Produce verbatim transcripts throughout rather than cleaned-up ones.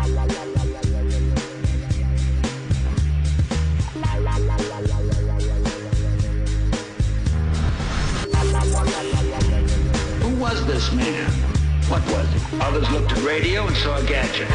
Who was this man? What was it? Others looked at radio and saw a gadget.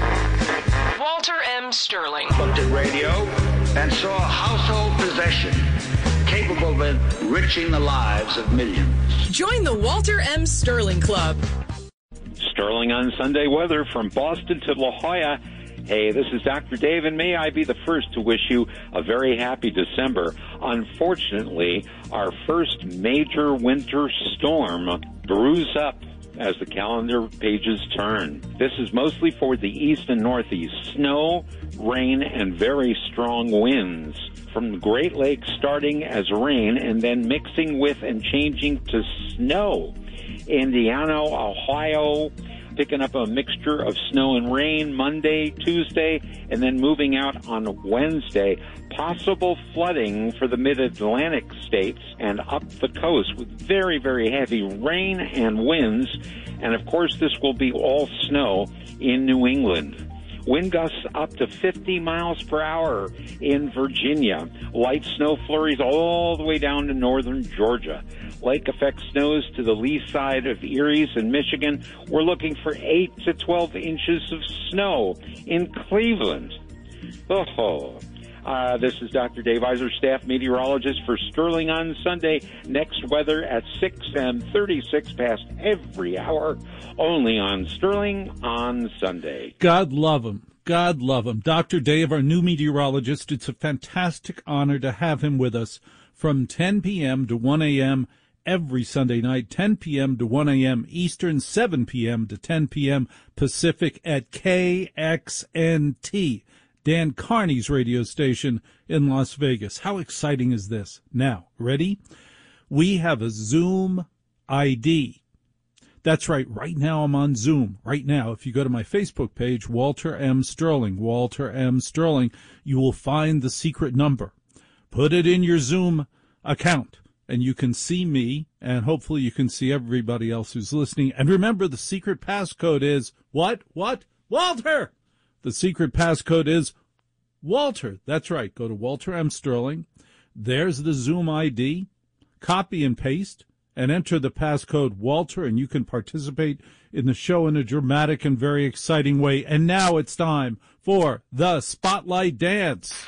Walter M. Sterling. Looked at radio and saw a household possession capable of enriching the lives of millions. Join the Walter M. Sterling Club. Sterling on Sunday weather from Boston to La Jolla. Hey, this is Doctor Dave, and may I be the first to wish you a very happy December. Unfortunately, our first major winter storm brews up as the calendar pages turn. This is mostly for the east and northeast. Snow, rain, and very strong winds. From the Great Lakes starting as rain and then mixing with and changing to snow. Indiana, Ohio, picking up a mixture of snow and rain Monday, Tuesday, and then moving out on Wednesday. Possible flooding for the mid-Atlantic states and up the coast with very, very heavy rain and winds. And, of course, this will be all snow in New England. Wind gusts up to fifty miles per hour in Virginia. Light snow flurries all the way down to northern Georgia. Lake effect snows to the lee side of Erie's in Michigan. We're looking for eight to twelve inches of snow in Cleveland. Oh, uh, this is Doctor Dave Iser, staff meteorologist for Sterling on Sunday. Next weather at six and thirty-six past every hour, only on Sterling on Sunday. God love him. God love him. Doctor Dave, our new meteorologist, it's a fantastic honor to have him with us from ten p.m. to one a.m. every Sunday night, ten p.m. to one a.m. Eastern, seven p.m. to ten p.m. Pacific at K X N T, Dan Carney's radio station in Las Vegas. How exciting is this? Now, ready? We have a Zoom I D. That's right. Right now I'm on Zoom. Right now, if you go to my Facebook page, Walter M. Sterling, Walter M. Sterling, you will find the secret number. Put it in your Zoom account, and you can see me, and hopefully you can see everybody else who's listening. And remember, the secret passcode is what? What? Walter! The secret passcode is Walter. That's right. Go to Walter M. Sterling. There's the Zoom I D. Copy and paste and enter the passcode Walter, and you can participate in the show in a dramatic and very exciting way. And now it's time for the Spotlight Dance.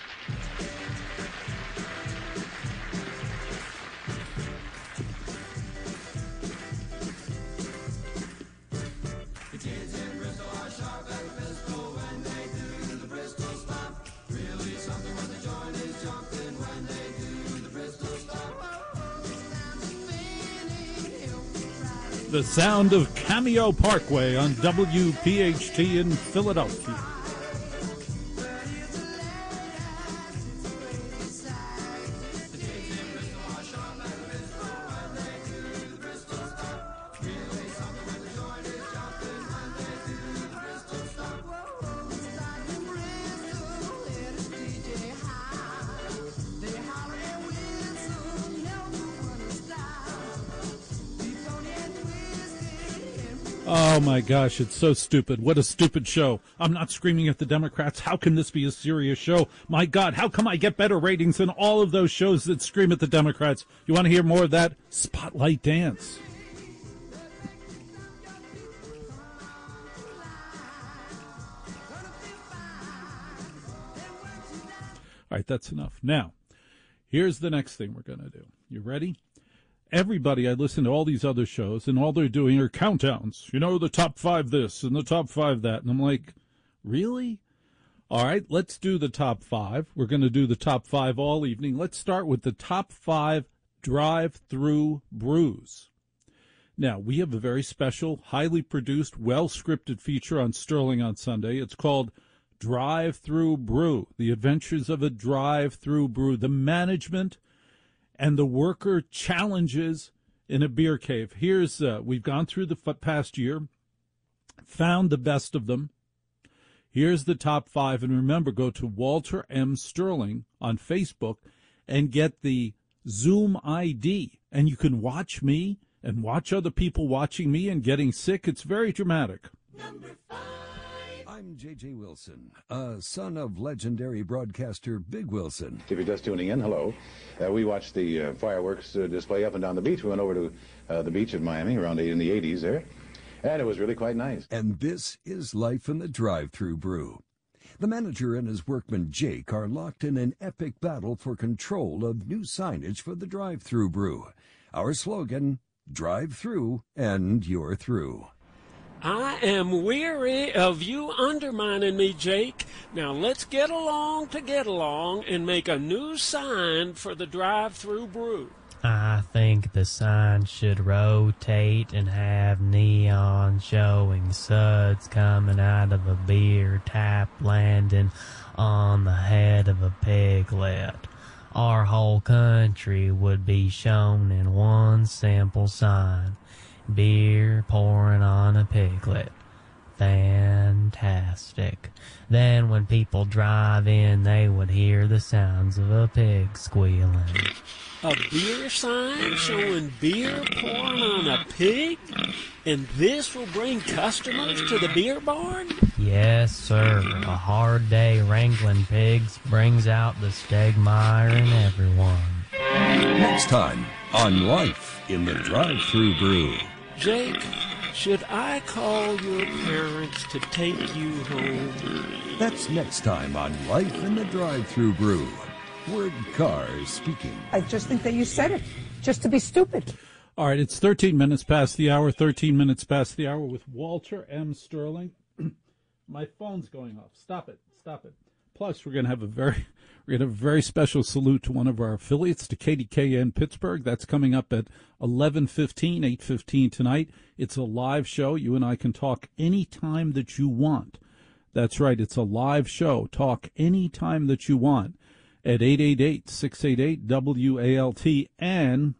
The sound of Cameo Parkway on W P H T in Philadelphia. Oh, my gosh, it's so stupid. What a stupid show. I'm not screaming at the Democrats. How can this be a serious show? My God, how come I get better ratings than all of those shows that scream at the Democrats? You want to hear more of that? Spotlight Dance. All right, that's enough. Now, here's the next thing we're going to do. You ready? Everybody, I listen to all these other shows, and all they're doing are countdowns. You know, the top five this and the top five that. And I'm like, really? All right, let's do the top five. We're going to do the top five all evening. Let's start with the top five drive-through brews. Now, we have a very special, highly produced, well-scripted feature on Sterling on Sunday. It's called Drive-Through Brew, The Adventures of a Drive-Through Brew, the management and the worker challenges in a beer cave. Here's, uh, we've gone through the f- past year, found the best of them. Here's the top five. And remember, go to Walter M. Sterling on Facebook and get the Zoom I D. And you can watch me and watch other people watching me and getting sick. It's very dramatic. Number five. I'm J J Wilson, a son of legendary broadcaster Big Wilson. If you're just tuning in, hello. Uh, we watched the uh, fireworks uh, display up and down the beach. We went over to uh, the beach of Miami around eight in the eighties there, and it was really quite nice. And this is Life in the Drive-Thru Brew. The manager and his workman Jake are locked in an epic battle for control of new signage for the Drive-Thru Brew. Our slogan, drive through and you're through. I am weary of you undermining me, Jake. Now let's get along to get along and make a new sign for the drive-through brew. I think the sign should rotate and have neon showing suds coming out of a beer tap landing on the head of a piglet. Our whole country would be shown in one simple sign. Beer pouring on a piglet. Fantastic. Then when people drive in, they would hear the sounds of a pig squealing. A beer sign showing beer pouring on a pig? And this will bring customers to the beer barn? Yes, sir. A hard day wrangling pigs brings out the stegmeyer in everyone. Next time on Life in the Drive-Thru Brew. Jake, should I call your parents to take you home? That's next time on Life in the Drive-Thru Brew. Word Cars speaking. I just think that you said it, just to be stupid. All right, it's thirteen minutes past the hour, thirteen minutes past the hour with Walter M. Sterling. My phone's going off. Stop it. Stop it. Plus, we're going to have a very we're going to have a very special salute to one of our affiliates, to K D K N Pittsburgh. That's coming up at eleven fifteen, eight fifteen tonight. It's a live show. You and I can talk anytime that you want. That's right. It's a live show. Talk anytime that you want at eight eight eight, six eight eight, W A L T. And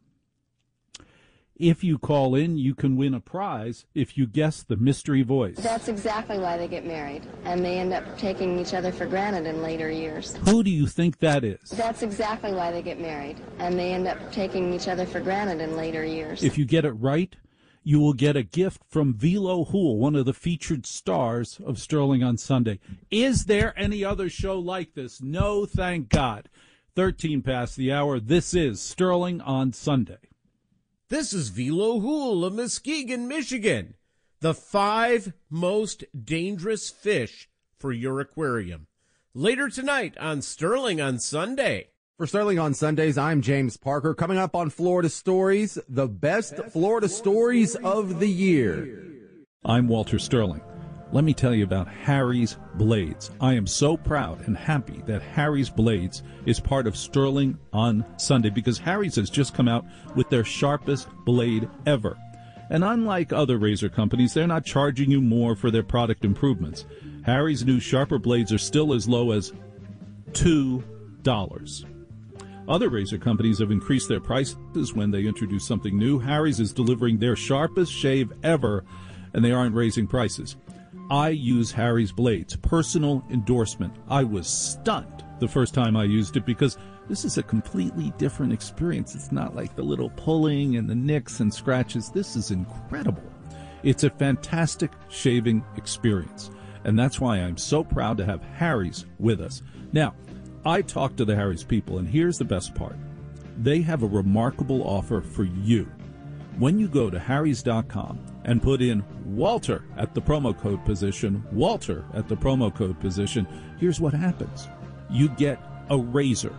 if you call in, you can win a prize if you guess the mystery voice. That's exactly why they get married, and they end up taking each other for granted in later years. Who do you think that is? That's exactly why they get married, and they end up taking each other for granted in later years. If you get it right, you will get a gift from Velo Hool, one of the featured stars of Sterling on Sunday. Is there any other show like this? No, thank God. thirteen past the hour. This is Sterling on Sunday. This is Velo Hool of Muskegon, Michigan. The five most dangerous fish for your aquarium. Later tonight on Sterling on Sunday. For Sterling on Sundays, I'm James Parker. Coming up on Florida Stories, the best Florida stories of the year. I'm Walter Sterling. Let me tell you about Harry's Blades. I am so proud and happy that Harry's Blades is part of Sterling on Sunday because Harry's has just come out with their sharpest blade ever. And unlike other razor companies, they're not charging you more for their product improvements. Harry's new sharper blades are still as low as two dollars. Other razor companies have increased their prices when they introduce something new. Harry's is delivering their sharpest shave ever, and they aren't raising prices. I use Harry's Blades. Personal endorsement. I was stunned the first time I used it because this is a completely different experience. It's not like the little pulling and the nicks and scratches. This is incredible. It's a fantastic shaving experience, and that's why I'm so proud to have Harry's with us. Now, I talked to the Harry's people, and here's the best part. They have a remarkable offer for you. When you go to harrys dot com and put in Walter at the promo code position, Walter at the promo code position, here's what happens. You get a razor,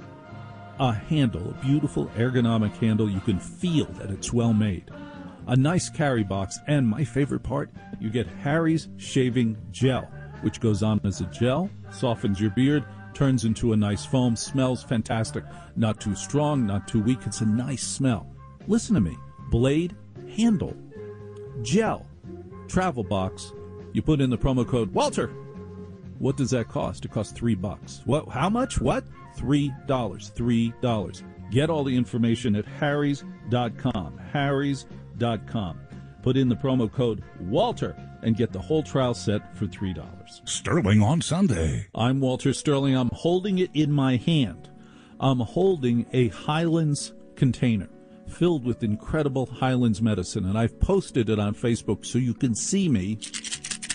a handle, a beautiful ergonomic handle. You can feel that it's well made, a nice carry box, and my favorite part, you get Harry's shaving gel, which goes on as a gel, softens your beard, turns into a nice foam, smells fantastic. Not too strong, not too weak. It's a nice smell. Listen to me. Blade, handle, gel, travel box. You put in the promo code Walter. What does that cost? It costs three bucks. What? How much? What? Three dollars. Three dollars. Get all the information at harrys dot com. harrys dot com. Put in the promo code Walter and get the whole trial set for three dollars. Sterling on Sunday. I'm Walter Sterling. I'm holding it in my hand. I'm holding a Highlands container filled with incredible Highlands medicine, and I've posted it on Facebook so you can see me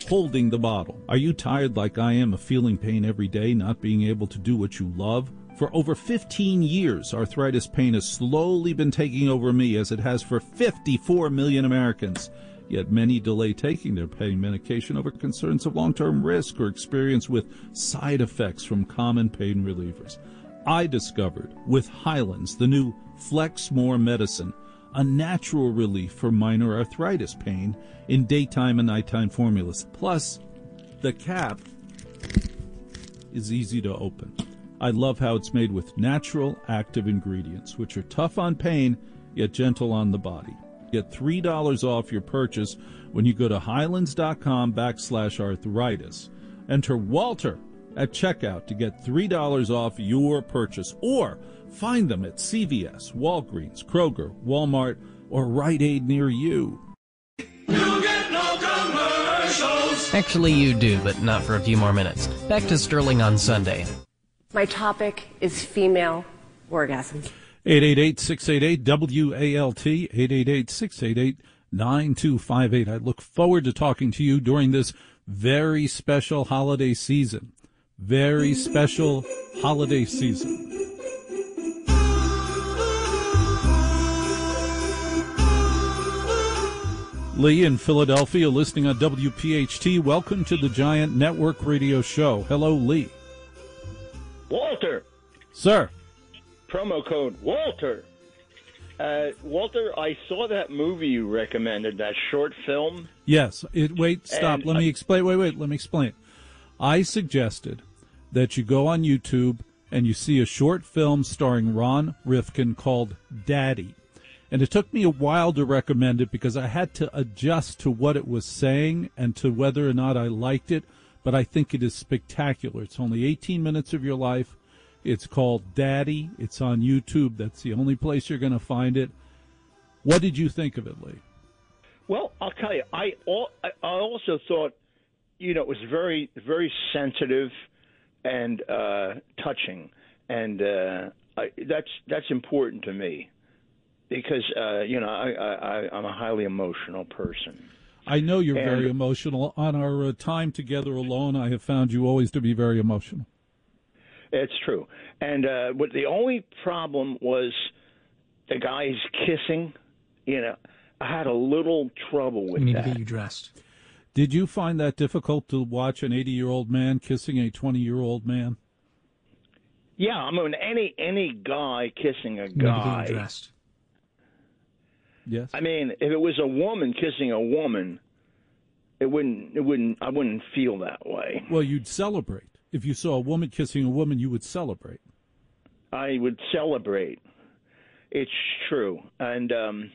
holding the bottle. Are you tired like I am of feeling pain every day, not being able to do what you love? For over fifteen years, arthritis pain has slowly been taking over me, as it has for fifty-four million Americans. Yet many delay taking their pain medication over concerns of long-term risk or experience with side effects from common pain relievers. I discovered with Hyland's the new Flexmore medicine, a natural relief for minor arthritis pain in daytime and nighttime formulas. Plus, the cap is easy to open. I love how it's made with natural active ingredients, which are tough on pain, yet gentle on the body. Get three dollars off your purchase when you go to Hylands.com backslash arthritis. Enter Walter at checkout to get three dollars off your purchase, or find them at C V S, Walgreens, Kroger, Walmart, or Rite Aid near you. You get no commercials. Actually, you do, but not for a few more minutes. Back to Sterling on Sunday. My topic is female orgasms. eight eight eight, six eight eight, W A L T, eight eight eight, six eight eight, nine two five eight. I look forward to talking to you during this very special holiday season. Very special holiday season. Lee in Philadelphia, listening on W P H T. Welcome to the Giant Network Radio Show. Hello, Lee. Walter. Sir. Promo code Walter. Uh, Walter, I saw that movie you recommended, that short film. Yes. It, wait, stop. And let I, me explain. Wait, wait. Let me explain. I suggested that you go on YouTube and you see a short film starring Ron Rifkin called Daddy. And it took me a while to recommend it because I had to adjust to what it was saying and to whether or not I liked it. But I think it is spectacular. It's only eighteen minutes of your life. It's called Daddy. It's on YouTube. That's the only place you're going to find it. What did you think of it, Lee? Well, I'll tell you, I, I also thought, you know, it was very, very sensitive and uh, touching. And uh, I, that's that's important to me because, uh, you know, I, I, I'm a highly emotional person. I know you're and, very emotional. On our uh, time together alone, I have found you always to be very emotional. It's true. And uh, but the only problem was the guys kissing. You know, I had a little trouble with we need that. to get you dressed. Did you find that difficult to watch an eighty-year-old man kissing a twenty-year-old man? Yeah, I mean, any any guy kissing a We need to guy. get you dressed. Yes. I mean, if it was a woman kissing a woman, it wouldn't. It wouldn't. I wouldn't feel that way. Well, you'd celebrate. If you saw a woman kissing a woman, you would celebrate. I would celebrate. It's true. And um,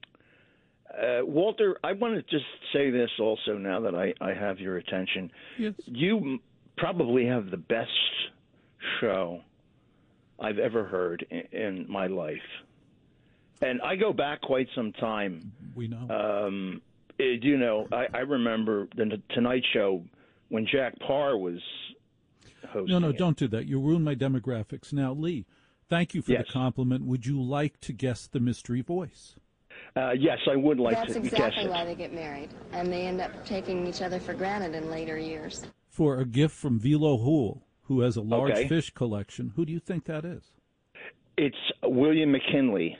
uh, Walter, I want to just say this also now that I, I have your attention. Yes. You m- probably have the best show I've ever heard in, in my life. And I go back quite some time. We know. Um, it, you know, I, I remember the Tonight Show when Jack Parr was hosting. No, no, it. don't do that. You ruined my demographics. Now, Lee, thank you for Yes. the compliment. Would you like to guess the mystery voice? Uh, yes, I would like That's to guess exactly it. why they get married, and they end up taking each other for granted in later years. For a gift from Velo Hool, who has a large Okay. fish collection. Who do you think that is? It's William McKinley.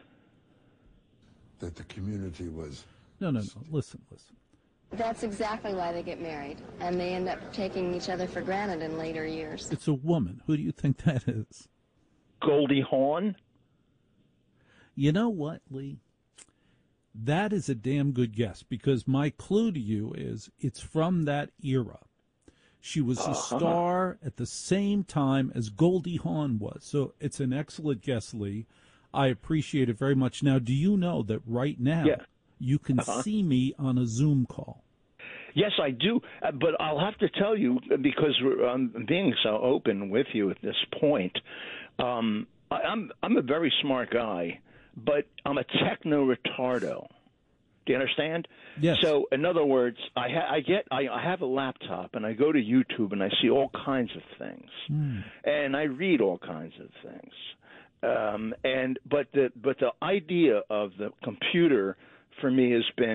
That the community was. No, no, no. Listen, listen. That's exactly why they get married, and they end up taking each other for granted in later years. It's a woman. Who do you think that is? Goldie Hawn? You know what, Lee? That is a damn good guess, because my clue to you is it's from that era. She was a Uh-huh. star at the same time as Goldie Hawn was. So it's an excellent guess, Lee. I appreciate it very much. Now, do you know that right now Yeah. you can Uh-huh. see me on a Zoom call? Yes, I do. Uh, But I'll have to tell you, because we're, I'm being so open with you at this point, um, I, I'm, I'm a very smart guy, but I'm a techno-retardo. Do you understand? Yes. So, in other words, I, ha- I get, I, I have a laptop, and I go to YouTube, and I see all kinds of things, Hmm. and I read all kinds of things. Um, and but the but the idea of the computer for me has been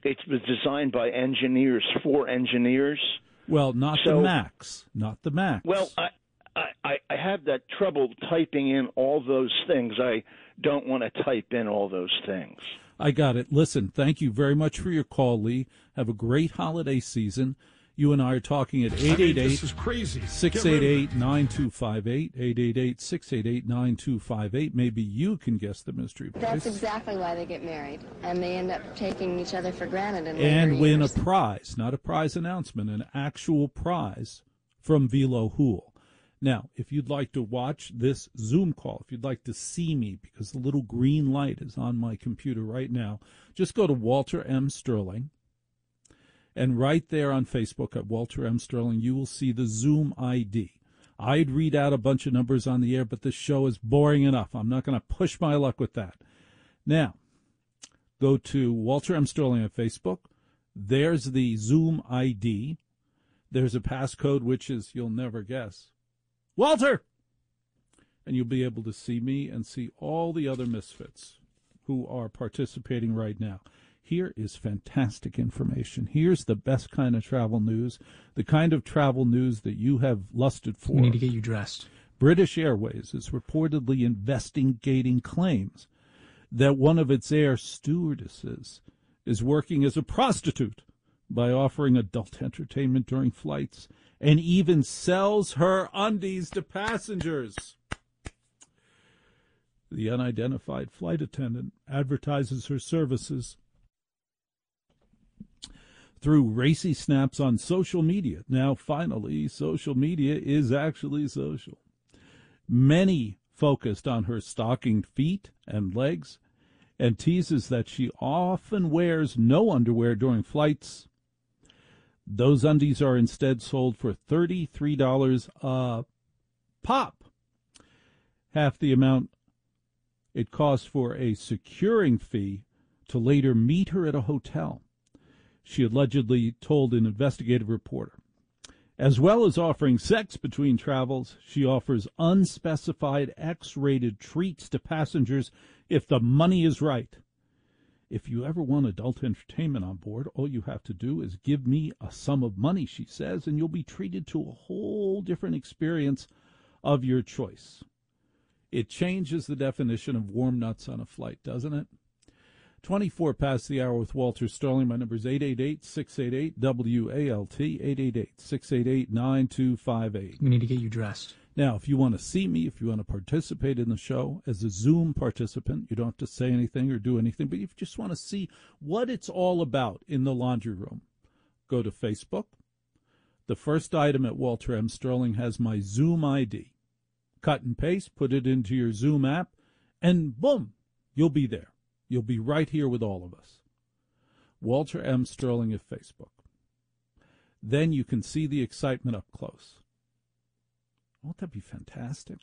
it was designed by engineers for engineers. Well, not so, the Macs, not the Macs. Well, I, I, I have that trouble typing in all those things. I don't want to type in all those things. I got it. Listen, thank you very much for your call, Lee. Have a great holiday season. You and I are talking at eight eight eight, six eight eight, nine two five eight, eight eight eight, six eight eight, nine two five eight. Maybe you can guess the mystery prize. That's exactly why they get married, and they end up taking each other for granted in later And win years. a prize, not a prize announcement, an actual prize from Velo Hool. Now, if you'd like to watch this Zoom call, if you'd like to see me, because the little green light is on my computer right now, just go to Walter M. Sterling. And right there on Facebook at Walter M. Sterling, you will see the Zoom I D. I'd read out a bunch of numbers on the air, but this show is boring enough. I'm not going to push my luck with that. Now, go to Walter M. Sterling on Facebook. There's the Zoom I D. There's a passcode, which is, you'll never guess, Walter! And you'll be able to see me and see all the other misfits who are participating right now. Here is fantastic information. Here's the best kind of travel news, the kind of travel news that you have lusted for. We need to get you dressed. British Airways is reportedly investigating claims that one of its air stewardesses is working as a prostitute by offering adult entertainment during flights and even sells her undies to passengers. The unidentified flight attendant advertises her services through racy snaps on social media. Now, finally, social media is actually social. Many focused on her stockinged feet and legs and teases that she often wears no underwear during flights. Those undies are instead sold for thirty-three dollars a pop, half the amount it costs for a securing fee to later meet her at a hotel, she allegedly told an investigative reporter. As well as offering sex between travels, she offers unspecified X-rated treats to passengers if the money is right. If you ever want adult entertainment on board, all you have to do is give me a sum of money, she says, and you'll be treated to a whole different experience of your choice. It changes the definition of warm nuts on a flight, doesn't it? twenty-four past the hour with Walter Sterling. My number is eight eight eight, six eight eight, W A L T, eight eight eight, six eight eight, nine two five eight. We need to get you dressed. Now, if you want to see me, if you want to participate in the show as a Zoom participant, you don't have to say anything or do anything, but if you just want to see what it's all about in the laundry room, go to Facebook. The first item at Walter M. Sterling has my Zoom I D. Cut and paste, put it into your Zoom app, and boom, you'll be there. You'll be right here with all of us. Walter M. Sterling at Facebook. Then you can see the excitement up close. Won't that be fantastic?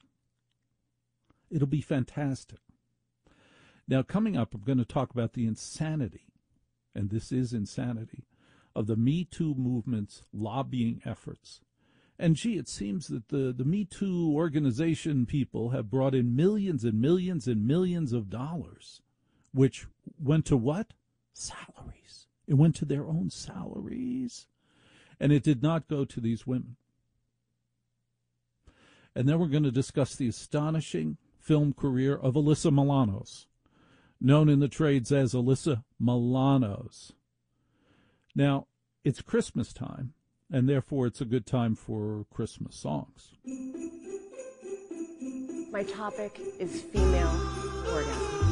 It'll be fantastic. Now, coming up, I'm going to talk about the insanity, and this is insanity, of the Me Too movement's lobbying efforts. And, gee, it seems that the, the Me Too organization people have brought in millions and millions and millions of dollars, which went to what? Salaries. It went to their own salaries. And it did not go to these women. And then we're going to discuss the astonishing film career of Alyssa Milano's, known in the trades as Alyssa Milano's. Now, it's Christmas time, and therefore it's a good time for Christmas songs. My topic is female orgasm.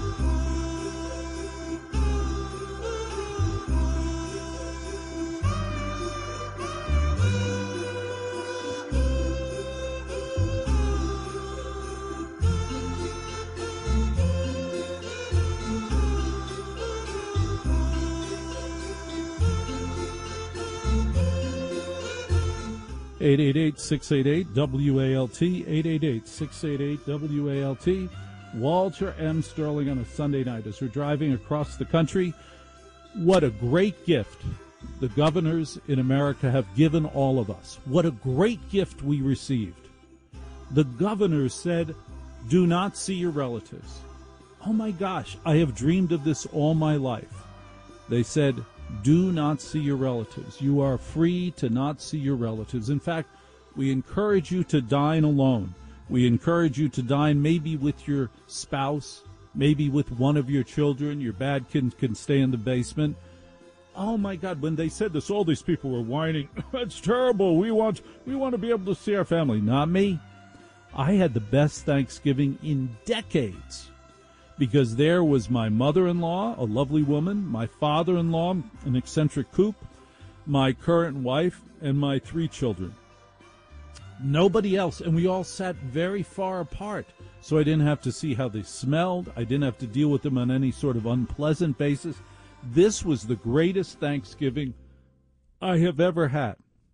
eight eight eight, six eight eight, W A L T, eight eight eight, six eight eight, W A L T. Walter M. Sterling on a Sunday night as we're driving across the country. What a great gift the governors in America have given all of us. What a great gift we received. The governors said, do not see your relatives. Oh my gosh, I have dreamed of this all my life. They said, Do not see your relatives. You are free to not see your relatives. In fact, we encourage you to dine alone. We encourage you to dine maybe with your spouse, maybe with one of your children. Your bad kids can stay in the basement. Oh, my God, when they said this, all these people were whining. That's terrible. We want, we want to be able to see our family. Not me. I had the best Thanksgiving in decades because there was my mother-in-law, a lovely woman, my father-in-law, an eccentric coop, my current wife, and my three children. Nobody else, and we all sat very far apart, so I didn't have to see how they smelled. I didn't have to deal with them on any sort of unpleasant basis. This was the greatest Thanksgiving I have ever had.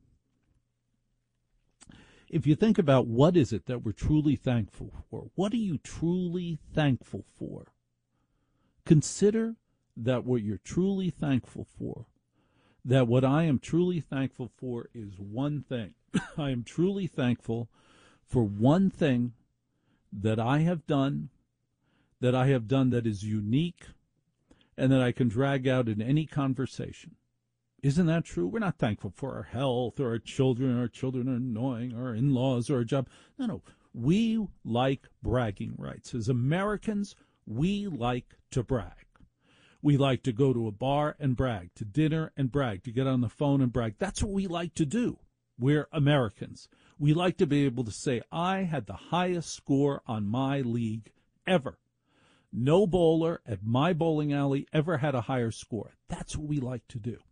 If you think about what is it that we're truly thankful for, what are you truly thankful for? Consider that what you're truly thankful for, that what I am truly thankful for is one thing. I am truly thankful for one thing that I have done, that I have done that is unique, and that I can drag out in any conversation. Isn't that true? We're not thankful for our health or our children. Our children are annoying, our in-laws or our job. No, no. We like bragging rights. As Americans, we like to brag. We like to go to a bar and brag, to dinner and brag, to get on the phone and brag. That's what we like to do. We're Americans. We like to be able to say, I had the highest score on my league ever. No bowler at my bowling alley ever had a higher score. That's what we like to do.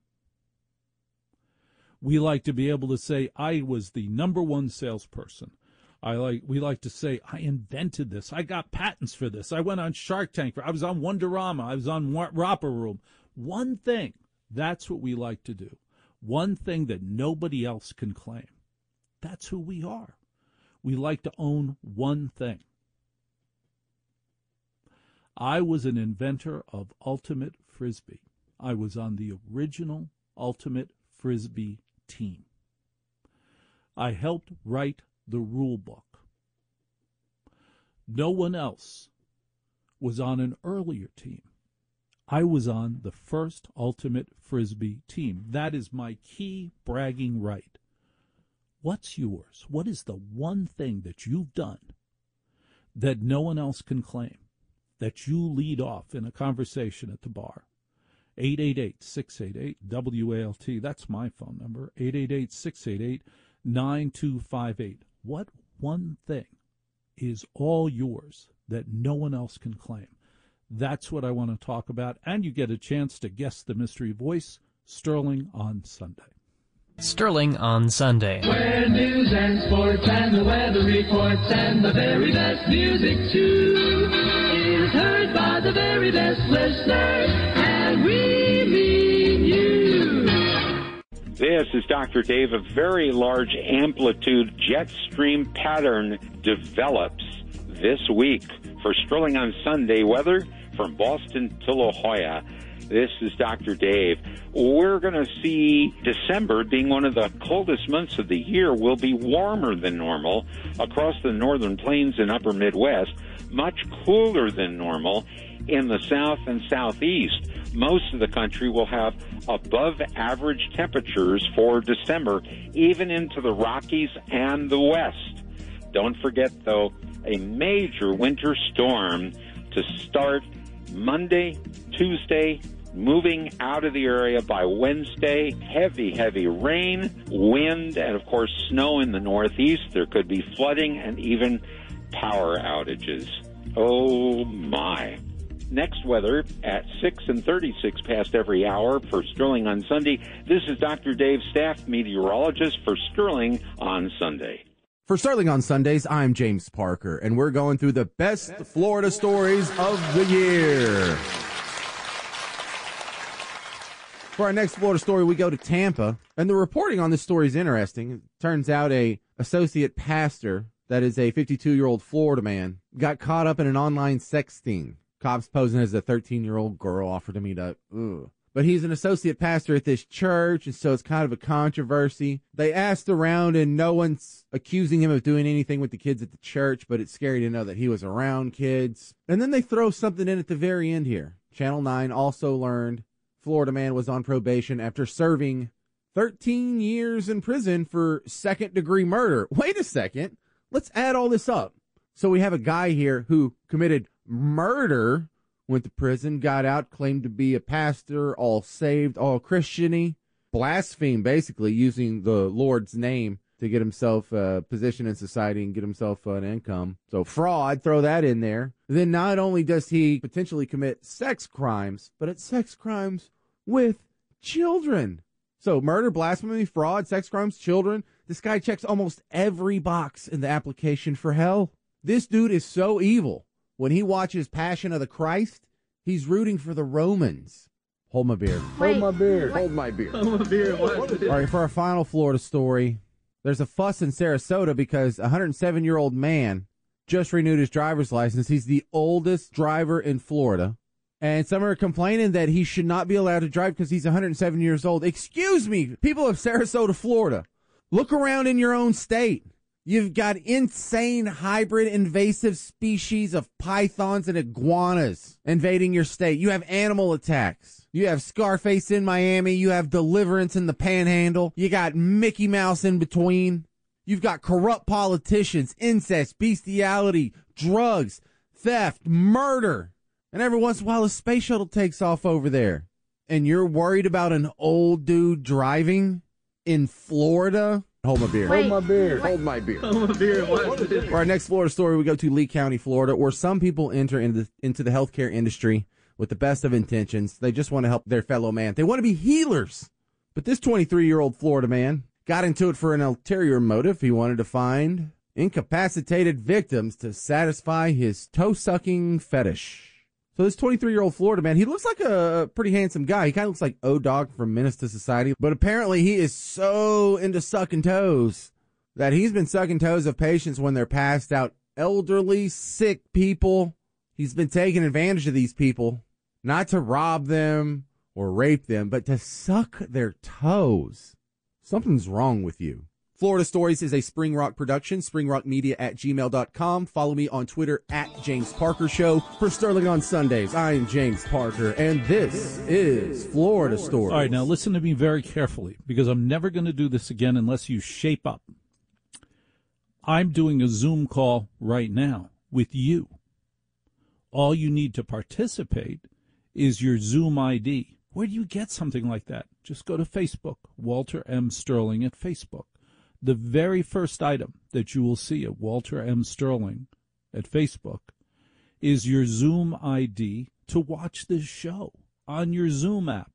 We like to be able to say, I was the number one salesperson. I like. We like to say, I invented this. I got patents for this. I went on Shark Tank. I was on Wonderama. I was on Romper Room. One thing, that's what we like to do. One thing that nobody else can claim. That's who we are. We like to own one thing. I was an inventor of Ultimate Frisbee. I was on the original Ultimate Frisbee team. I helped write the rule book. No one else was on an earlier team. I was on the first Ultimate Frisbee team. That is my key bragging right. What's yours? What is the one thing that you've done that no one else can claim, that you lead off in a conversation at the bar? eight eight eight, six eight eight, W A L T. That's my phone number, eight eight eight, six eight eight, nine two five eight. What one thing is all yours that no one else can claim? That's what I want to talk about, and you get a chance to guess the mystery voice, Sterling on Sunday. Sterling on Sunday. Where news and sports and the weather reports and the very best music too is heard by the very best listeners, and we mean you. This is Doctor Dave. A very large amplitude jet stream pattern develops this week for Sterling on Sunday weather from Boston to La Jolla. This is Doctor Dave. We're going to see December being one of the coldest months of the year. Will be warmer than normal across the northern plains and upper Midwest, much cooler than normal in the south and southeast. Most of the country will have above average temperatures for December, even into the Rockies and the West. Don't forget, though, a major winter storm to start Monday, Tuesday, moving out of the area by Wednesday. Heavy, heavy rain, wind, and, of course, snow in the northeast. There could be flooding and even power outages. Oh, my. Next weather at six and thirty-six past every hour for Sterling on Sunday. This is Doctor Dave, staff meteorologist for Sterling on Sunday. For Sterling on Sundays, I'm James Parker, and we're going through the best Florida stories of the year. For our next Florida story, we go to Tampa, and the reporting on this story is interesting. It turns out a associate pastor, that is a fifty-two-year-old Florida man, got caught up in an online sex sting. Cops posing as a thirteen-year-old girl offered to meet up. Ugh. But he's an associate pastor at this church, and so it's kind of a controversy. They asked around, and no one's accusing him of doing anything with the kids at the church, but it's scary to know that he was around kids. And then they throw something in at the very end here. Channel nine also learned Florida man was on probation after serving thirteen years in prison for second-degree murder. Wait a second. Let's add all this up. So we have a guy here who committed murder, went to prison, got out, claimed to be a pastor, all saved, all Christian-y, blasphemed, basically, using the Lord's name to get himself a position in society and get himself an income. So fraud, throw that in there. Then not only does he potentially commit sex crimes, but it's sex crimes with children. So murder, blasphemy, fraud, sex crimes, children. This guy checks almost every box in the application for hell. This dude is so evil. When he watches Passion of the Christ, he's rooting for the Romans. Hold my beer. Hold my beer. Hold my beer. Hold my beer. All right, for our final Florida story, there's a fuss in Sarasota because a one hundred seven-year-old man just renewed his driver's license. He's the oldest driver in Florida. And some are complaining that he should not be allowed to drive because he's one hundred seven years old. Excuse me, people of Sarasota, Florida. Look around in your own state. You've got insane hybrid invasive species of pythons and iguanas invading your state. You have animal attacks. You have Scarface in Miami. You have Deliverance in the Panhandle. You got Mickey Mouse in between. You've got corrupt politicians, incest, bestiality, drugs, theft, murder. And every once in a while, a space shuttle takes off over there. And you're worried about an old dude driving in Florida? Hold my beer. Hold my beer. Hold my beer. Hold my beer. For our next Florida story, we go to Lee County, Florida, where some people enter into the, into the healthcare industry with the best of intentions. They just want to help their fellow man. They want to be healers. But this twenty-three-year-old Florida man got into it for an ulterior motive. He wanted to find incapacitated victims to satisfy his toe-sucking fetish. So this twenty-three-year-old Florida man, he looks like a pretty handsome guy. He kind of looks like O-Dog from Menace to Society. But apparently he is so into sucking toes that he's been sucking toes of patients when they're passed out. Elderly, sick people. He's been taking advantage of these people, not to rob them or rape them, but to suck their toes. Something's wrong with you. Florida Stories is a Spring Rock production, springrockmedia at gmail dot com. Follow me on Twitter at James Parker Show. For Sterling on Sundays, I am James Parker, and this is Florida Stories. All right, now listen to me very carefully, because I'm never going to do this again unless you shape up. I'm doing a Zoom call right now with you. All you need to participate is your Zoom I D. Where do you get something like that? Just go to Facebook, Walter M. Sterling at Facebook. The very first item that you will see at Walter M. Sterling at Facebook is your Zoom I D to watch this show on your Zoom app.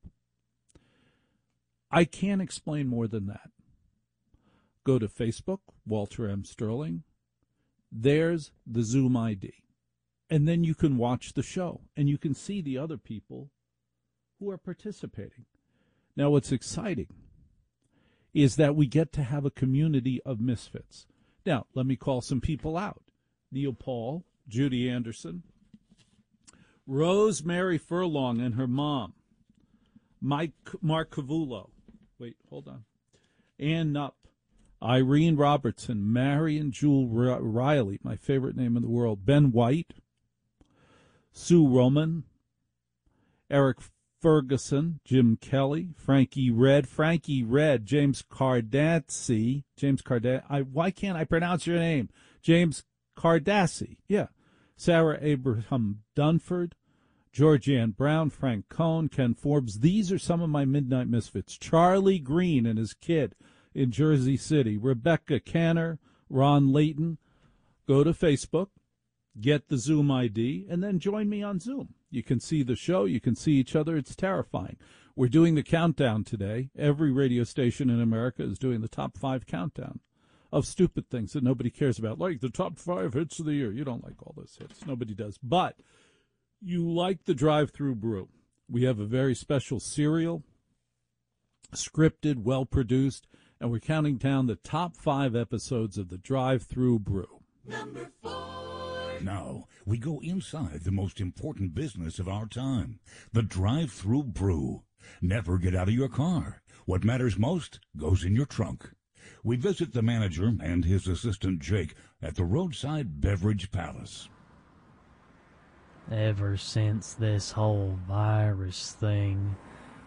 I can't explain more than that. Go to Facebook, Walter M. Sterling. There's the Zoom I D. And then you can watch the show, and you can see the other people who are participating. Now, what's exciting is that we get to have a community of misfits. Now, let me call some people out. Neil Paul, Judy Anderson, Rosemary Furlong and her mom, Mike Mark Cavullo, wait, hold on, Ann Nupp, Irene Robertson, Marion Jewel Riley, my favorite name in the world, Ben White, Sue Roman, Eric Ferguson, Jim Kelly, Frankie Red, Frankie Red, James Cardassi, James Cardassi, I, why can't I pronounce your name? James Cardassi, yeah. Sarah Abraham Dunford, Georgianne Brown, Frank Cohn, Ken Forbes. These are some of my Midnight Misfits. Charlie Green and his kid in Jersey City, Rebecca Canner, Ron Layton. Go to Facebook, get the Zoom I D, and then join me on Zoom. You can see the show. You can see each other. It's terrifying. We're doing the countdown today. Every radio station in America is doing the top five countdown of stupid things that nobody cares about, like the top five hits of the year. You don't like all those hits. Nobody does. But you like the drive-through brew. We have a very special serial, scripted, well-produced, and we're counting down the top five episodes of the drive-through brew. Number four. Now, we go inside the most important business of our time, the drive-through brew. Never get out of your car. What matters most goes in your trunk. We visit the manager and his assistant Jake at the Roadside Beverage Palace. Ever since this whole virus thing,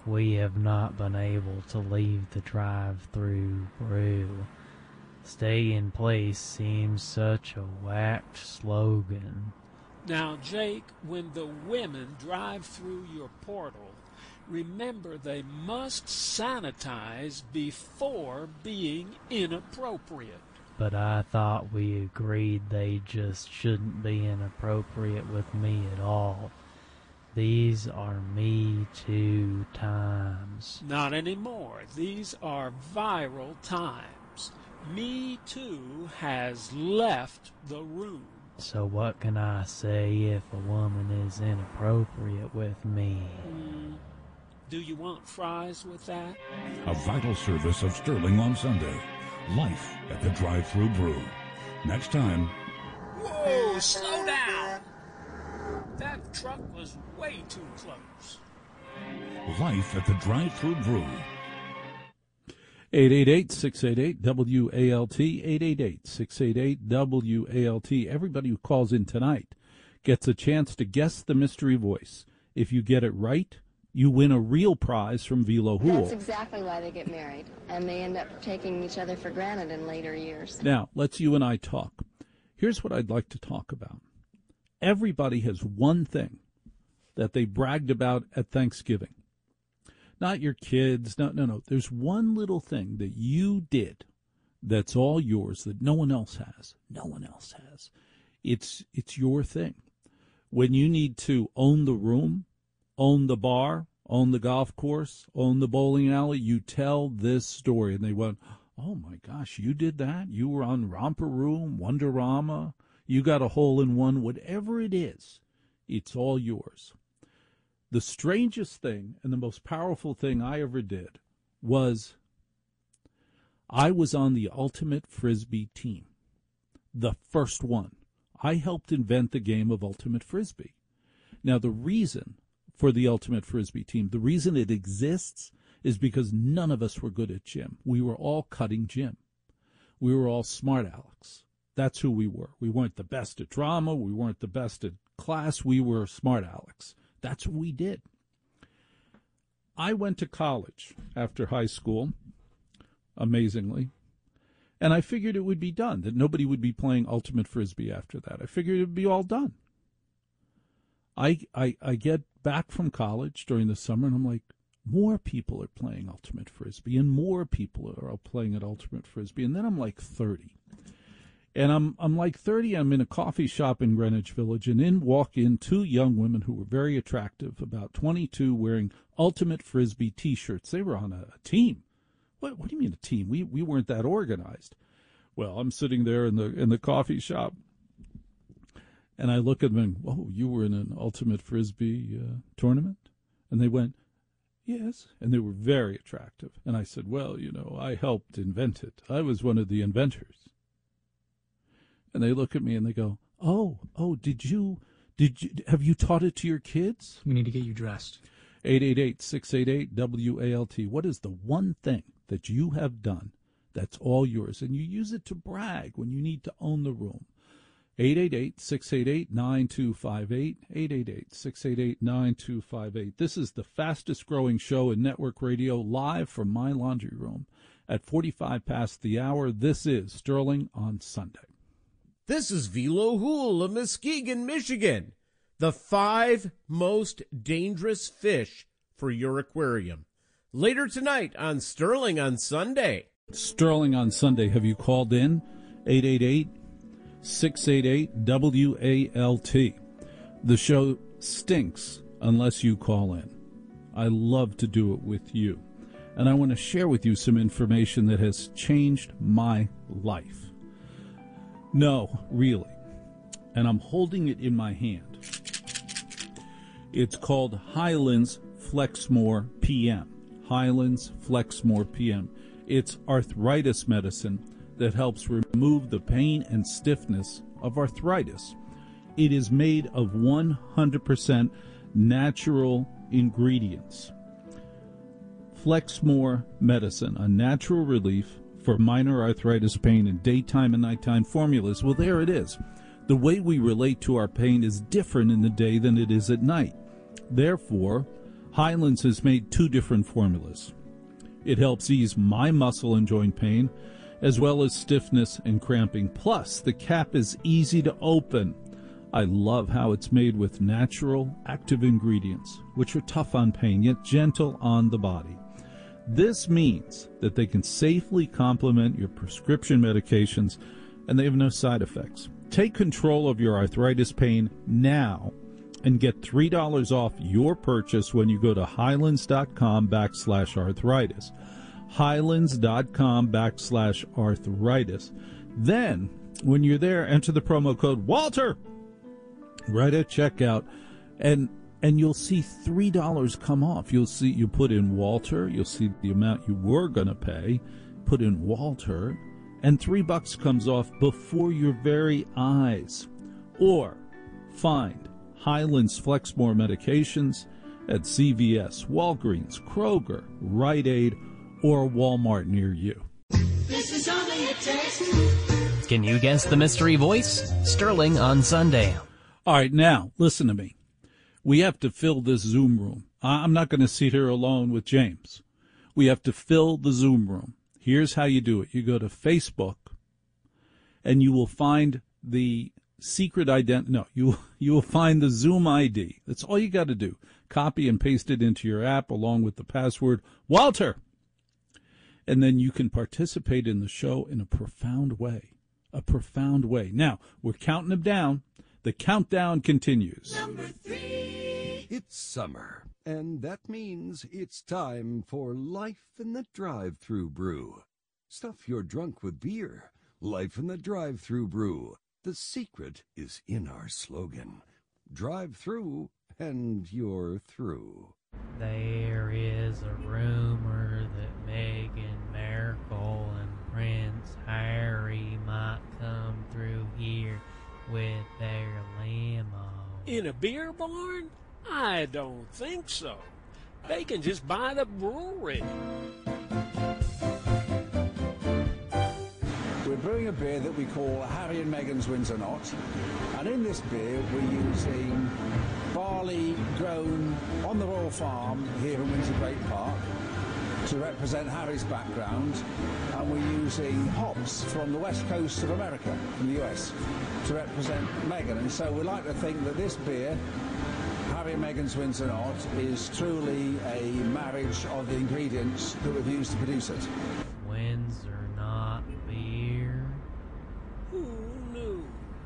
we have not been able to leave the drive-through brew. Stay in place seems such a whacked slogan. Now, Jake, when the women drive through your portal, remember they must sanitize before being inappropriate. But I thought we agreed they just shouldn't be inappropriate with me at all. These are Me Too times. Not anymore. These are viral times. Me Too has left the room. So what can I say if a woman is inappropriate with me? Mm, do you want fries with that? A vital service of Sterling on Sunday. Life at the drive-thru brew. Next time. Whoa, slow down. That truck was way too close. Life at the drive-thru brew. eight eight eight, six eight eight, W A L T, eight eight eight, six eight eight, W A L T. Everybody who calls in tonight gets a chance to guess the mystery voice. If you get it right, you win a real prize from Velo Hool. That's exactly why they get married, and they end up taking each other for granted in later years. Now, let's you and I talk. Here's what I'd like to talk about. Everybody has one thing that they bragged about at Thanksgiving. Not your kids. No, no, no. There's one little thing that you did that's all yours that no one else has. No one else has. It's it's your thing. When you need to own the room, own the bar, own the golf course, own the bowling alley, you tell this story. And they went, oh, my gosh, you did that? You were on Romper Room, Wonderama. You got a hole in one. Whatever it is, it's all yours. The strangest thing and the most powerful thing I ever did was I was on the Ultimate Frisbee team, the first one. I helped invent the game of Ultimate Frisbee. Now, the reason for the Ultimate Frisbee team, the reason it exists is because none of us were good at gym. We were all cutting gym. We were all smart Alex. That's who we were. We weren't the best at drama. We weren't the best at class. We were smart Alex. That's what we did. I went to college after high school, amazingly, and I figured it would be done, that nobody would be playing Ultimate Frisbee after that. I figured it would be all done. I, I, I get back from college during the summer, and I'm like, more people are playing Ultimate Frisbee, and more people are playing at Ultimate Frisbee, and then I'm like thirty. And I'm I'm like thirty, I'm in a coffee shop in Greenwich Village, and in walk in two young women who were very attractive, about twenty-two, wearing Ultimate Frisbee T-shirts. They were on a, a team. What what do you mean a team? We we weren't that organized. Well, I'm sitting there in the in the coffee shop, and I look at them and, whoa, you were in an Ultimate Frisbee uh, tournament? And they went, yes. And they were very attractive. And I said, well, you know, I helped invent it. I was one of the inventors. And they look at me and they go, oh, oh, did you, did you, have you taught it to your kids? We need to get you dressed. eight eight eight, six eight eight, W A L T. What is the one thing that you have done that's all yours? And you use it to brag when you need to own the room. eight eight eight, six eight eight, nine two five eight, eight eight eight, six eight eight, nine two five eight. This is the fastest growing show in network radio, live from my laundry room at forty-five past the hour. This is Sterling on Sunday. This is Velo Hool of Muskegon, Michigan. The five most dangerous fish for your aquarium. Later tonight on Sterling on Sunday. Sterling on Sunday. Have you called in? eight eight eight, six eight eight, W A L T. The show stinks unless you call in. I love to do it with you. And I want to share with you some information that has changed my life. No, really. And I'm holding it in my hand. It's called Hyland's Flexmore P M. Hyland's Flexmore P M. It's arthritis medicine that helps remove the pain and stiffness of arthritis. It is made of one hundred percent natural ingredients. Flexmore medicine, a natural relief for minor arthritis pain in daytime and nighttime formulas. Well, there it is. The way we relate to our pain is different in the day than it is at night. Therefore, Highlands has made two different formulas. It helps ease my muscle and joint pain, as well as stiffness and cramping. Plus, the cap is easy to open. I love how it's made with natural, active ingredients, which are tough on pain, yet gentle on the body. This means that they can safely complement your prescription medications, and they have no side effects. Take control of your arthritis pain now and get three dollars off your purchase when you go to highlands.com backslash arthritis. Highlands.com backslash arthritis. Then, when you're there, enter the promo code Walter right at checkout, and and you'll see three dollars come off. You'll see, you put in Walter, you'll see the amount you were going to pay, put in Walter, and three bucks comes off before your very eyes. Or find Highlands Flexmore medications at C V S, Walgreens, Kroger, Rite Aid, or Walmart near you. This is only a test. Can you guess the mystery voice? Sterling on Sunday. All right, now, listen to me. We have to fill this Zoom room. I'm not going to sit here alone with James. We have to fill the Zoom room. Here's how you do it. You go to Facebook, and you will find the secret ident. No, you you will find the Zoom I D. That's all you got to do. Copy and paste it into your app along with the password Walter, and then you can participate in the show in a profound way. A profound way. Now we're counting them down. The countdown continues. Number three. It's summer, and that means it's time for Life in the Drive-Thru Brew. Stuff your drunk with beer. Life in the Drive-Thru Brew. The secret is in our slogan. Drive through, and you're through. There is a rumor that Meghan Markle and Prince Harry might come through here with their limo. In a beer barn? I don't think so. They can just buy the brewery. We're brewing a beer that we call Harry and Meghan's Windsor Knot. And in this beer, we're using barley grown on the Royal Farm here in Windsor Great Park to represent Harry's background. And we're using hops from the west coast of America, from the U S, to represent Meghan. And so we like to think that this beer, Harry and Meghan's Windsor Knot, is truly a marriage of the ingredients that we've used to produce it. Windsor Knot beer. Who knew?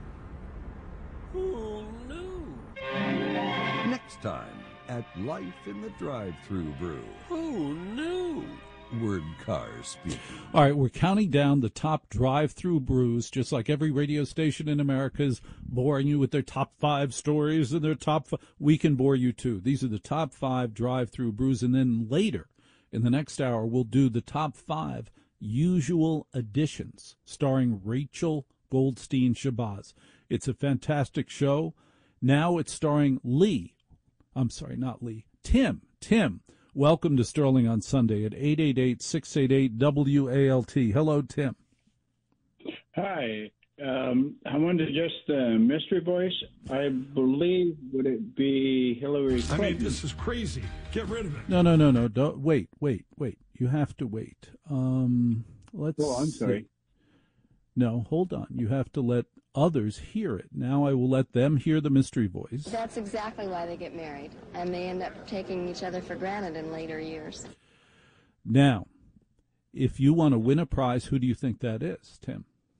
Who knew? Next time at Life in the Drive-Thru Brew. Who knew? Word car speaking. All right, we're counting down the top drive-through brews, just like every radio station in America is boring you with their top five stories and their top five. We can bore you too. These are the top five drive-through brews, and then later in the next hour, we'll do the top five usual additions, starring Rachel Goldstein Shabazz. It's a fantastic show. Now it's starring Lee. I'm sorry, not Lee. Tim. Tim. Welcome to Sterling on Sunday at eight eight eight, six eight eight, W A L T. Hello, Tim. Hi. Um, I wanted just a uh, mystery voice. I believe, would it be Hillary Clinton? I mean, this is crazy. Get rid of it. No, no, no, no. Don't, wait, wait, wait. You have to wait. Um, let's Oh, I'm sorry. see. No, hold on. You have to let others hear it. Now I will let them hear the mystery voice. That's exactly why they get married, and they end up taking each other for granted in later years. Now, if you want to win a prize, who do you think that is, Tim?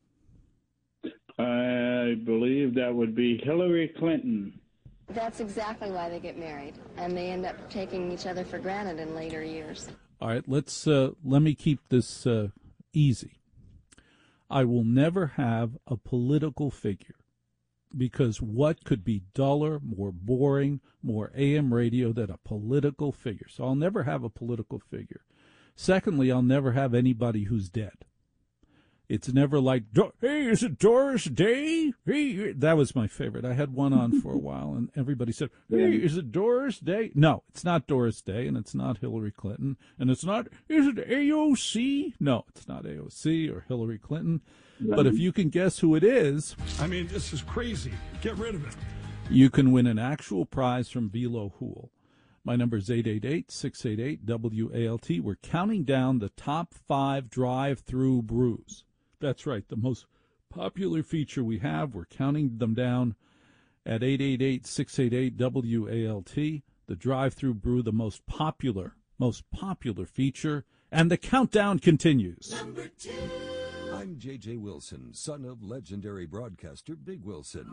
I believe that would be Hillary Clinton. That's exactly why they get married, and they end up taking each other for granted in later years. All right, let's uh, let me keep this uh, easy. I will never have a political figure, because what could be duller, more boring, more A M radio than a political figure? So I'll never have a political figure. Secondly, I'll never have anybody who's dead. It's never like, hey, is it Doris Day? Hey, that was my favorite. I had one on for a while, and everybody said, hey, is it Doris Day? No, it's not Doris Day, and it's not Hillary Clinton, and it's not, is it A O C? No, it's not A O C or Hillary Clinton. But if you can guess who it is, I mean, this is crazy. Get rid of it. You can win an actual prize from Velo Hool. My number is eight eight eight, six eight eight, W A L T. We're counting down the top five drive-through brews. That's right, the most popular feature we have. We're counting them down at eight eight eight, six eight eight, W A L T. The drive-through brew, the most popular, most popular feature. And the countdown continues. Number two. I'm J J. Wilson, son of legendary broadcaster Big Wilson.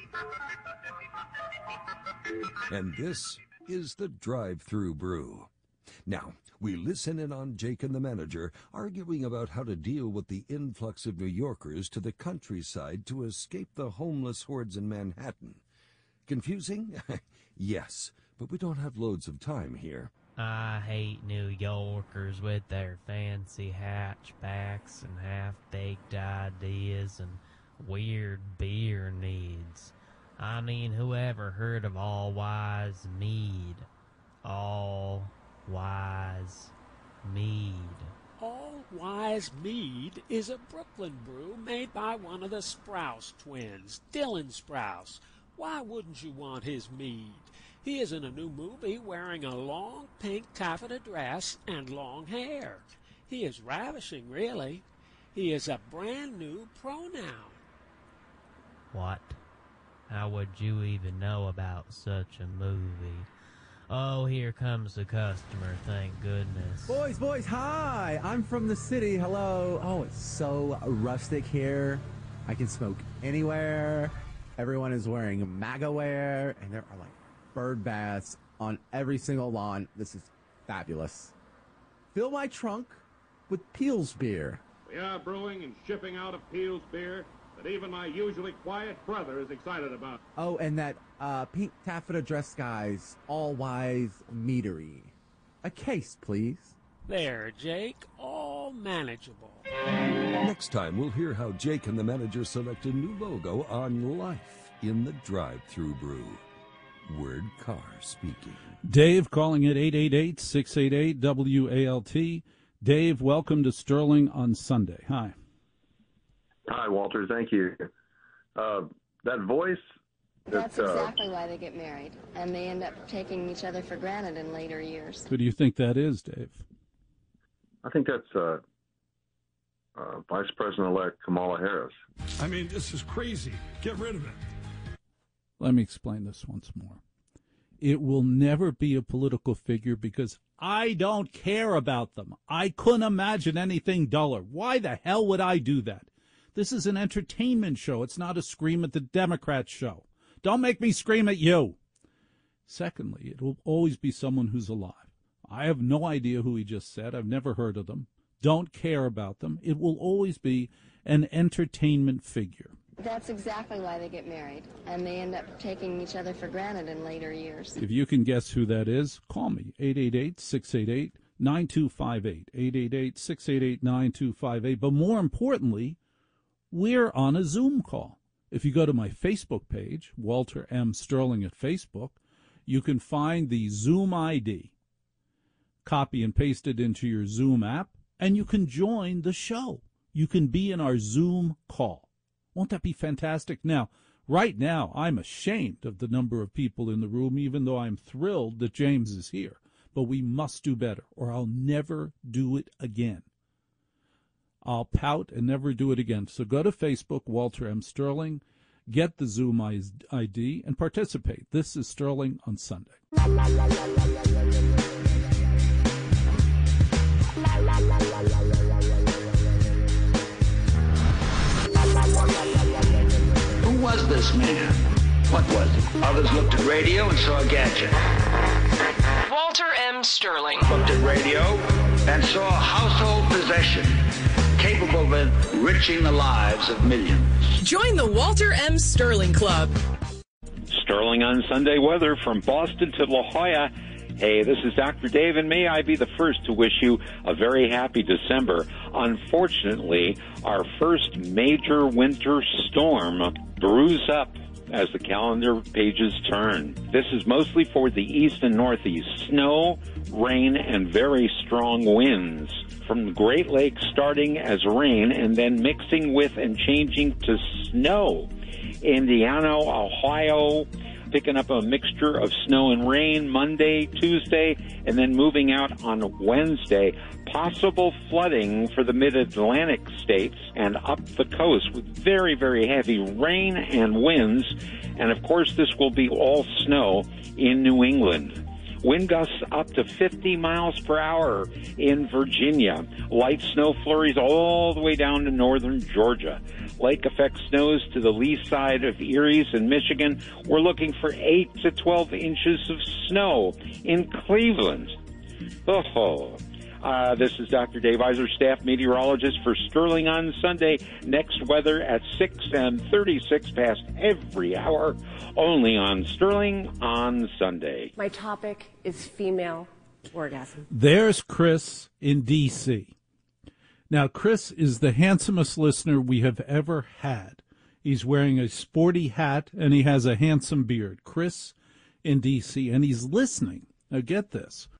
And this is the drive-through brew. Now, we listen in on Jake and the manager arguing about how to deal with the influx of New Yorkers to the countryside to escape the homeless hordes in Manhattan. Confusing? Yes, but we don't have loads of time here. I hate New Yorkers with their fancy hatchbacks and half-baked ideas and weird beer needs. I mean, whoever heard of All Wise Mead? All Wise Mead. All Wise Mead is a Brooklyn brew made by one of the Sprouse twins, Dylan Sprouse. Why wouldn't you want his mead? He is in a new movie wearing a long pink taffeta dress and long hair. He is ravishing, really. He is a brand new pronoun. What? How would you even know about such a movie? Oh, here comes the customer, thank goodness. Boys, boys, hi! I'm from the city, hello. Oh, it's so rustic here. I can smoke anywhere. Everyone is wearing MAGA wear, and there are like bird baths on every single lawn. This is fabulous. Fill my trunk with Peel's beer. We are brewing and shipping out of Peel's beer that even my usually quiet brother is excited about. Oh, and that uh, pink taffeta dress guy's all-wise meadery. A case, please. There, Jake, all manageable. Next time, we'll hear how Jake and the manager select a new logo on life in the drive-through brew. Word car speaking. Dave calling at eight eight eight, six eight eight, W A L T. Dave, welcome to Sterling on Sunday. Hi. Hi, Walter. Thank you. Uh, that voice. That's uh, exactly why they get married, and they end up taking each other for granted in later years. Who do you think that is, Dave? I think that's uh, uh, Vice President-elect Kamala Harris. I mean, this is crazy. Get rid of it. Let me explain this once more. It will never be a political figure because I don't care about them. I couldn't imagine anything duller. Why the hell would I do that? This is an entertainment show. It's not a scream at the Democrats show. Don't make me scream at you. Secondly, it will always be someone who's alive. I have no idea who he just said. I've never heard of them. Don't care about them. It will always be an entertainment figure. That's exactly why they get married, and they end up taking each other for granted in later years. If you can guess who that is, call me, eight eight eight, six eight eight, nine two five eight, eight eight eight, six eight eight, nine two five eight. But more importantly, we're on a Zoom call. If you go to my Facebook page, Walter M. Sterling at Facebook, you can find the Zoom I D. Copy and paste it into your Zoom app, and you can join the show. You can be in our Zoom call. Won't that be fantastic? Now, right now, I'm ashamed of the number of people in the room, even though I'm thrilled that James is here. But we must do better, or I'll never do it again. I'll pout and never do it again. So go to Facebook, Walter M. Sterling, get the Zoom I D, and participate. This is Sterling on Sunday. Who was this man? What was he? Others looked at radio and saw a gadget. Walter M. Sterling. Looked at radio and saw a household possession capable of enriching the lives of millions. Join the Walter M. Sterling Club. Sterling on Sunday weather from Boston to La Jolla. Hey, this is Doctor Dave, and may I be the first to wish you a very happy December. Unfortunately, our first major winter storm brews up as the calendar pages turn. This is mostly for the east and northeast. Snow, rain, and very strong winds. From the Great Lakes starting as rain and then mixing with and changing to snow. Indiana, Ohio, picking up a mixture of snow and rain Monday, Tuesday, and then moving out on Wednesday. Possible flooding for the mid-Atlantic states and up the coast with very, very heavy rain and winds. And, of course, this will be all snow in New England. Wind gusts up to fifty miles per hour in Virginia. Light snow flurries all the way down to northern Georgia. Lake effect snows to the lee side of Erie and Michigan. We're looking for eight to twelve inches of snow in Cleveland. Oh, uh, this is Doctor Dave Iser, staff meteorologist for Sterling on Sunday. Next weather at six and thirty-six past every hour, only on Sterling on Sunday. My topic is female orgasm. There's Chris in D C Now, Chris is the handsomest listener we have ever had. He's wearing a sporty hat, and he has a handsome beard. Chris in D C, and he's listening. Now, get this.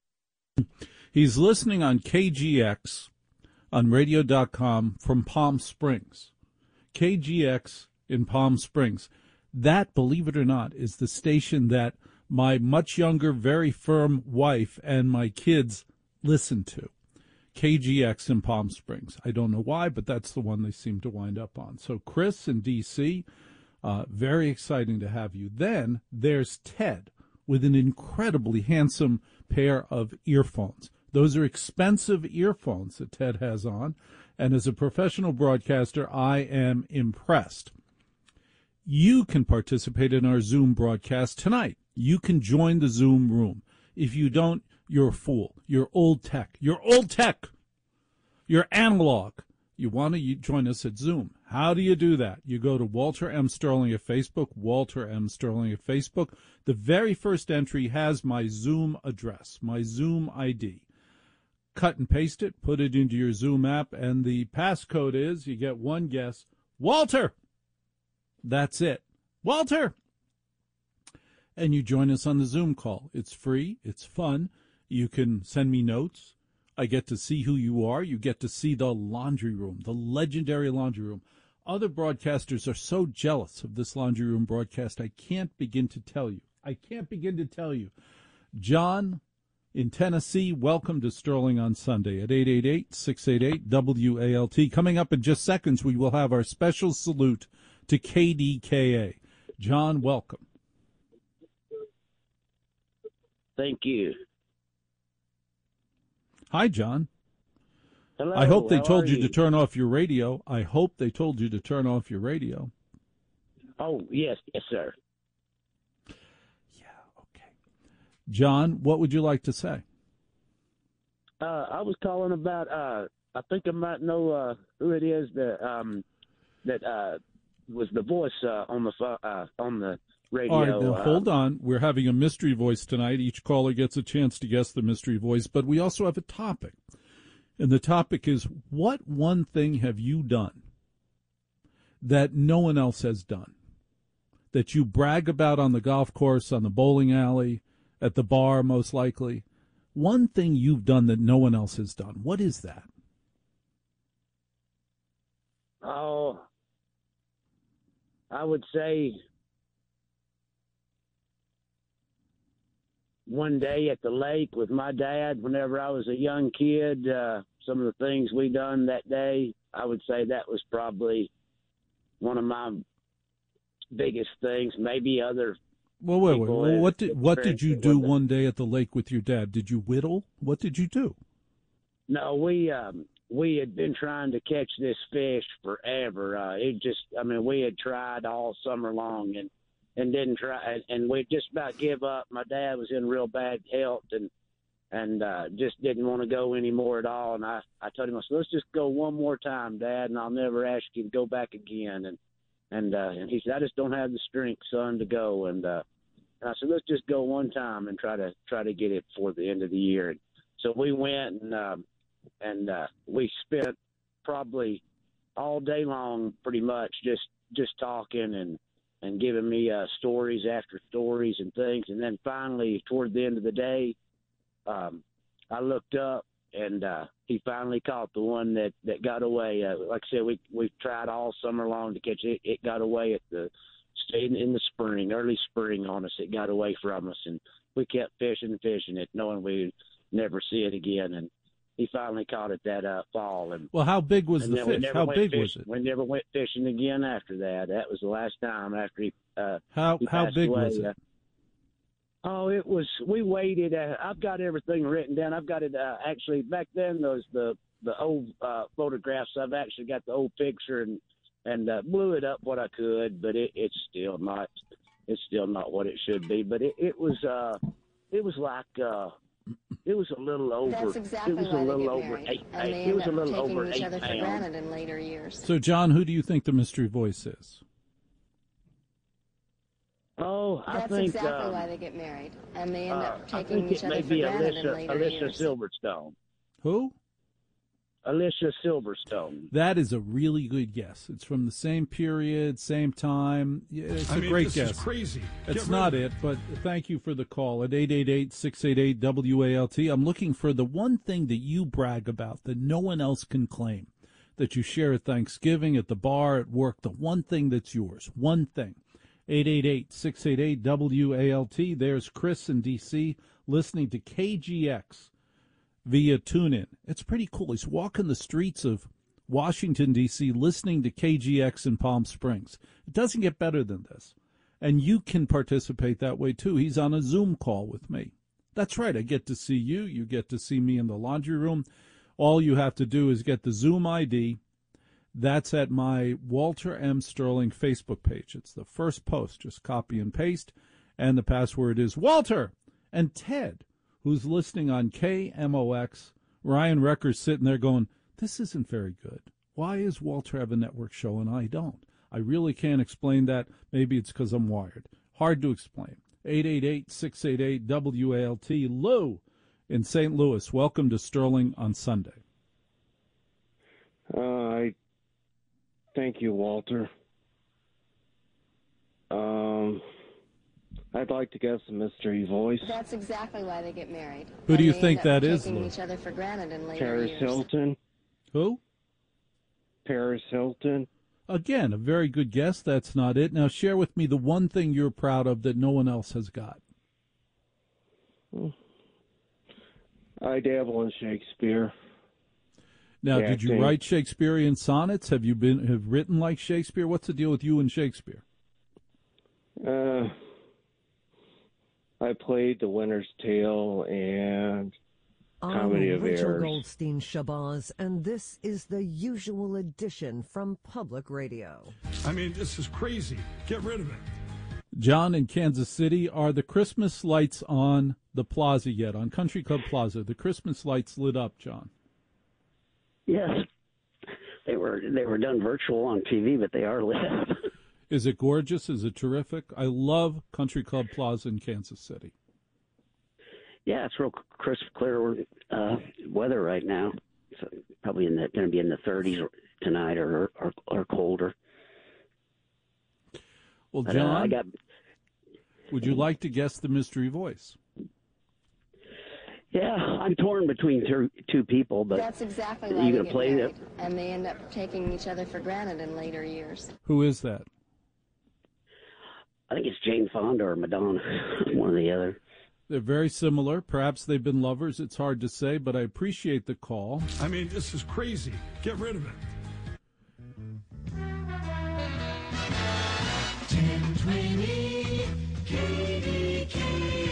He's listening on K G X on radio dot com from Palm Springs. K G X in Palm Springs. That, believe it or not, is the station that my much younger, very firm wife and my kids listen to. K G X in Palm Springs. I don't know why, but that's the one they seem to wind up on. So Chris in D C, uh, very exciting to have you. Then there's Ted with an incredibly handsome pair of earphones. Those are expensive earphones that Ted has on, and as a professional broadcaster, I am impressed. You can participate in our Zoom broadcast tonight. You can join the Zoom room. If you don't, you're a fool. You're old tech. You're old tech. You're analog. You want to join us at Zoom. How do you do that? You go to Walter M. Sterling at Facebook, Walter M. Sterling at Facebook. The very first entry has my Zoom address, my Zoom I D. Cut and paste it, put it into your Zoom app, and the passcode is, you get one guess, Walter. That's it. Walter. And you join us on the Zoom call. It's free. It's fun. You can send me notes. I get to see who you are. You get to see the laundry room, the legendary laundry room. Other broadcasters are so jealous of this laundry room broadcast, I can't begin to tell you. I can't begin to tell you. John in Tennessee, welcome to Sterling on Sunday at eight eight eight, six eight eight, W A L T. Coming up in just seconds, we will have our special salute to K D K A. John, welcome. Thank you. Hi, John. Hello. I hope they how told are you, you to turn off your radio. I hope they told you to turn off your radio. Oh, yes, yes, sir. John, what would you like to say? Uh, I was calling about, uh, I think I might know uh, who it is that um, that uh, was the voice uh, on the pho- uh, on the radio. All right, now uh, hold on. We're having a mystery voice tonight. Each caller gets a chance to guess the mystery voice, but we also have a topic. And the topic is, what one thing have you done that no one else has done, that you brag about on the golf course, on the bowling alley, at the bar, most likely? One thing you've done that no one else has done. What is that? Oh, I would say one day at the lake with my dad whenever I was a young kid, uh, some of the things we done that day, I would say that was probably one of my biggest things. Maybe other Well, wait, wait. people Well, have what did what did you experienced it do with it. one day at the lake with your dad? Did you whittle? What did you do? No, we um, we had been trying to catch this fish forever. Uh, it just, I mean, we had tried all summer long and and didn't try, and we just about give up. My dad was in real bad health and and uh, just didn't want to go anymore at all. And I I told him, I said, let's just go one more time, Dad, and I'll never ask you to go back again. And and uh, and he said, I just don't have the strength, son, to go. And uh, and I said, let's just go one time and try to try to get it before the end of the year. And so we went and um, and uh, we spent probably all day long, pretty much just just talking and and giving me uh, stories after stories and things. And then finally, toward the end of the day, um, I looked up and uh, he finally caught the one that, that got away. Uh, like I said, we we tried all summer long to catch it. It got away at the stayed in the spring, early spring on us. It got away from us, and we kept fishing and fishing it, knowing we'd never see it again. And he finally caught it that uh, fall. And well, how big was and the then we fish? never How went big fishing. was it? We never went fishing again after that. That was the last time after he. Uh, How he how passed big away. was it? Uh, oh, it was. We waited. Uh, I've got everything written down. I've got it. Uh, actually, back then, those the the old uh, photographs. I've actually got the old picture and and uh, blew it up what I could, but it, it's still not. It's still not what it should be. But it, it was. Uh, it was like. Uh, it was a little over. That's exactly it was why a little they get over married. eight. And they eight end it was up a little taking over each eight other for pounds. granted in later years. So, John, who do you think the mystery voice is? Oh, I That's think exactly um, why they get married, and they end uh, up I taking think each it other may for be granted Alicia, in later Alicia years. Silverstone. Who? Alicia Silverstone. That is a really good guess. It's from the same period, same time. Yeah, it's I a mean, great this guess. is crazy. Get It's rid not of it, but thank you for the call at eight eight eight, six eight eight, W A L T. I'm looking for the one thing that you brag about that no one else can claim, that you share at Thanksgiving, at the bar, at work, the one thing that's yours, one thing. eight eight eight, six eight eight, W A L T. There's Chris in D C listening to K G X via TuneIn. It's pretty cool. He's walking the streets of Washington, D C, listening to K G X in Palm Springs. It doesn't get better than this. And you can participate that way, too. He's on a Zoom call with me. That's right. I get to see you. You get to see me in the laundry room. All you have to do is get the Zoom I D. That's at my Walter M. Sterling Facebook page. It's the first post. Just copy and paste. And the password is Walter. And Ted, who's listening on K M O X, Ryan Recker's sitting there going, this isn't very good. Why is Walter have a network show and I don't? I really can't explain that. Maybe it's because I'm wired. Hard to explain. eight eight eight, six eight eight, W A L T. Lou in Saint Louis. Welcome to Sterling on Sunday. Uh, I thank you, Walter. Um, I'd like to guess a mystery voice. That's exactly why they get married. Who do And you they think end up that is, taking Lou? each other for granted in later Paris years. Hilton. Who? Paris Hilton. Again, a very good guess. That's not it. Now share with me the one thing you're proud of that no one else has got. I dabble in Shakespeare. Now, Yeah, did you thanks. write Shakespearean sonnets? Have you been have written like Shakespeare? What's the deal with you and Shakespeare? Uh, I played The Winter's Tale and Comedy I'm of Rachel Errors. Goldstein Shabazz, and this is the usual edition from Public Radio. I mean, this is crazy. Get rid of it. John in Kansas City, are the Christmas lights on the plaza yet? On Country Club Plaza, the Christmas lights lit up, John? Yes, they were they were done virtual on T V, but they are lit up. Is it gorgeous? Is it terrific? I love Country Club Plaza in Kansas City. Yeah, it's real crisp, clear uh, weather right now. So probably in the going to be in the thirties tonight, or or, or colder. Well, But, John, uh, I got. would you like to guess the mystery voice? Yeah, I'm torn between two, two people, but That's exactly are why you they gonna get play married, that? and they end up taking each other for granted in later years. Who is that? I think it's Jane Fonda or Madonna, one or the other. They're very similar. Perhaps they've been lovers. It's hard to say, but I appreciate the call. I mean, this is crazy. Get rid of it. ten twenty K D K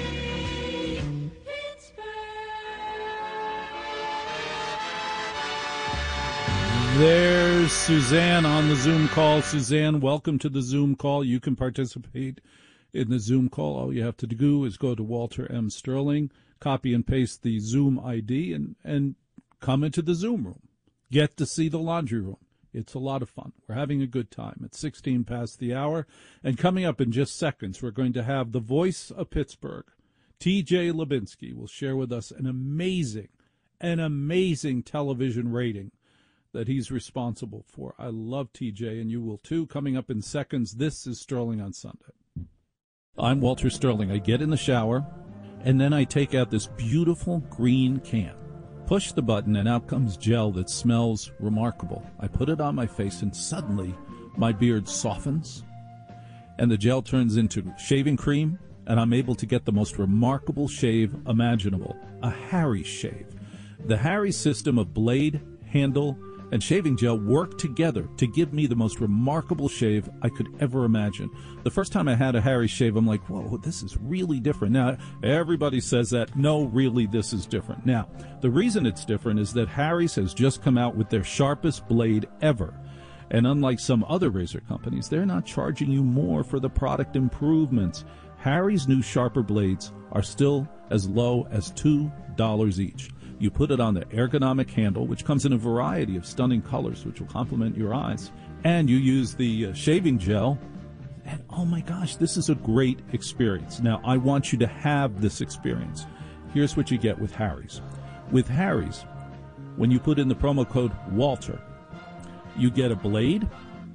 There's Suzanne on the Zoom call. Suzanne, welcome to the Zoom call. You can participate in the Zoom call. All you have to do is go to Walter M. Sterling, copy and paste the Zoom I D, and, and come into the Zoom room. Get to see the laundry room. It's a lot of fun. We're having a good time. It's sixteen past the hour. And coming up in just seconds, we're going to have the voice of Pittsburgh, T J Lubinsky, will share with us an amazing, an amazing television rating that he's responsible for. I love T J, and you will too. Coming up in seconds, this is Sterling on Sunday. I'm Walter Sterling. I get in the shower, and then I take out this beautiful green can. Push the button, and out comes gel that smells remarkable. I put it on my face, and suddenly my beard softens. and the gel turns into shaving cream, and I'm able to get the most remarkable shave imaginable, a Harry's shave. The Harry's system of blade, handle, and shaving gel work together to give me the most remarkable shave I could ever imagine. The first time I had a Harry's shave, I'm like, whoa, this is really different. Now, everybody says that. No, really, this is different. Now, the reason it's different is that Harry's has just come out with their sharpest blade ever. And unlike some other razor companies, they're not charging you more for the product improvements. Harry's new sharper blades are still as low as two dollars each. You put it on the ergonomic handle, which comes in a variety of stunning colors, which will complement your eyes. And you use the uh, shaving gel. And oh my gosh, this is a great experience. Now, I want you to have this experience. Here's what you get with Harry's. With Harry's, when you put in the promo code Walter, you get a blade,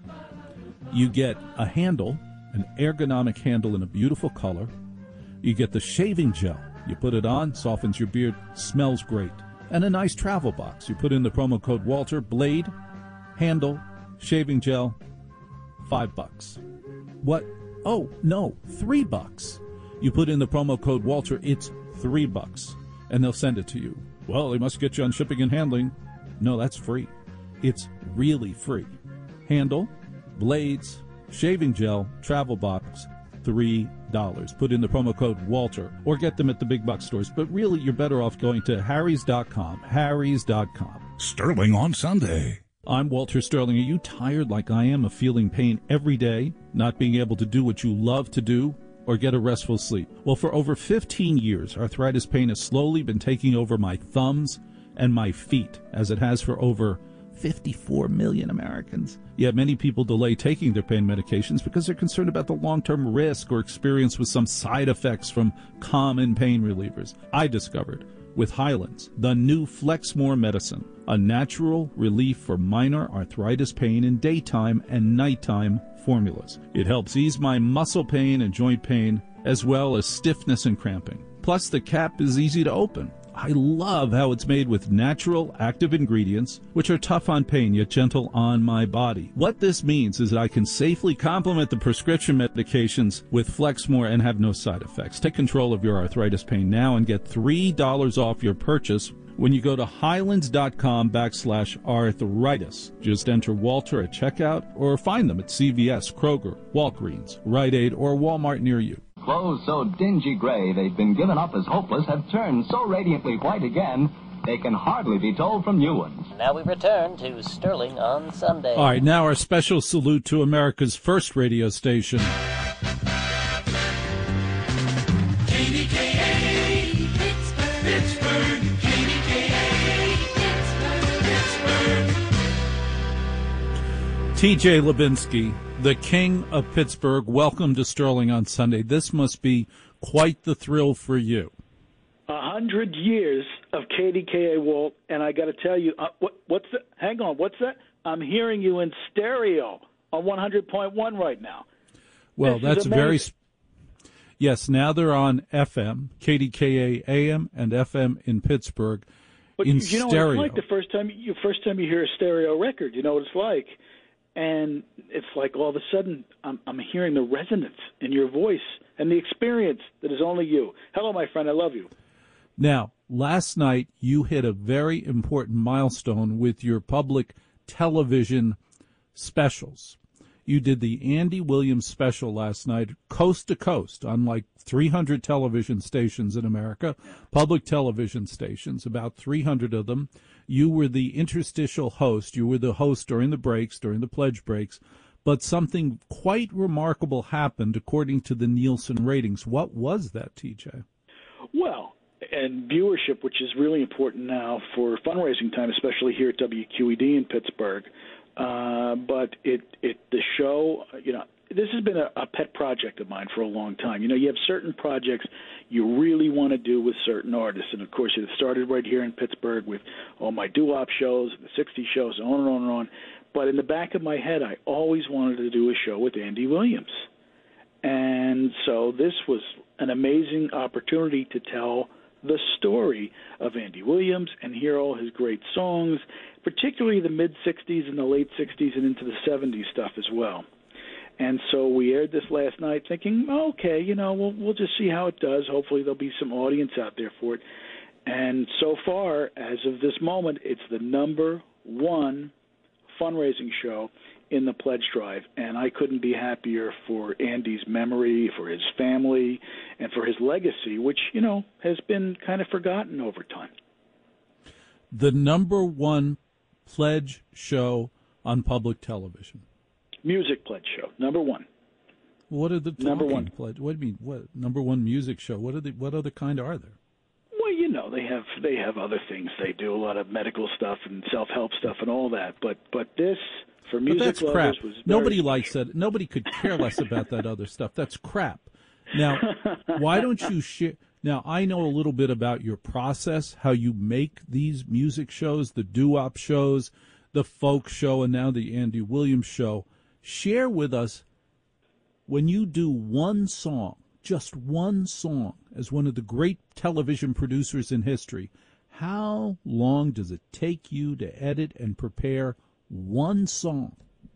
you get a handle, an ergonomic handle in a beautiful color, you get the shaving gel. You put it on, softens your beard, smells great. And a nice travel box. You put in the promo code Walter, blade, handle, shaving gel, five bucks. What? Oh, no, three bucks. You put in the promo code Walter, it's three bucks. And they'll send it to you. Well, they must get you on shipping and handling. No, that's free. It's really free. Handle, blades, shaving gel, travel box, three dollars. Put in the promo code Walter or get them at the big box stores. But really, you're better off going to harrys dot com. harrys dot com. Sterling on Sunday. I'm Walter Sterling. Are you tired like I am of feeling pain every day, not being able to do what you love to do, or get a restful sleep? Well, for over fifteen years, arthritis pain has slowly been taking over my thumbs and my feet, as it has for over fifty-four million Americans. Yet many people delay taking their pain medications because they're concerned about the long-term risk or experience with some side effects from common pain relievers. I discovered with Hyland's, the new Flexmore medicine, a natural relief for minor arthritis pain in daytime and nighttime formulas. It helps ease my muscle pain and joint pain, as well as stiffness and cramping. Plus, the cap is easy to open. I love how it's made with natural, active ingredients, which are tough on pain yet gentle on my body. What this means is that I can safely complement the prescription medications with Flexmore and have no side effects. Take control of your arthritis pain now and get three dollars off your purchase when you go to hylands.com backslash arthritis. Just enter Walter at checkout or find them at C V S, Kroger, Walgreens, Rite Aid, or Walmart near you. Clothes so dingy gray they've been given up as hopeless have turned so radiantly white again they can hardly be told from new ones. Now we return to Sterling on Sunday. All right, now our special salute to America's first radio station. K D K A, Pittsburgh, Pittsburgh, K D K A, Pittsburgh, Pittsburgh. T J Levinsky, the king of Pittsburgh, welcome to Sterling on Sunday. This must be quite the thrill for you. A hundred years of K D K A, Walt, and I got to tell you, uh, what, what's the? Hang on, what's that? I'm hearing you in stereo on one hundred point one right now. Well, this that's very. Yes, now they're on F M, K D K A A M and F M in Pittsburgh, but in you know, stereo. it's like the first time you first time you hear a stereo record. You know what it's like. And it's like all of a sudden I'm, I'm hearing the resonance in your voice and the experience that is only you. Hello, my friend. I love you. Now, last night you hit a very important milestone with your public television specials. You did the Andy Williams special last night, coast to coast, on like three hundred television stations in America, public television stations, about three hundred of them. You were the interstitial host. You were the host during the breaks, during the pledge breaks. But something quite remarkable happened according to the Nielsen ratings. What was that, T J? Well, and viewership, which is really important now for fundraising time, especially here at W Q E D in Pittsburgh. Uh, but it, it, the show, you know, this has been a, a pet project of mine for a long time. You know, you have certain projects you really want to do with certain artists. And, of course, it started right here in Pittsburgh with all my doo-wop shows, the sixties shows, on and on and on. But in the back of my head, I always wanted to do a show with Andy Williams. And so this was an amazing opportunity to tell the story of Andy Williams and hear all his great songs, particularly the mid-sixties and the late sixties and into the seventies stuff as well. And so we aired this last night thinking, okay, you know, we'll, we'll just see how it does. Hopefully there'll be some audience out there for it. And so far, as of this moment, it's the number one fundraising show in the pledge drive. And I couldn't be happier for Andy's memory, for his family, and for his legacy, which, you know, has been kind of forgotten over time. The number one pledge show on public television. Music pledge show, number one. What are the number one pledge? What do you mean? What number one music show? What are the what other kind are there? Well, you know, they have they have other things. They do a lot of medical stuff and self-help stuff and all that. But but this for music but that's lovers crap. was very Nobody special. likes that. Nobody could care less about that other stuff. That's crap. Now, why don't you share? Now, I know a little bit about your process, how you make these music shows, the doo-wop shows, the folk show, and now the Andy Williams show. Share with us, when you do one song, just one song, as one of the great television producers in history, how long does it take you to edit and prepare one song?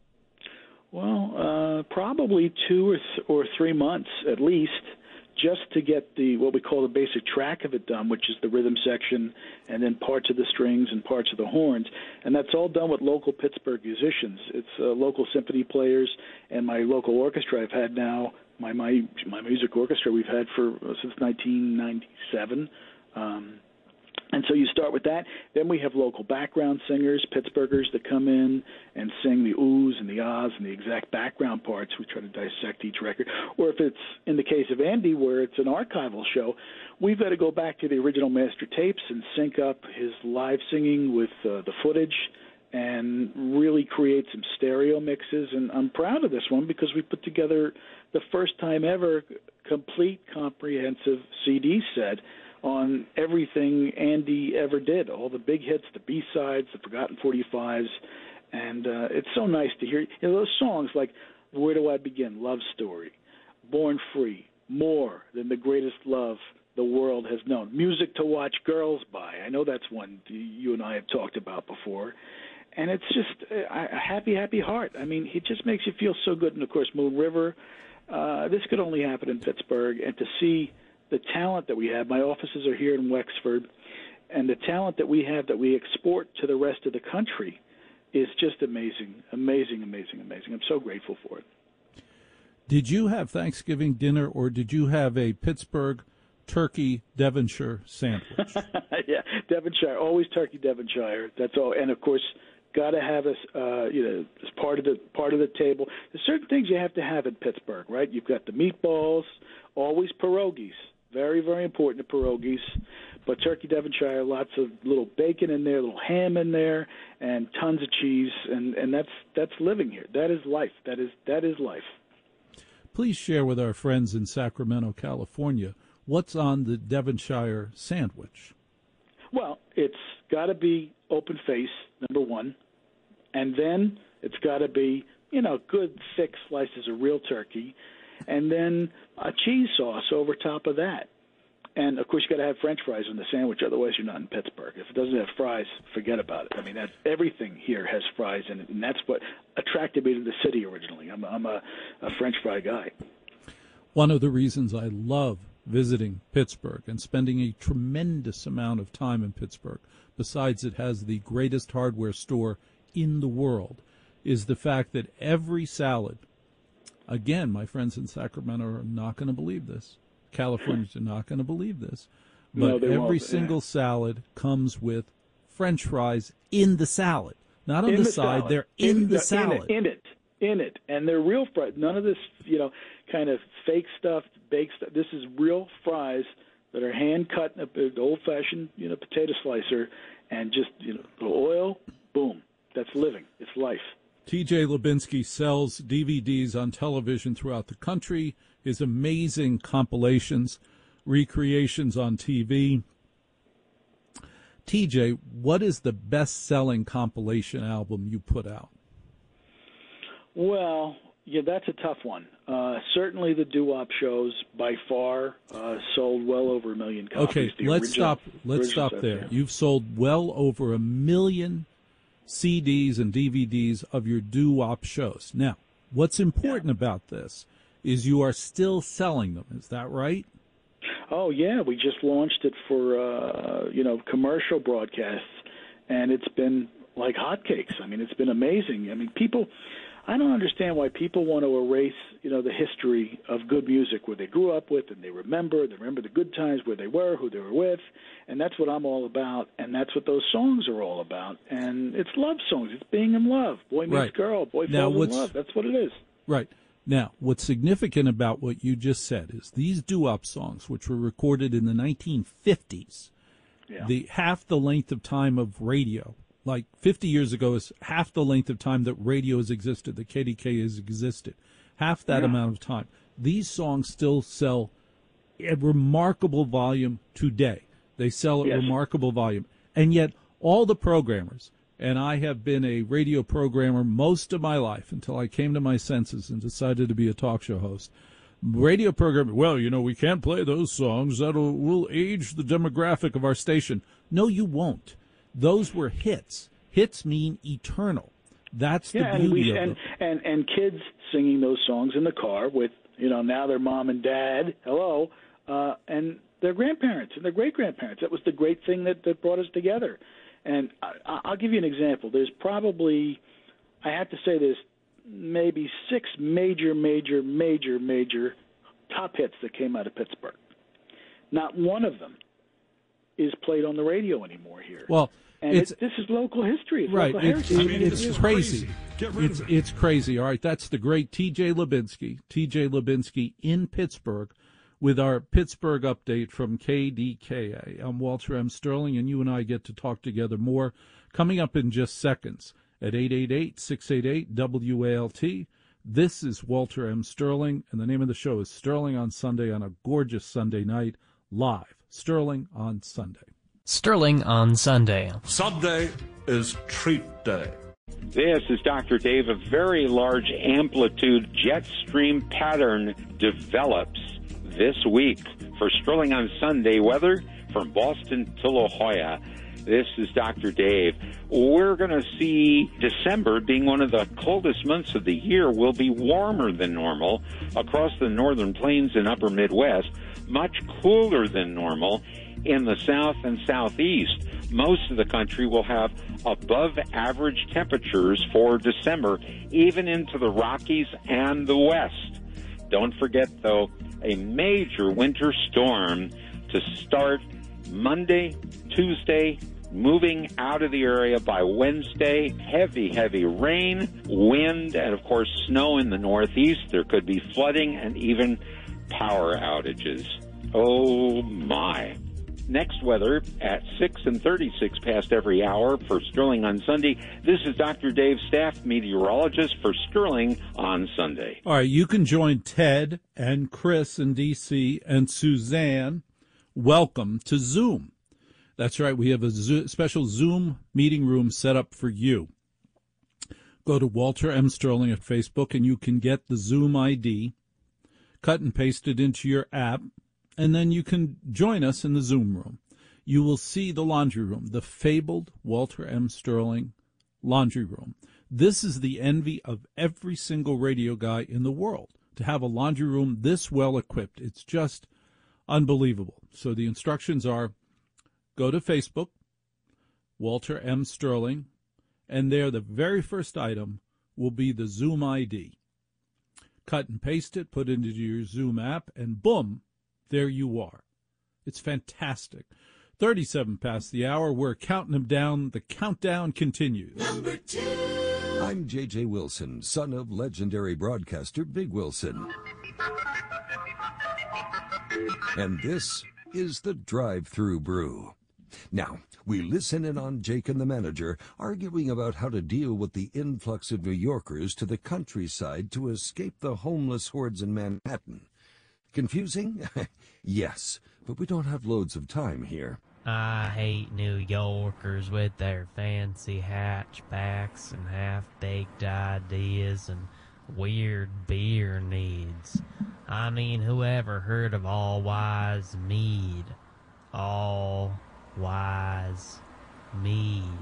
Well, uh, probably two or, th- or three months at least, just to get the what we call the basic track of it done, which is the rhythm section and then parts of the strings and parts of the horns. And that's all done with local Pittsburgh musicians. It's uh, local symphony players and my local orchestra I've had now, my my, my music orchestra we've had for uh, since nineteen ninety-seven. Um, and so you start with that. Then we have local background singers, Pittsburghers, that come in and sing the oohs and the ahs and the exact background parts. We try to dissect each record. Or if it's, in the case of Andy, where it's an archival show, we've got to go back to the original master tapes and sync up his live singing with uh, the footage and really create some stereo mixes. And I'm proud of this one because we put together the first time ever complete comprehensive C D set on everything Andy ever did, all the big hits, the B-sides, the Forgotten forty-fives, and uh, it's so nice to hear you know, those songs like Where Do I Begin, Love Story, Born Free, More Than the Greatest Love the World Has Known, Music to Watch Girls By. I know that's one you and I have talked about before, and it's just a, a happy, happy heart. I mean, it just makes you feel so good, and of course, Moon River, uh, this could only happen in Pittsburgh, and to see the talent that we have. My offices are here in Wexford, and the talent that we have that we export to the rest of the country is just amazing, amazing, amazing, amazing. I'm so grateful for it. Did you have Thanksgiving dinner, or did you have a Pittsburgh turkey Devonshire sandwich? Yeah, Devonshire, always turkey Devonshire. That's all, and of course, got to have us, uh, you know, as part of the part of the table. There's certain things you have to have in Pittsburgh, right? You've got the meatballs, always pierogies. Very, very important, the pierogies. But turkey Devonshire, lots of little bacon in there, little ham in there, and tons of cheese, and, and that's that's living here. That is life. That is that is life. Please share with our friends in Sacramento, California, what's on the Devonshire sandwich. Well, it's got to be open face, number one, and then it's got to be, you know, good thick slices of real turkey, and then a cheese sauce over top of that. And, of course, you got to have French fries on the sandwich, otherwise you're not in Pittsburgh. If it doesn't have fries, forget about it. I mean, that's, everything here has fries in it, and that's what attracted me to the city originally. I'm, I'm a, a French fry guy. One of the reasons I love visiting Pittsburgh and spending a tremendous amount of time in Pittsburgh, besides it has the greatest hardware store in the world, is the fact that every salad, again, my friends in Sacramento are not going to believe this. Californians are not going to believe this. But No, they every won't, single yeah. salad comes with French fries in the salad. Not on in the, the side, salad. they're in, the no, In In it, in it, in it. And they're real fries. None of this, you know, kind of fake stuff, baked stuff. This is real fries that are hand-cut in an old-fashioned, you know, potato slicer, and just, you know, the oil, boom. That's living. It's life. T J Lubinsky sells D V Ds on television throughout the country, his amazing compilations, recreations on T V. T J, what is the best-selling compilation album you put out? Well, yeah, that's a tough one. Uh, certainly the doo-wop shows by far uh, sold well over a million copies. Okay, The let's original- stop. Let's original stop stuff, there. yeah. You've sold well over a million C Ds and D V Ds of your doo-wop shows. Now, what's important about this is you are still selling them. Is that right? Oh, yeah. We just launched it for, uh, you know, commercial broadcasts, and it's been like hotcakes. I mean, it's been amazing. I mean, people, I don't understand why people want to erase, you know, the history of good music where they grew up with and they remember, they remember the good times where they were, who they were with, and that's what I'm all about, and that's what those songs are all about. And it's love songs. It's being in love. Boy meets Right. girl. Boy Now, falls in what's- love. That's what it is. Right. Now, what's significant about what you just said is these doo-wop songs, which were recorded in the nineteen fifties, Yeah. the half the length of time of radio, like fifty years ago is half the length of time that radio has existed, that K D K has existed, half that Yeah. amount of time. These songs still sell at remarkable volume today. They sell at Yes. remarkable volume. And yet all the programmers, and I have been a radio programmer most of my life until I came to my senses and decided to be a talk show host. Radio programmer, well, you know, we can't play those songs. That'll will age the demographic of our station. No, you won't. Those were hits. Hits mean eternal. That's the Yeah, and beauty we of and, them. and and kids singing those songs in the car with, you know, now their mom and dad, hello, uh, and their grandparents and their great grandparents. That was the great thing that that brought us together. And I, I'll give you an example. There's probably, I have to say this, maybe six major, major, major, major top hits that came out of Pittsburgh. Not one of them is played on the radio anymore here. Well, and it's it, this is local history. It's right. local It's, heritage. it's, it's crazy. Get rid It's of it. it's crazy. All right, that's the great T J Lubinsky. T J Lubinsky in Pittsburgh with our Pittsburgh update from K D K A. I'm Walter M. Sterling, and you and I get to talk together more coming up in just seconds at eight eight eight, six eight eight, W A L T. This is Walter M. Sterling, and the name of the show is Sterling on Sunday on a gorgeous Sunday night, live. Sterling on Sunday. Sterling on Sunday. Sunday is treat day. This is Doctor Dave. A very large amplitude jet stream pattern develops this week for Sterling on Sunday weather from Boston to La Jolla. This is Doctor Dave. We're going to see December being one of the coldest months of the year. Will be warmer than normal across the northern plains and upper Midwest, much cooler than normal in the south and southeast. Most of the country will have above average temperatures for December, even into the Rockies and the West. Don't forget, though, a major winter storm to start Monday, Tuesday, moving out of the area by Wednesday. Heavy, heavy rain, wind, and, of course, snow in the Northeast. There could be flooding and even power outages. Oh, my. Next weather at six and thirty-six past every hour for Sterling on Sunday. This is Doctor Dave, staff meteorologist for Sterling on Sunday. All right, you can join Ted and Chris in D C and Suzanne. Welcome to Zoom. That's right, we have a Zo- special Zoom meeting room set up for you. Go to Walter M. Sterling at Facebook, and you can get the Zoom I D, cut and paste it into your app, and then you can join us in the Zoom room. You will see the laundry room, the fabled Walter M. Sterling laundry room. This is the envy of every single radio guy in the world, to have a laundry room this well equipped. It's just unbelievable. So the instructions are, go to Facebook, Walter M. Sterling, and there the very first item will be the Zoom I D. Cut and paste it, put it into your Zoom app, and boom, there you are. It's fantastic. thirty-seven past the hour. We're counting them down. The countdown continues. Number two. I'm J J. Wilson, son of legendary broadcaster Big Wilson. And this is the Drive-Thru Brew. Now, we listen in on Jake and the manager arguing about how to deal with the influx of New Yorkers to the countryside to escape the homeless hordes in Manhattan. Confusing? Yes, but we don't have loads of time here. I hate New Yorkers with their fancy hatchbacks and half-baked ideas and weird beer needs. I mean, whoever heard of All Wise Mead? All Wise Mead.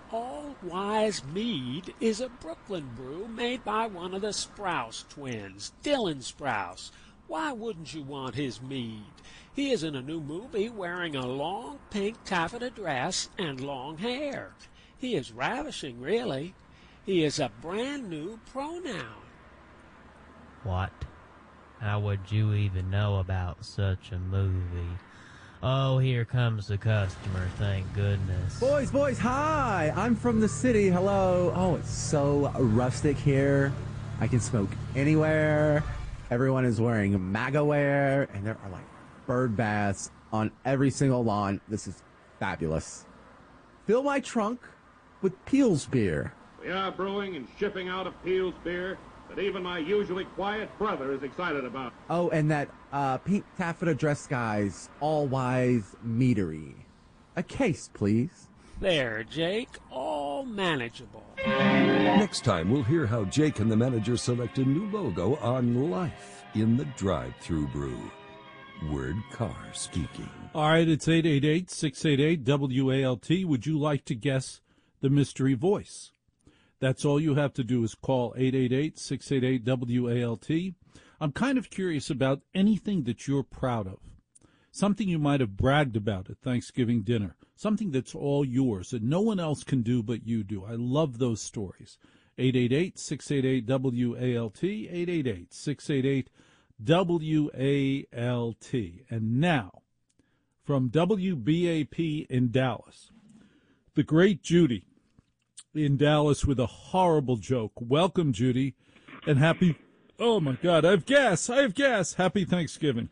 All-Wise Mead is a Brooklyn brew made by one of the Sprouse twins, Dylan Sprouse. Why wouldn't you want his mead? He is in a new movie wearing a long pink taffeta dress and long hair. He is ravishing, really. He is a brand new pronoun. What? How would you even know about such a movie? Oh, here comes the customer, thank goodness. Boys, boys, hi! I'm from the city, hello. Oh, it's so rustic here. I can smoke anywhere. Everyone is wearing MAGA wear, and there are like bird baths on every single lawn. This is fabulous. Fill my trunk with Peel's beer. We are brewing and shipping out of Peel's beer that even my usually quiet brother is excited about. Oh, and that uh, pink taffeta dress guy's all-wise meadery. A case, please. There, Jake, all manageable. Next time, we'll hear how Jake and the manager select a new logo on life in the drive-thru brew. Word car skeeking. All right, it's eight eight eight, six eight eight, W A L T. Would you like to guess the mystery voice? That's all you have to do is call eight eight eight, six eight eight, W A L T. I'm kind of curious about anything that you're proud of, something you might have bragged about at Thanksgiving dinner, something that's all yours that no one else can do but you do. I love those stories. eight eight eight, six eight eight, W A L T, eight eight eight, six eight eight, W A L T. And now, from W B A P in Dallas, the great Judy in Dallas with a horrible joke. Welcome, Judy, and happy, oh my God, I have gas, I have gas. Happy Thanksgiving.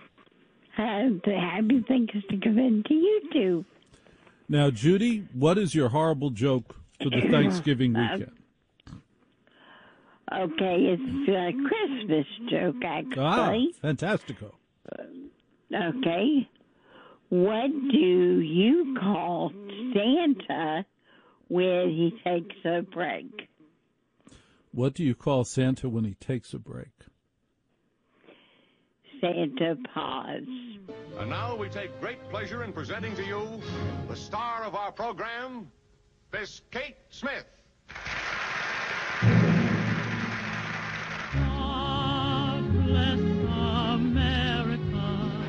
Happy Thanksgiving to you too. Now, Judy, what is your horrible joke for the Thanksgiving weekend? Uh, okay, it's a Christmas joke, actually. Ah, fantastico. Okay. What do you call Santa when he takes a break? What do you call Santa when he takes a break? Santa Paws. And now we take great pleasure in presenting to you the star of our program, Miss Kate Smith. God bless America,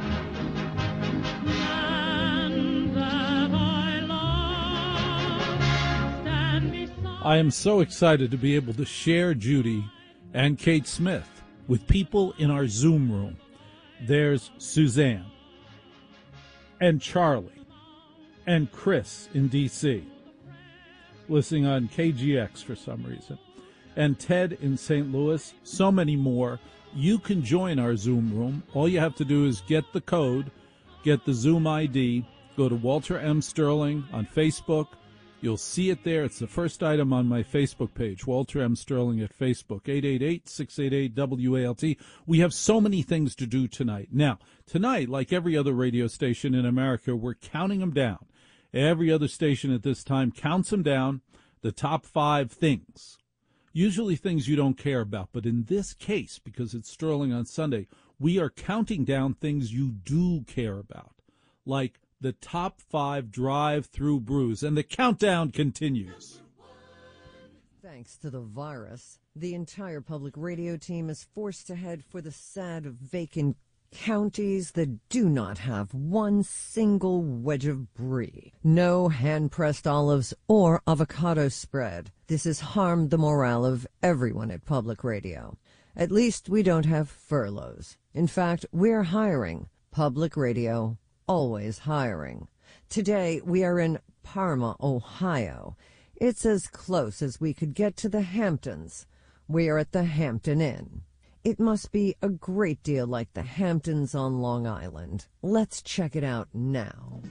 land that I love. Stand beside. I am so excited to be able to share Judy and Kate Smith with people in our Zoom room. There's Suzanne and Charlie and Chris in D C listening on K G X for some reason, and Ted in Saint Louis, so many more. You can join our Zoom room. All you have to do is get the code, get the Zoom I D, go to Walter M. Sterling on Facebook. You'll see it there. It's the first item on my Facebook page, Walter M. Sterling at Facebook, eight eight eight, six eight eight, W A L T. We have so many things to do tonight. Now, tonight, like every other radio station in America, we're counting them down. Every other station at this time counts them down, the top five things. Usually things you don't care about, but in this case, because it's Sterling on Sunday, we are counting down things you do care about, like the top five drive-through brews, and the countdown continues. Thanks to the virus, the entire public radio team is forced to head for the sad vacant counties that do not have one single wedge of brie, no hand-pressed olives or avocado spread. This has harmed the morale of everyone at public radio. At least we don't have furloughs. In fact, we're hiring. Public radio, always hiring. Today, we are in Parma, Ohio. It's as close as we could get to the Hamptons. We are at the Hampton Inn. It must be a great deal like the Hamptons on Long Island. Let's check it out now.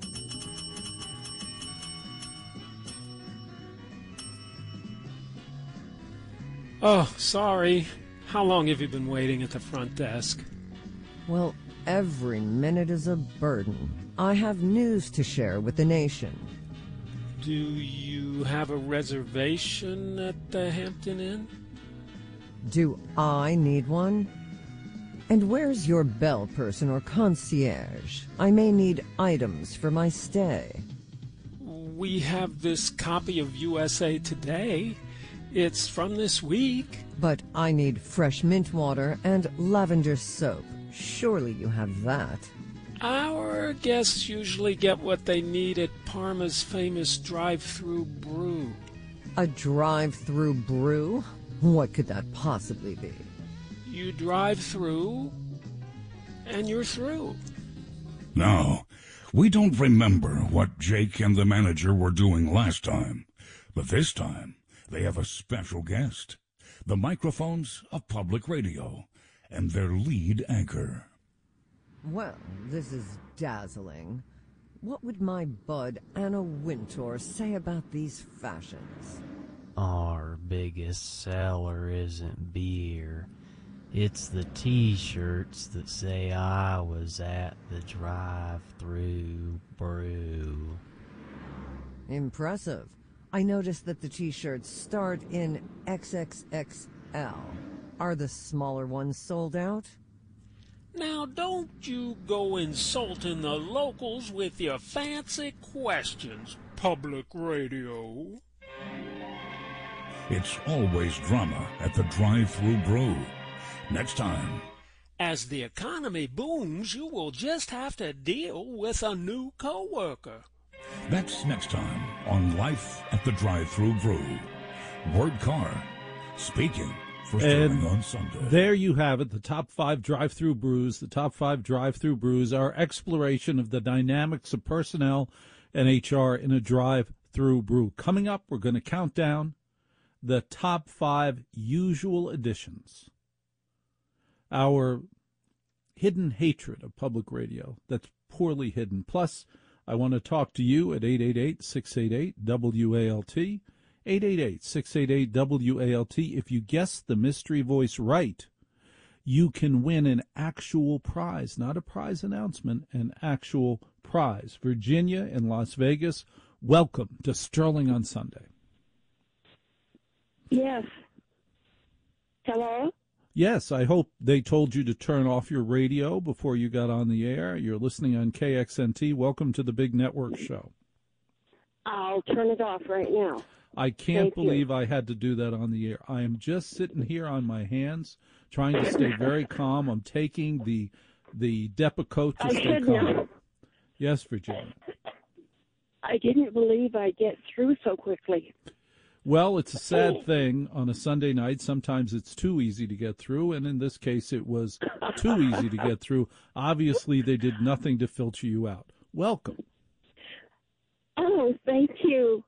Oh, sorry. How long have you been waiting at the front desk? Well, every minute is a burden. I have news to share with the nation. Do you have a reservation at the Hampton Inn? Do I need one? And where's your bell person or concierge? I may need items for my stay. we have this copy of U S A Today. It's from this week. But I need fresh mint water and lavender soap. Surely you have that. Our guests usually get what they need at Parma's famous drive-through brew. A drive-through brew? What could that possibly be? You drive through, and you're through. Now, we don't remember what Jake and the manager were doing last time, but this time they have a special guest, the microphones of public radio, and their lead anchor. Well, this is dazzling. What would my bud Anna Wintour say about these fashions? Our biggest seller isn't beer. It's the T-shirts that say I was at the drive-through brew. Impressive. I noticed that the T-shirts start in X X X L. Are the smaller ones sold out? Now, don't you go insulting the locals with your fancy questions, public radio. It's always drama at the drive-through brew. Next time. As the economy booms, you will just have to deal with a new coworker. That's next time on Life at the Drive-Through Brew. Word Carr, speaking for Sterling on Sunday. There you have it, the top five drive-through brews, the top five drive-through brews, our exploration of the dynamics of personnel and H R in a drive-through brew. Coming up, we're going to count down the top five usual additions. Our hidden hatred of public radio that's poorly hidden. Plus, I want to talk to you at eight eight eight, six eight eight, W A L T, eight eight eight, six eight eight, W A L T. If you guess the mystery voice right, you can win an actual prize, not a prize announcement, an actual prize. Virginia in Las Vegas, welcome to Sterling on Sunday. Yes. Hello? Yes, I hope they told you to turn off your radio before you got on the air. You're listening on K X N T. Welcome to the Big Network Show. I'll turn it off right now. I can't Thank believe you. I had to do that on the air. I am just sitting here on my hands, trying to stay very calm. I'm taking the the Depakote to I stay should calm. know. Yes, Virginia. I didn't believe I'd get through so quickly. Well, it's a sad thing on a Sunday night. Sometimes it's too easy to get through, and in this case, it was too easy to get through. Obviously, they did nothing to filter you out. Welcome. Oh, thank you.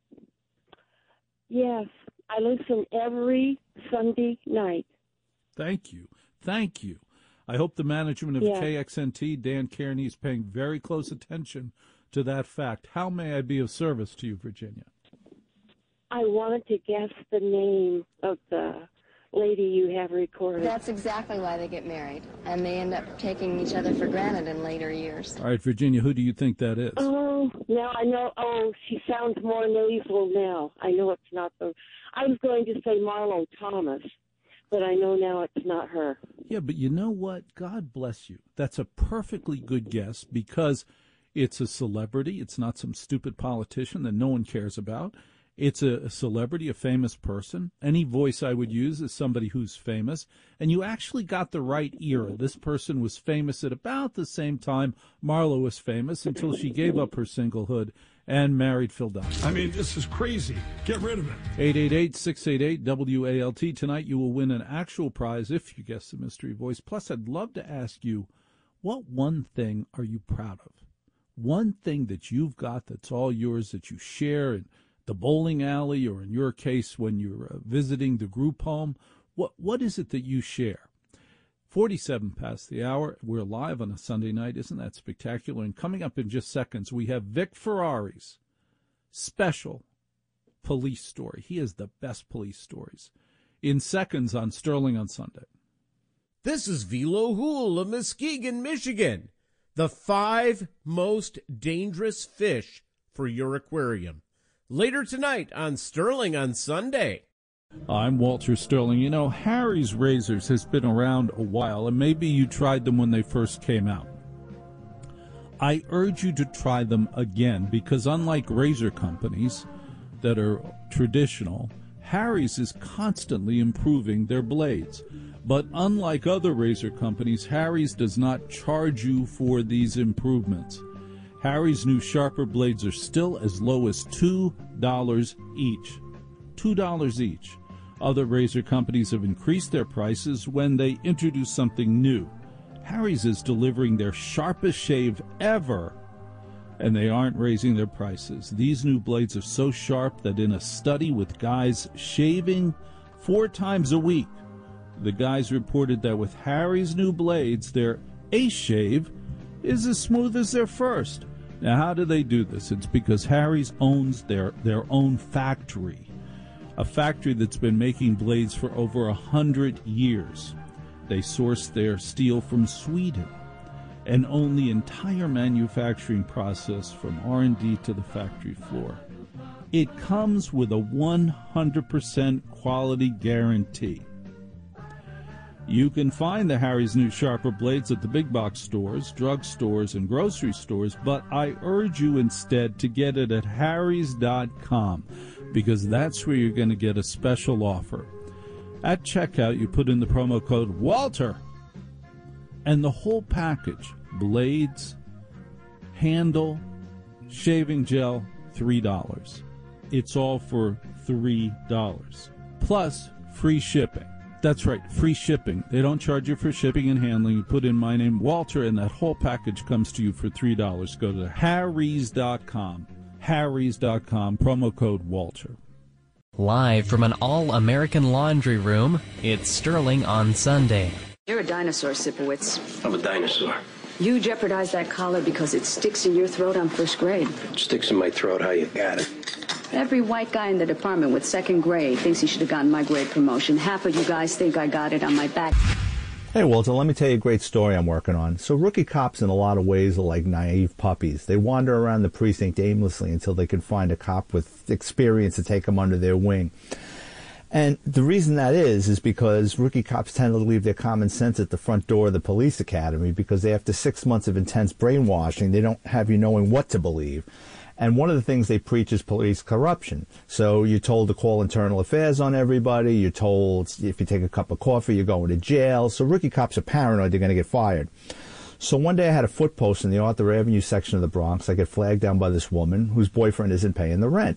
Yes, I listen every Sunday night. Thank you. Thank you. I hope the management of Yeah. K X N T, Dan Kearney, is paying very close attention to that fact. How may I be of service to you, Virginia? I wanted to guess the name of the lady you have recorded. That's exactly why they get married, and they end up taking each other for granted in later years. All right, Virginia, who do you think that is? Oh, now I know. Oh, she sounds more nasal now. I know it's not the. I was going to say Marlo Thomas, but I know now it's not her. Yeah, but you know what? God bless you. That's a perfectly good guess because it's a celebrity. It's not some stupid politician that no one cares about. It's a, a celebrity, a famous person. Any voice I would use is somebody who's famous. And you actually got the right era. This person was famous at about the same time Marlo was famous until she gave up her singlehood and married Phil Donahue. I mean, this is crazy. Get rid of it. eight eight eight, six eight eight, W A L T. Tonight you will win an actual prize if you guess the mystery voice. Plus, I'd love to ask you, what one thing are you proud of? One thing that you've got that's all yours that you share in the bowling alley, or in your case, when you're uh, visiting the group home. What What is it that you share? forty-seven past the hour. We're live on a Sunday night. Isn't that spectacular? And coming up in just seconds, we have Vic Ferrari's special police story. He has the best police stories. In seconds on Sterling on Sunday. This is Velo Hool of Muskegon, Michigan. The five most dangerous fish for your aquarium. Later tonight on Sterling on Sunday. I'm Walter Sterling. You know, Harry's Razors has been around a while, and maybe you tried them when they first came out. I urge you to try them again because unlike razor companies that are traditional, Harry's is constantly improving their blades. But unlike other razor companies, Harry's does not charge you for these improvements. Harry's new sharper blades are still as low as two dollars each. two dollars each. Other razor companies have increased their prices when they introduce something new. Harry's is delivering their sharpest shave ever, and they aren't raising their prices. These new blades are so sharp that in a study with guys shaving four times a week, the guys reported that with Harry's new blades, their ace shave is as smooth as their first. Now, how do they do this? It's because Harry's owns their, their own factory, a factory that's been making blades for over a hundred years. They source their steel from Sweden and own the entire manufacturing process from R and D to the factory floor. It comes with a one hundred percent quality guarantee. You can find the Harry's new sharper blades at the big box stores, drug stores, and grocery stores, but I urge you instead to get it at harrys dot com because that's where you're going to get a special offer. At checkout, you put in the promo code Walter, and the whole package, blades, handle, shaving gel, three dollars. It's all for three dollars, plus free shipping. That's right, free shipping. They don't charge you for shipping and handling. You put in my name, Walter, and that whole package comes to you for three dollars. Go to harrys dot com, harrys dot com, promo code Walter. Live from an all-American laundry room, it's Sterling on Sunday. You're a dinosaur, Sipowicz. I'm a dinosaur. You jeopardize that collar because it sticks in your throat on first grade. It sticks in my throat, how you got it? Every white guy in the department with second grade thinks he should have gotten my grade promotion. Half of you guys think I got it on my back. Hey, Walter, let me tell you a great story I'm working on. So rookie cops in a lot of ways are like naive puppies. They wander around the precinct aimlessly until they can find a cop with experience to take them under their wing. And the reason that is, is because rookie cops tend to leave their common sense at the front door of the police academy because after six months of intense brainwashing, they don't have you knowing what to believe. And one of the things they preach is police corruption. So you're told to call internal affairs on everybody. You're told if you take a cup of coffee, you're going to jail. So rookie cops are paranoid they're going to get fired. So one day I had a foot post in the Arthur Avenue section of the Bronx. I get flagged down by this woman whose boyfriend isn't paying the rent.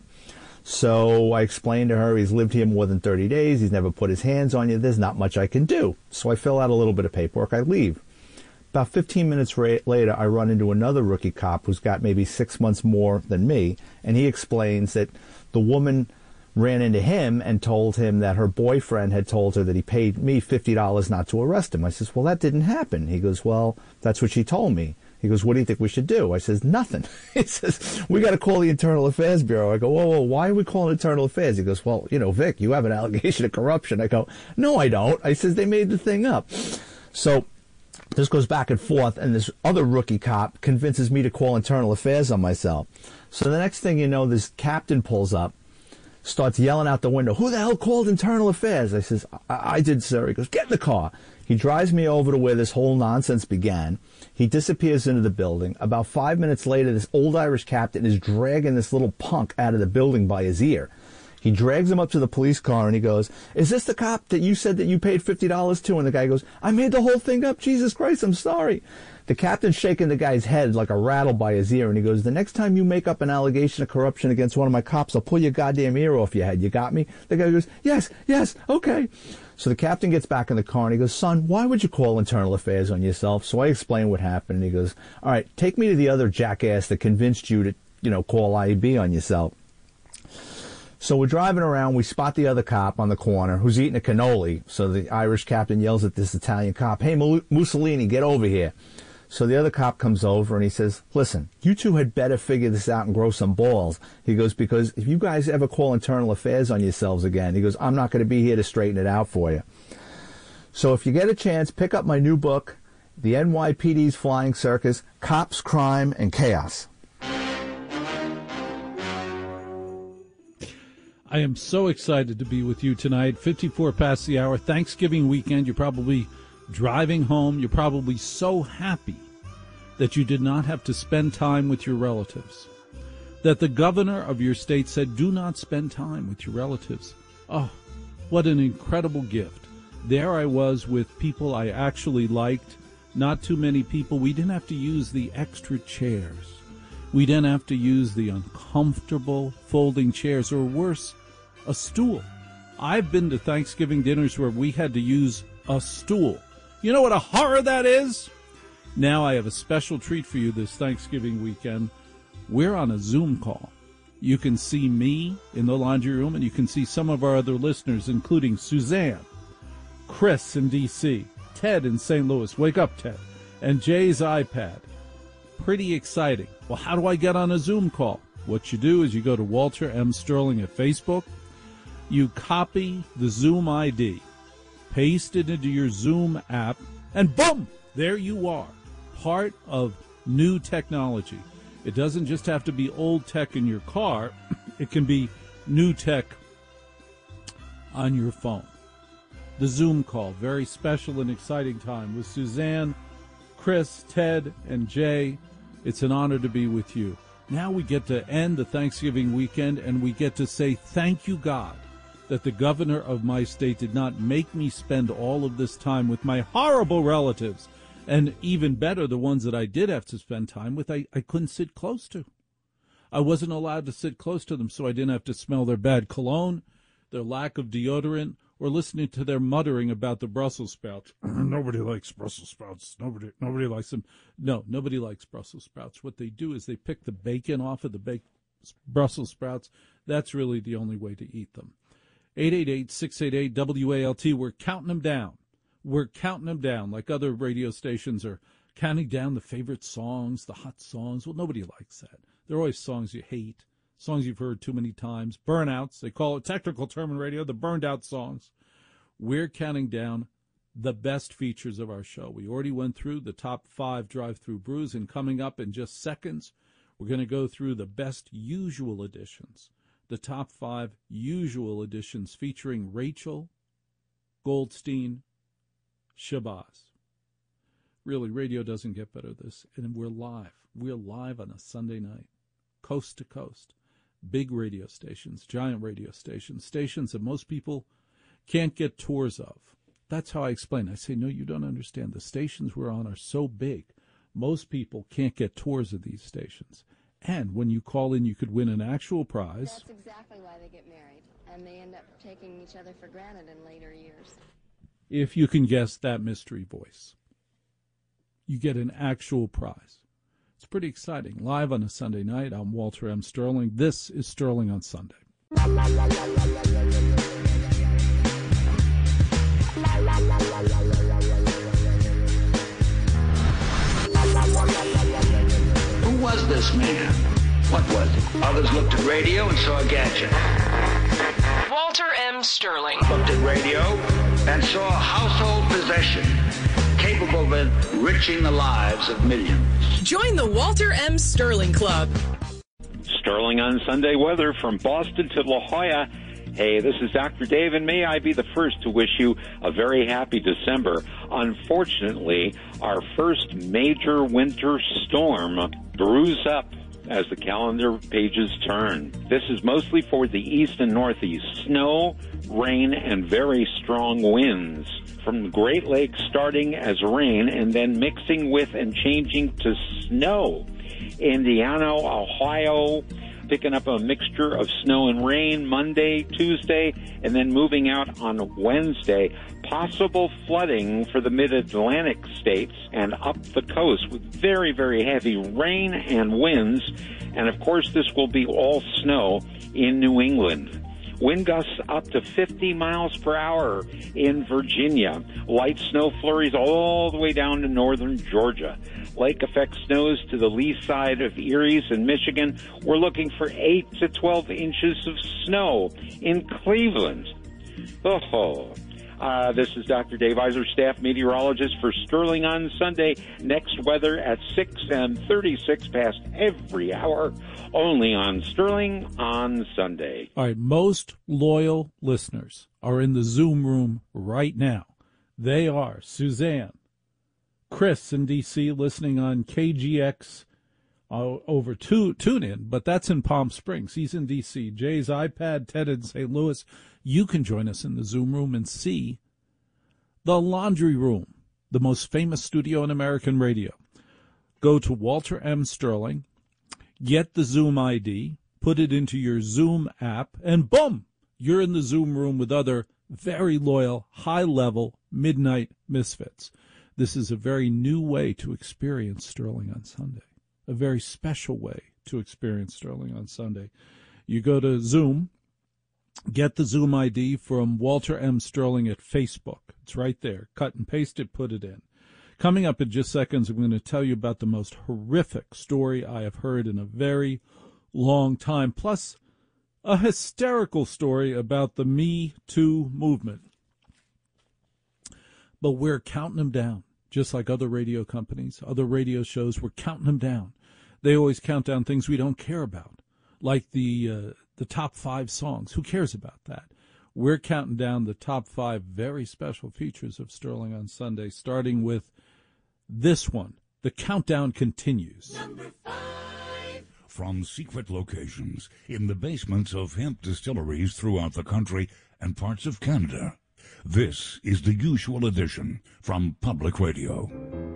So I explained to her he's lived here more than thirty days. He's never put his hands on you. There's not much I can do. So I fill out a little bit of paperwork. I leave. About fifteen minutes ra- later, I run into another rookie cop who's got maybe six months more than me, and he explains that the woman ran into him and told him that her boyfriend had told her that he paid me fifty dollars not to arrest him. I says, well, that didn't happen. He goes, well, that's what she told me. He goes, what do you think we should do? I says, nothing. He says, we got to call the Internal Affairs Bureau. I go, whoa, whoa, why are we calling Internal Affairs? He goes, well, you know, Vic, you have an allegation of corruption. I go, no, I don't. I says, they made the thing up. So this goes back and forth, and this other rookie cop convinces me to call Internal Affairs on myself. So the next thing you know, this captain pulls up, starts yelling out the window, who the hell called Internal Affairs? I says, I, I did, sir. He goes, get in the car. He drives me over to where this whole nonsense began. He disappears into the building. About five minutes later, this old Irish captain is dragging this little punk out of the building by his ear. He drags him up to the police car and he goes, is this the cop that you said that you paid fifty dollars to? And the guy goes, I made the whole thing up. Jesus Christ, I'm sorry. The captain's shaking the guy's head like a rattle by his ear, and he goes, the next time you make up an allegation of corruption against one of my cops, I'll pull your goddamn ear off your head. You got me? The guy goes, yes, yes, okay. So the captain gets back in the car and he goes, son, why would you call Internal Affairs on yourself? So I explain what happened, and he goes, all right, take me to the other jackass that convinced you to, you know, call I A B on yourself. So we're driving around, we spot the other cop on the corner who's eating a cannoli. So the Irish captain yells at this Italian cop, hey, Mussolini, get over here. So the other cop comes over and he says, listen, you two had better figure this out and grow some balls. He goes, because if you guys ever call Internal Affairs on yourselves again, he goes, I'm not going to be here to straighten it out for you. So if you get a chance, pick up my new book, The N Y P D's Flying Circus, Cops, Crime, and Chaos. I am so excited to be with you tonight. fifty-four past the hour, Thanksgiving weekend. You're probably driving home. You're probably so happy that you did not have to spend time with your relatives, that the governor of your state said, do not spend time with your relatives. Oh, what an incredible gift. There I was with people I actually liked, not too many people. We didn't have to use the extra chairs. We didn't have to use the uncomfortable folding chairs, or worse, a stool. I've been to Thanksgiving dinners where we had to use a stool. You know what a horror that is? Now I have a special treat for you this Thanksgiving weekend. We're on a Zoom call. You can see me in the laundry room, and you can see some of our other listeners, including Suzanne, Chris in D C, Ted in Saint Louis. Wake up, Ted. And Jay's iPad. Pretty exciting. Well, how do I get on a Zoom call? What you do is you go to Walter M. Sterling at Facebook. You copy the Zoom I D, paste it into your Zoom app, and boom, there you are, part of new technology. It doesn't just have to be old tech in your car. It can be new tech on your phone. The Zoom call, very special and exciting time with Suzanne, Chris, Ted, and Jay. It's an honor to be with you. Now we get to end the Thanksgiving weekend, and we get to say thank you, God, that the governor of my state did not make me spend all of this time with my horrible relatives. And even better, the ones that I did have to spend time with, I, I couldn't sit close to. I wasn't allowed to sit close to them, so I didn't have to smell their bad cologne, their lack of deodorant, or listening to their muttering about the Brussels sprouts. Nobody likes Brussels sprouts. Nobody nobody likes them. No, nobody likes Brussels sprouts. What they do is they pick the bacon off of the baked Brussels sprouts. That's really the only way to eat them. eight eight eight, six eight eight, W A L T. We're counting them down. We're counting them down like other radio stations are counting down the favorite songs, the hot songs. Well, nobody likes that. They're always songs you hate, songs you've heard too many times, burnouts. They call it, technical term in radio, the burned out songs. We're counting down the best features of our show. We already went through the top five drive-through brews, and coming up in just seconds, we're going to go through the best usual editions. The top five usual editions featuring Rachel Goldstein Shabazz. Really, radio doesn't get better than this. And we're live. We're live on a Sunday night, coast to coast. Big radio stations, giant radio stations, stations that most people can't get tours of. That's how I explain. I say, no, you don't understand. The stations we're on are so big, most people can't get tours of these stations. And when you call in, you could win an actual prize. That's exactly why they get married, and they end up taking each other for granted in later years. If you can guess that mystery voice, you get an actual prize. It's pretty exciting. Live on a Sunday night, I'm Walter M. Sterling. This is Sterling on Sunday. Who was this man? What was it? Others looked at radio and saw a gadget. Walter M. Sterling. Looked at radio and saw a household possession capable of enriching the lives of millions. Join the Walter M. Sterling Club. Sterling on Sunday weather from Boston to La Jolla. Hey, this is Doctor Dave, and may I be the first to wish you a very happy December. Unfortunately, our first major winter storm brews up as the calendar pages turn. This is mostly for the east and northeast. Snow, rain, and very strong winds. From the Great Lakes starting as rain and then mixing with and changing to snow. Indiana, Ohio, picking up a mixture of snow and rain Monday, Tuesday, and then moving out on Wednesday. Possible flooding for the mid-Atlantic states and up the coast with very, very heavy rain and winds. And, of course, this will be all snow in New England. Wind gusts up to fifty miles per hour in Virginia. Light snow flurries all the way down to northern Georgia. Lake effect snows to the lee side of Erie and Michigan. We're looking for eight to twelve inches of snow in Cleveland. Oh, uh, this is Doctor Dave Iser, staff meteorologist for Sterling on Sunday. Next weather at six and thirty-six past every hour, only on Sterling on Sunday. All right, most loyal listeners are in the Zoom room right now. They are Suzanne, Chris in D C listening on K G X uh, over to TuneIn, but that's in Palm Springs. He's in D C. Jay's iPad, Ted in Saint Louis. You can join us in the Zoom room and see the Laundry Room, the most famous studio in American radio. Go to Walter M. Sterling, get the Zoom I D, put it into your Zoom app, and boom, you're in the Zoom room with other very loyal, high-level midnight misfits. This is a very new way to experience Sterling on Sunday, a very special way to experience Sterling on Sunday. You go to Zoom, get the Zoom I D from Walter M. Sterling at Facebook. It's right there. Cut and paste it, put it in. Coming up in just seconds, I'm going to tell you about the most horrific story I have heard in a very long time, plus a hysterical story about the Me Too movement. But we're counting them down, just like other radio companies, other radio shows. We're counting them down. They always count down things we don't care about, like the uh, the top five songs. Who cares about that? We're counting down the top five very special features of Sterling on Sunday, starting with this one. The countdown continues. Number five. From secret locations in the basements of hemp distilleries throughout the country and parts of Canada, this is the Usual Edition from Public Radio.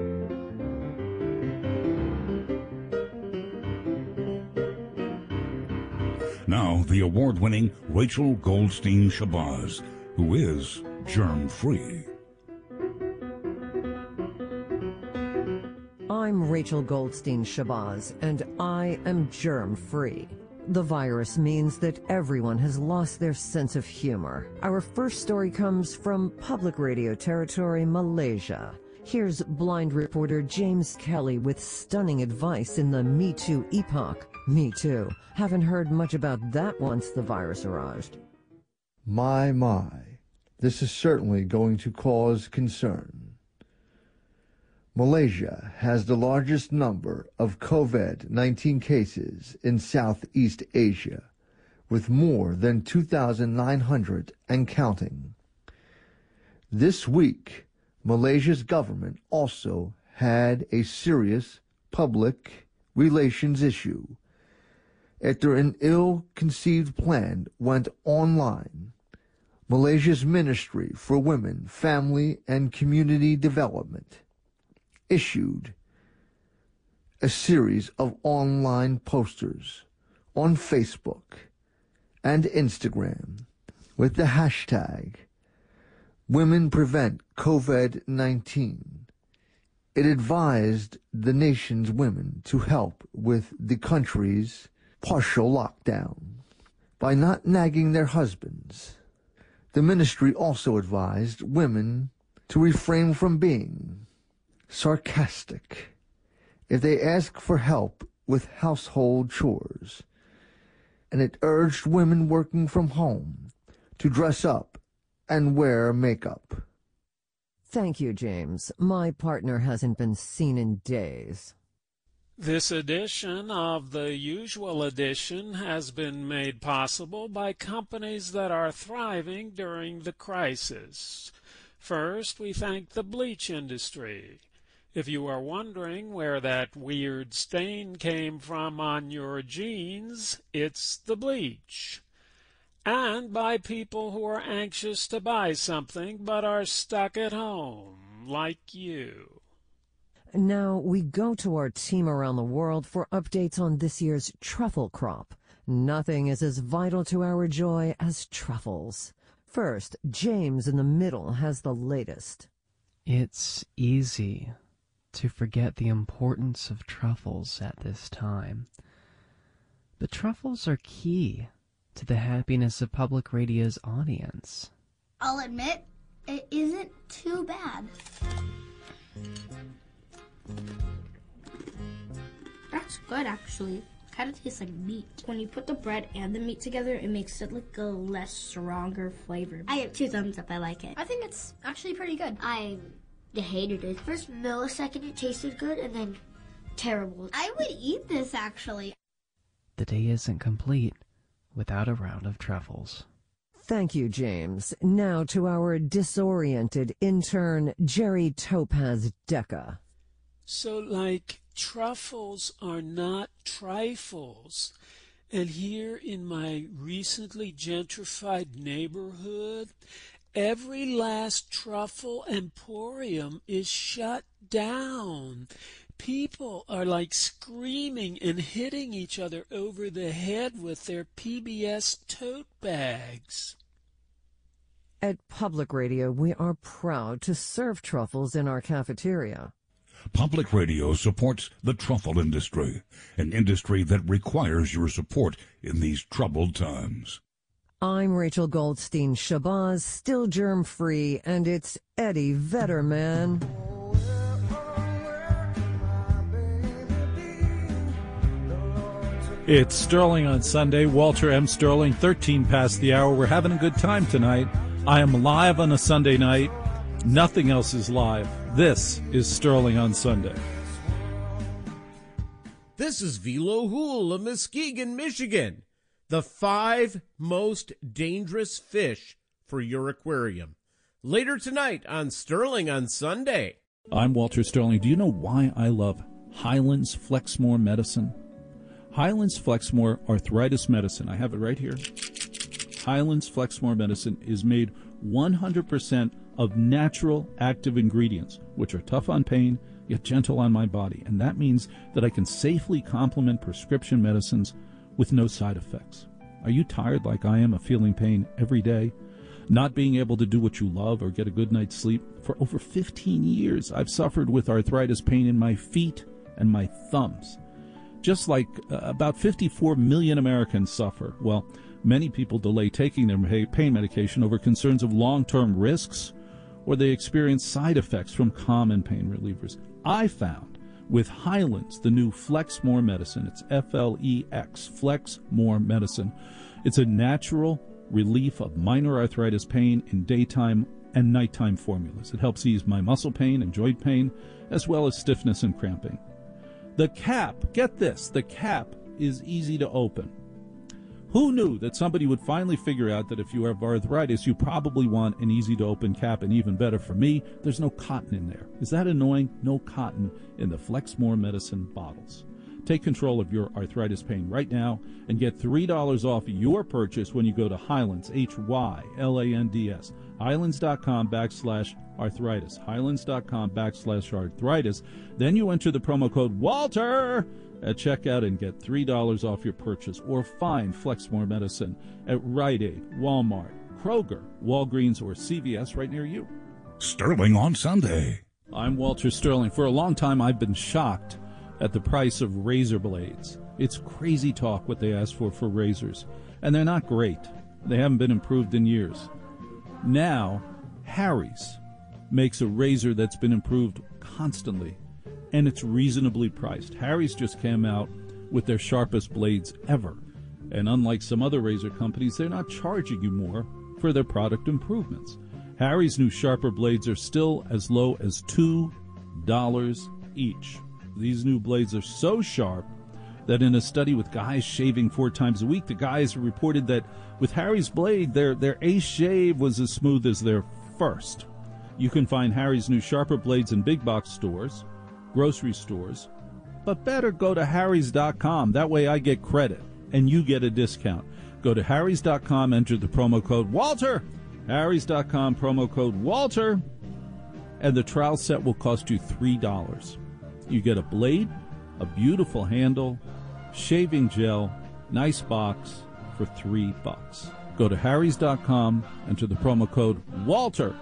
Now, the award-winning Rachel Goldstein Shabazz, who is germ-free. I'm Rachel Goldstein Shabazz, and I am germ-free. The virus means that everyone has lost their sense of humor. Our first story comes from public radio territory, Malaysia. Here's blind reporter James Kelly with stunning advice in the Me Too epoch. Me too. Haven't heard much about that once the virus arrived. My, my. This is certainly going to cause concern. Malaysia has the largest number of COVID nineteen cases in Southeast Asia, with more than two thousand nine hundred and counting. This week, Malaysia's government also had a serious public relations issue after an ill-conceived plan went online. Malaysia's Ministry for Women, Family and Community Development issued a series of online posters on Facebook and Instagram with the hashtag Women Prevent COVID nineteen. It advised the nation's women to help with the country's partial lockdown by not nagging their husbands. The ministry also advised women to refrain from being sarcastic if they ask for help with household chores, and it urged women working from home to dress up and wear makeup. Thank you, James. My partner hasn't been seen in days. This edition of the Usual Edition has been made possible by companies that are thriving during the crisis. First, we thank the bleach industry. If you are wondering where that weird stain came from on your jeans, it's the bleach. And by people who are anxious to buy something but are stuck at home, like you. Now we go to our team around the world for updates on this year's truffle crop. Nothing is as vital to our joy as truffles. First, James in the middle has the latest. It's easy to forget the importance of truffles at this time. But truffles are key to the happiness of public radio's audience. I'll admit, it isn't too bad. That's good, actually. Kind of tastes like meat. When you put the bread and the meat together, it makes it like a less stronger flavor. I have two thumbs up. I like it. I think it's actually pretty good. I hated it. First millisecond, it tasted good, and then terrible. I would eat this, actually. The day isn't complete without a round of truffles. Thank you, James. Now to our disoriented intern, Jerry Topaz Decca. So, like, truffles are not trifles. And here in my recently gentrified neighborhood, every last truffle emporium is shut down. People are like screaming and hitting each other over the head with their P B S tote bags. At Public Radio, we are proud to serve truffles in our cafeteria. Public Radio supports the truffle industry, an industry that requires your support in these troubled times. I'm Rachel Goldstein Shabazz, still germ-free, and it's Eddie Vedder, man. It's Sterling on Sunday. Walter M. Sterling, thirteen past the hour. We're having a good time tonight. I am live on a Sunday night. Nothing else is live. This is Sterling on Sunday. This is Velo Hool of Muskegon, Michigan. The five most dangerous fish for your aquarium. Later tonight on Sterling on Sunday. I'm Walter Sterling. Do you know why I love Highlands Flexmore Medicine? Highlands Flexmore Arthritis Medicine. I have it right here. Highlands Flexmore Medicine is made one hundred percent of natural active ingredients, which are tough on pain, yet gentle on my body. And that means that I can safely complement prescription medicines with no side effects. Are you tired like I am of feeling pain every day? Not being able to do what you love or get a good night's sleep? For over fifteen years, I've suffered with arthritis pain in my feet and my thumbs. Just like uh, about fifty-four million Americans suffer. Well, many people delay taking their pain medication over concerns of long-term risks, or they experience side effects from common pain relievers. I found with Highlands, the new Flexmore medicine, it's F L E X, Flexmore medicine. It's a natural relief of minor arthritis pain in daytime and nighttime formulas. It helps ease my muscle pain and joint pain, as well as stiffness and cramping. The cap, get this, the cap is easy to open. Who knew that somebody would finally figure out that if you have arthritis, you probably want an easy-to-open cap, and even better for me, there's no cotton in there. Is that annoying? No cotton in the Flexmore medicine bottles. Take control of your arthritis pain right now and get three dollars off your purchase when you go to Highlands, H Y L A N D S, highlands.com backslash arthritis, highlands.com backslash arthritis. Then you enter the promo code WALTER at checkout and get three dollars off your purchase, or find Flexmore medicine at Rite Aid, Walmart, Kroger, Walgreens, or C V S right near you. Sterling on Sunday. I'm Walter Sterling. For a long time, I've been shocked at the price of razor blades. It's crazy talk what they ask for for razors, and they're not great. They haven't been improved in years. Now, Harry's makes a razor that's been improved constantly, and it's reasonably priced. Harry's just came out with their sharpest blades ever, and unlike some other razor companies, they're not charging you more for their product improvements. Harry's new sharper blades are still as low as two dollars each. These new blades are so sharp that in a study with guys shaving four times a week, the guys reported that with Harry's blade, their, their ace shave was as smooth as their first. You can find Harry's new sharper blades in big box stores, grocery stores, but better go to harrys dot com. That way I get credit and you get a discount. Go to harrys dot com, enter the promo code WALTER, harrys dot com, promo code WALTER, and the trowel set will cost you three dollars. You get a blade, a beautiful handle, shaving gel, nice box for three bucks. Go to harrys dot com, enter the promo code WALTER.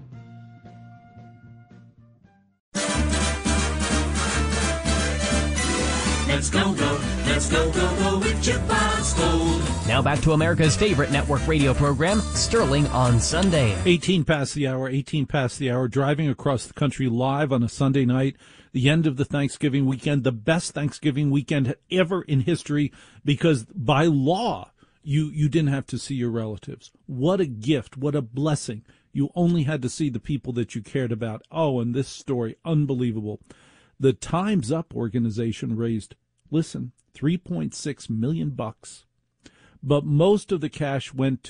Let's go, go, let's go, go, go with Chip Gold. Now back to America's favorite network radio program, Sterling on Sunday. eighteen past the hour, eighteen past the hour, driving across the country live on a Sunday night, the end of the Thanksgiving weekend, the best Thanksgiving weekend ever in history, because by law, you, you didn't have to see your relatives. What a gift, what a blessing. You only had to see the people that you cared about. Oh, and this story, unbelievable. The Time's Up organization raised, listen, three point six million bucks, but most of the cash went to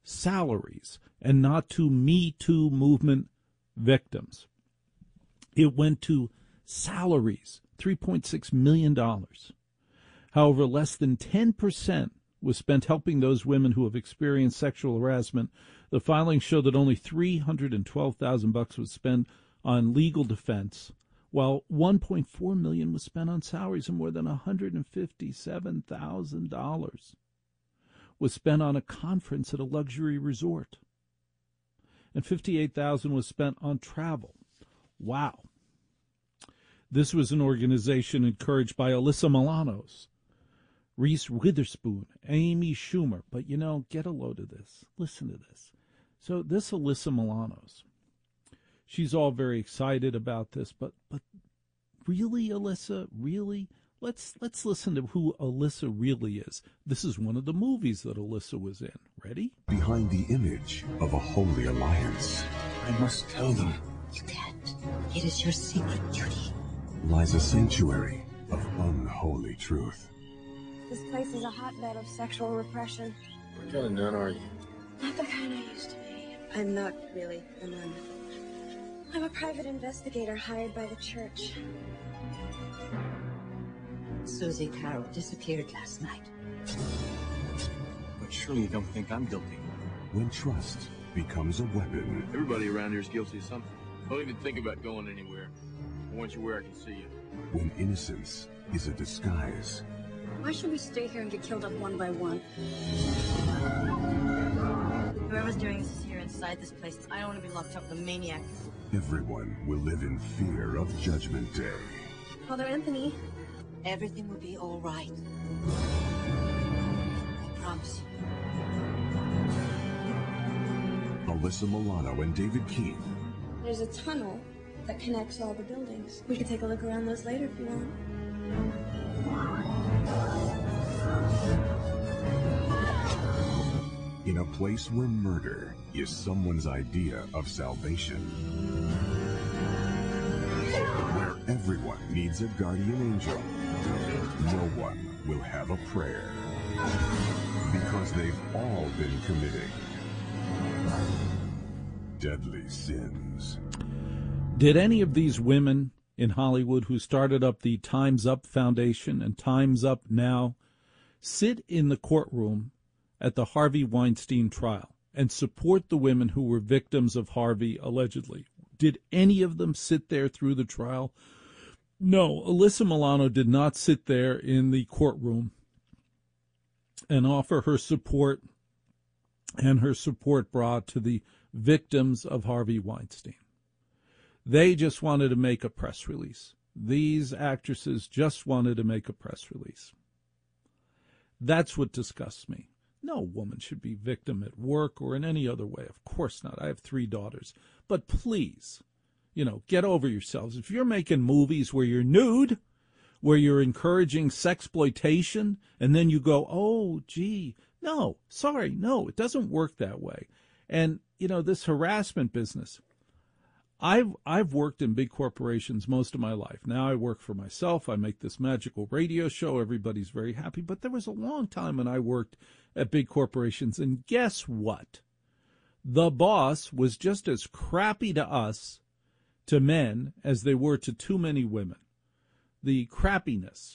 salaries and not to Me Too movement victims. It went to salaries, three point six million dollars. However, less than ten percent was spent helping those women who have experienced sexual harassment. The filings show that only three hundred twelve thousand dollars was spent on legal defense, while one point four million dollars was spent on salaries and more than one hundred fifty-seven thousand dollars was spent on a conference at a luxury resort. And fifty-eight thousand dollars was spent on travel. Wow. This was an organization encouraged by Alyssa Milano's, Reese Witherspoon, Amy Schumer. But, you know, get a load of this. Listen to this. So this Alyssa Milano's, she's all very excited about this, but but really, Alyssa, really? Let's let's listen to who Alyssa really is. This is one of the movies that Alyssa was in. Ready? Behind the image of a holy alliance, I must tell them, You can't. It is your secret duty. Lies a sanctuary of unholy truth. This place is a hotbed of sexual repression. What kind of nun are you? Not the kind I used to be. I'm not really a nun. I'm a private investigator hired by the church. Susie Carroll disappeared last night. But surely you don't think I'm guilty. When trust becomes a weapon. Everybody around here is guilty of something. Don't even think about going anywhere. Once you're where I can see you. When innocence is a disguise. Why should we stay here and get killed up one by one? Whoever's doing this is here inside this place. I don't want to be locked up with a maniac. Everyone will live in fear of Judgment Day. Father Anthony. Everything will be all right. I promise you. Alyssa Milano and David Keith. There's a tunnel that connects all the buildings. We can take a look around those later if you want. In a place where murder is someone's idea of salvation. Where everyone needs a guardian angel. No one will have a prayer. Because they've all been committing deadly sins. Did any of these women in Hollywood who started up the Time's Up Foundation and Time's Up Now sit in the courtroom at the Harvey Weinstein trial and support the women who were victims of Harvey, allegedly? Did any of them sit there through the trial? No, Alyssa Milano did not sit there in the courtroom and offer her support and her support bra to the victims of Harvey Weinstein. They just wanted to make a press release. These actresses just wanted to make a press release. That's what disgusts me. No woman should be victim at work or in any other way. Of course not. I have three daughters. But please, you know, get over yourselves. If you're making movies where you're nude, where you're encouraging sexploitation, and then you go, oh, gee, no, sorry, no, it doesn't work that way. And, you know, this harassment business, I've I've worked in big corporations most of my life. Now I work for myself. I make this magical radio show. Everybody's very happy. But there was a long time when I worked at big corporations, and guess what? The boss was just as crappy to us, to men, as they were to too many women. The crappiness.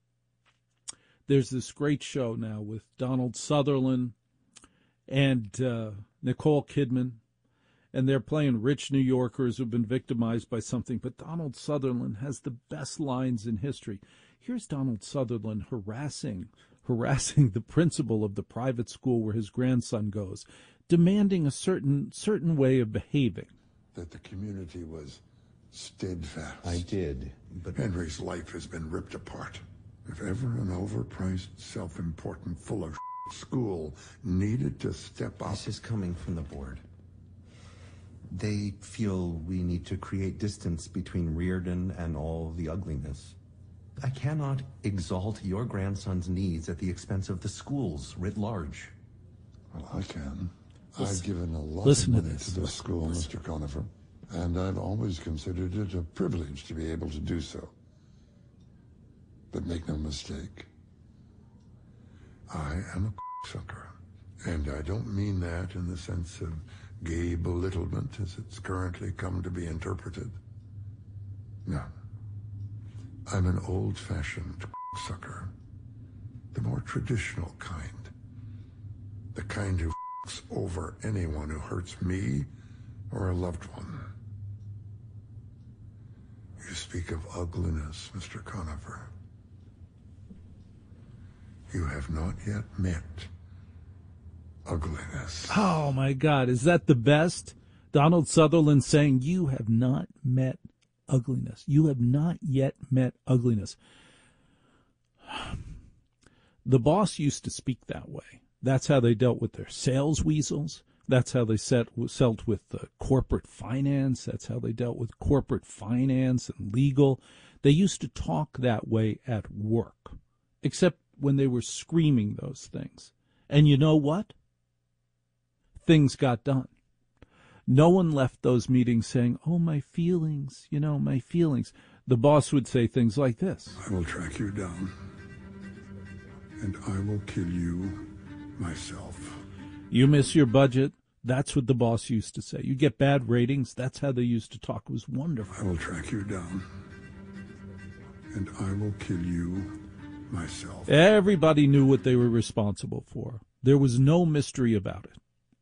There's this great show now with Donald Sutherland and uh, Nicole Kidman. And they're playing rich New Yorkers who've been victimized by something. But Donald Sutherland has the best lines in history. Here's Donald Sutherland harassing, harassing the principal of the private school where his grandson goes, demanding a certain certain way of behaving. That the community was steadfast. I did, but Henry's life has been ripped apart. If ever an overpriced, self-important, full of school needed to step up. This is coming from the board. They feel we need to create distance between Reardon and all the ugliness. I cannot exalt your grandson's needs at the expense of the schools writ large. Well, I can. Listen, I've given a lot listen of to money this. to the school, Mister Conifer, and I've always considered it a privilege to be able to do so. But make no mistake, I am a sucker, And I don't mean that in the sense of gay belittlement as it's currently come to be interpreted. No. I'm an old-fashioned sucker. The more traditional kind. The kind who f***s over anyone who hurts me or a loved one. You speak of ugliness, Mister Conover. You have not yet met ugliness. Oh, my God. Is that the best? Donald Sutherland saying, you have not met ugliness. You have not yet met ugliness. The boss used to speak that way. That's how they dealt with their sales weasels. That's how they set, dealt with uh, corporate finance. That's how they dealt with corporate finance and legal. They used to talk that way at work, except when they were screaming those things. And you know what? Things got done. No one left those meetings saying, oh, my feelings, you know, my feelings. The boss would say things like this. I will track you down, and I will kill you myself. You miss your budget? That's what the boss used to say. You get bad ratings? That's how they used to talk. It was wonderful. I will track you down, and I will kill you myself. Everybody knew what they were responsible for. There was no mystery about it.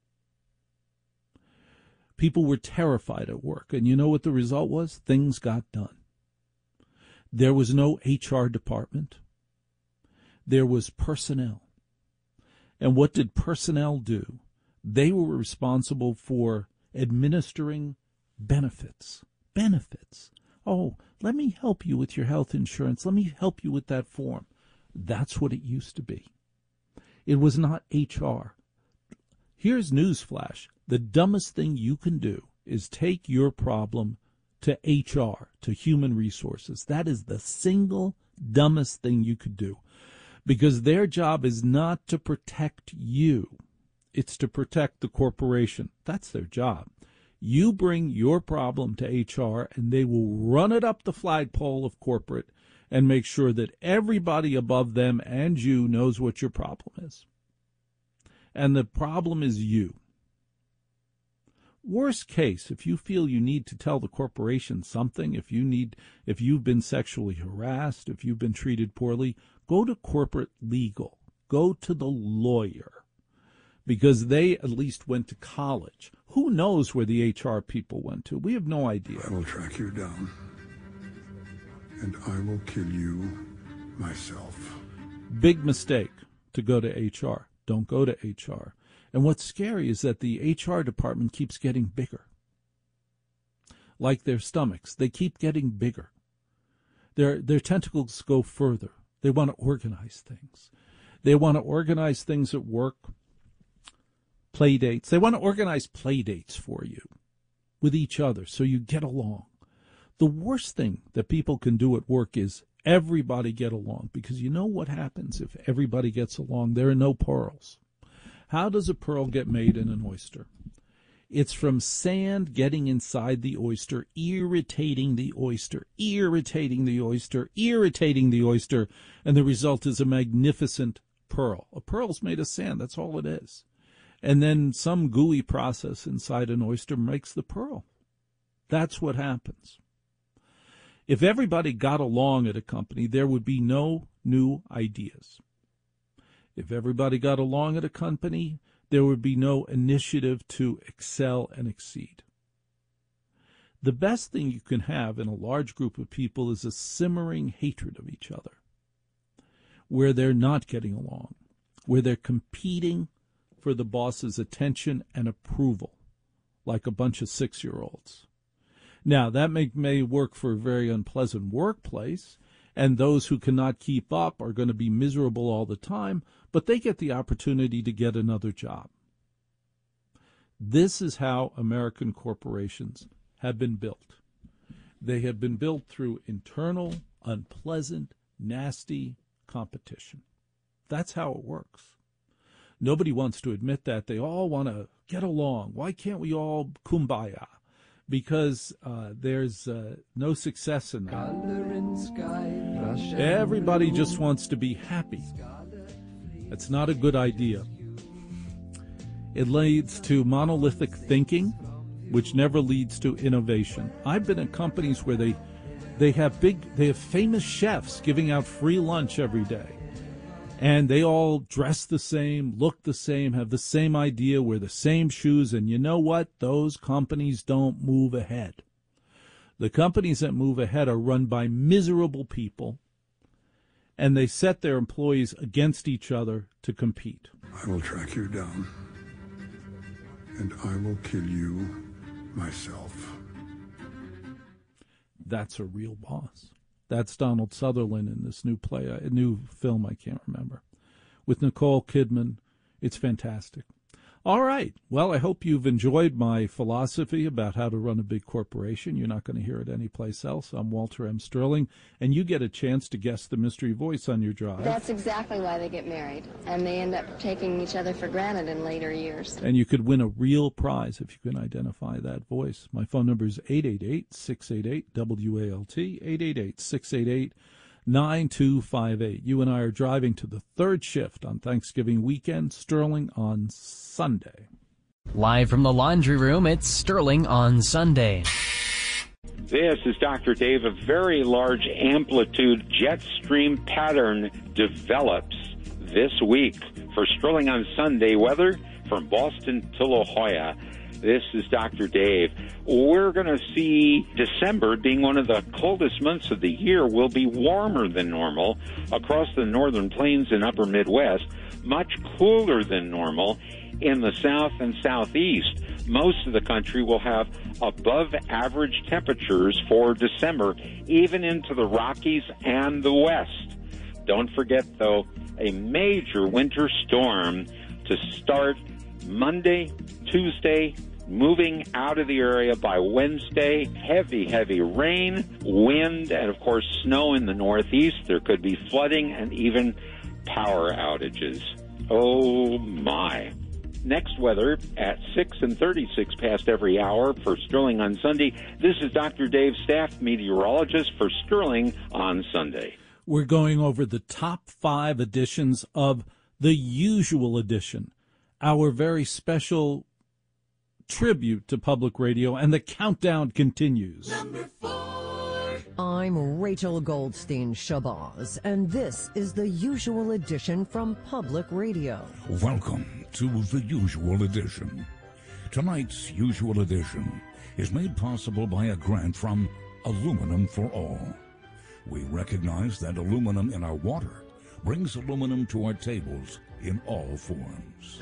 People were terrified at work, and you know what the result was? Things got done. There was no H R department. There was personnel. And what did personnel do? They were responsible for administering benefits. Benefits. Oh, let me help you with your health insurance. Let me help you with that form. That's what it used to be. It was not H R. Here's newsflash. The dumbest thing you can do is take your problem to H R, to human resources. That is the single dumbest thing you could do. Because their job is not to protect you. It's to protect the corporation. That's their job. You bring your problem to H R, and they will run it up the flagpole of corporate and make sure that everybody above them and you knows what your problem is. And the problem is you. Worst case, if you feel you need to tell the corporation something, if you need, if you've been sexually harassed, if you've been treated poorly, go to corporate legal. Go to the lawyer, because they at least went to college. Who knows where the H R people went to? We have no idea. I will track you down, and I will kill you myself. Big mistake to go to H R. Don't go to H R. And what's scary is that the H R department keeps getting bigger. Like their stomachs, they keep getting bigger. Their, their tentacles go further. They want to organize things. They want to organize things at work, play dates. They want to organize play dates for you with each other so you get along. The worst thing that people can do at work is everybody get along, because you know what happens if everybody gets along? There are no pearls. How does a pearl get made in an oyster? It's from sand getting inside the oyster, irritating the oyster, irritating the oyster, irritating the oyster, and the result is a magnificent pearl. A pearl's made of sand, that's all it is. And then some gooey process inside an oyster makes the pearl. That's what happens. If everybody got along at a company, there would be no new ideas. If everybody got along at a company, there would be no initiative to excel and exceed. The best thing you can have in a large group of people is a simmering hatred of each other, where they're not getting along, where they're competing for the boss's attention and approval, like a bunch of six-year-olds. Now, that may, may work for a very unpleasant workplace, and those who cannot keep up are going to be miserable all the time, but they get the opportunity to get another job. This is how American corporations have been built. They have been built through internal, unpleasant, nasty competition. That's how it works. Nobody wants to admit that. They all want to get along. Why can't we all kumbaya? Because uh, there's uh, no success in that. Everybody just wants to be happy. That's not a good idea. It leads to monolithic thinking, which never leads to innovation. I've been at companies where they they have big, they have famous chefs giving out free lunch every day. And they all dress the same, look the same, have the same idea, wear the same shoes. And you know what? Those companies don't move ahead. The companies that move ahead are run by miserable people, and they set their employees against each other to compete. I will track you down, and I will kill you myself. That's a real boss. That's Donald Sutherland in this new play, a new film I can't remember, with Nicole Kidman. It's fantastic. All right. Well, I hope you've enjoyed my philosophy about how to run a big corporation. You're not going to hear it anyplace else. I'm Walter M. Sterling, and you get a chance to guess the mystery voice on your drive. That's exactly why they get married, and they end up taking each other for granted in later years. And you could win a real prize if you can identify that voice. My phone number is eight eight eight, six eight eight, W A L T, eight eight eight, six eight eight, nine two five eight. You and I are driving to the third shift on Thanksgiving weekend, Sterling on Sunday. Live from the laundry room, it's Sterling on Sunday. This is Doctor Dave. A very large amplitude jet stream pattern develops this week. For Sterling on Sunday weather from Boston to La Jolla. This is Doctor Dave. We're going to see December being one of the coldest months of the year will be warmer than normal across the northern plains and upper Midwest, much cooler than normal in the south and southeast. Most of the country will have above average temperatures for December, even into the Rockies and the West. Don't forget, though, a major winter storm to start Monday, Tuesday, moving out of the area by Wednesday. Heavy, heavy rain, wind, and, of course, snow in the northeast. There could be flooding and even power outages. Oh, my. Next weather at six and thirty-six past every hour for Sterling on Sunday. This is Doctor Dave, staff meteorologist for Sterling on Sunday. We're going over the top five editions of The Usual Edition, our very special tribute to public radio, and the countdown continues. Number four. I'm Rachel Goldstein Shabazz, and this is The Usual Edition from Public Radio. Welcome to The Usual Edition. Tonight's Usual Edition is made possible by a grant from Aluminum for All. We recognize that aluminum in our water brings aluminum to our tables in all forms.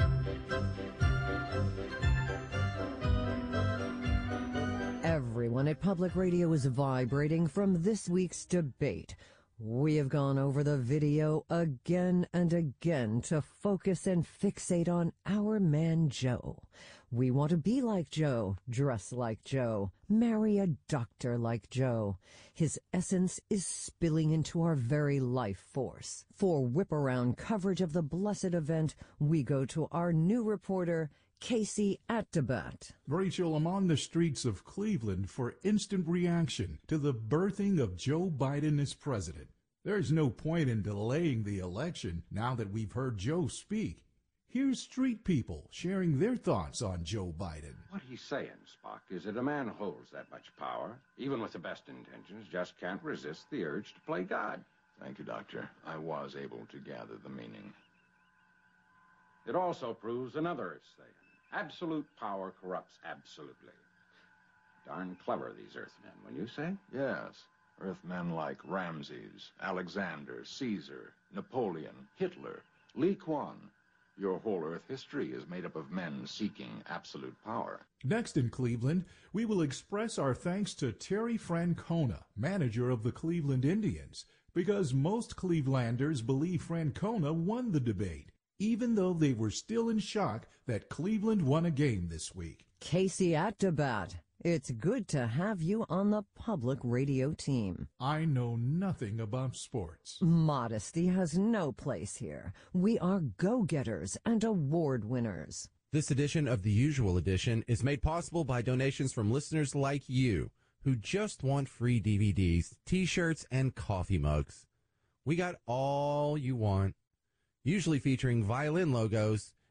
Everyone at Public Radio is vibrating from this week's debate. We have gone over the video again and again to focus and fixate on our man Joe. We want to be like Joe, dress like Joe, marry a doctor like Joe. His essence is spilling into our very life force. For whip-around coverage of the blessed event, we go to our new reporter, Casey Attebat. Rachel, I'm on the streets of Cleveland for instant reaction to the birthing of Joe Biden as president. There's no point in delaying the election now that we've heard Joe speak. Here's street people sharing their thoughts on Joe Biden. What he's saying, Spock, is that a man who holds that much power, even with the best intentions, just can't resist the urge to play God. Thank you, Doctor. I was able to gather the meaning. It also proves another saying. Absolute power corrupts absolutely. Darn clever, these Earthmen, wouldn't you say? Yes. Earthmen like Ramses, Alexander, Caesar, Napoleon, Hitler, Lee Kuan. Your whole Earth history is made up of men seeking absolute power. Next in Cleveland, we will express our thanks to Terry Francona, manager of the Cleveland Indians, because most Clevelanders believe Francona won the debate, even though they were still in shock that Cleveland won a game this week. Casey Attebat, it's good to have you on the Public Radio team. I know nothing about sports. Modesty has no place here. We are go-getters and award winners. This edition of The Usual Edition is made possible by donations from listeners like you who just want free D V Ds, T-shirts, and coffee mugs. We got all you want, usually featuring violin logos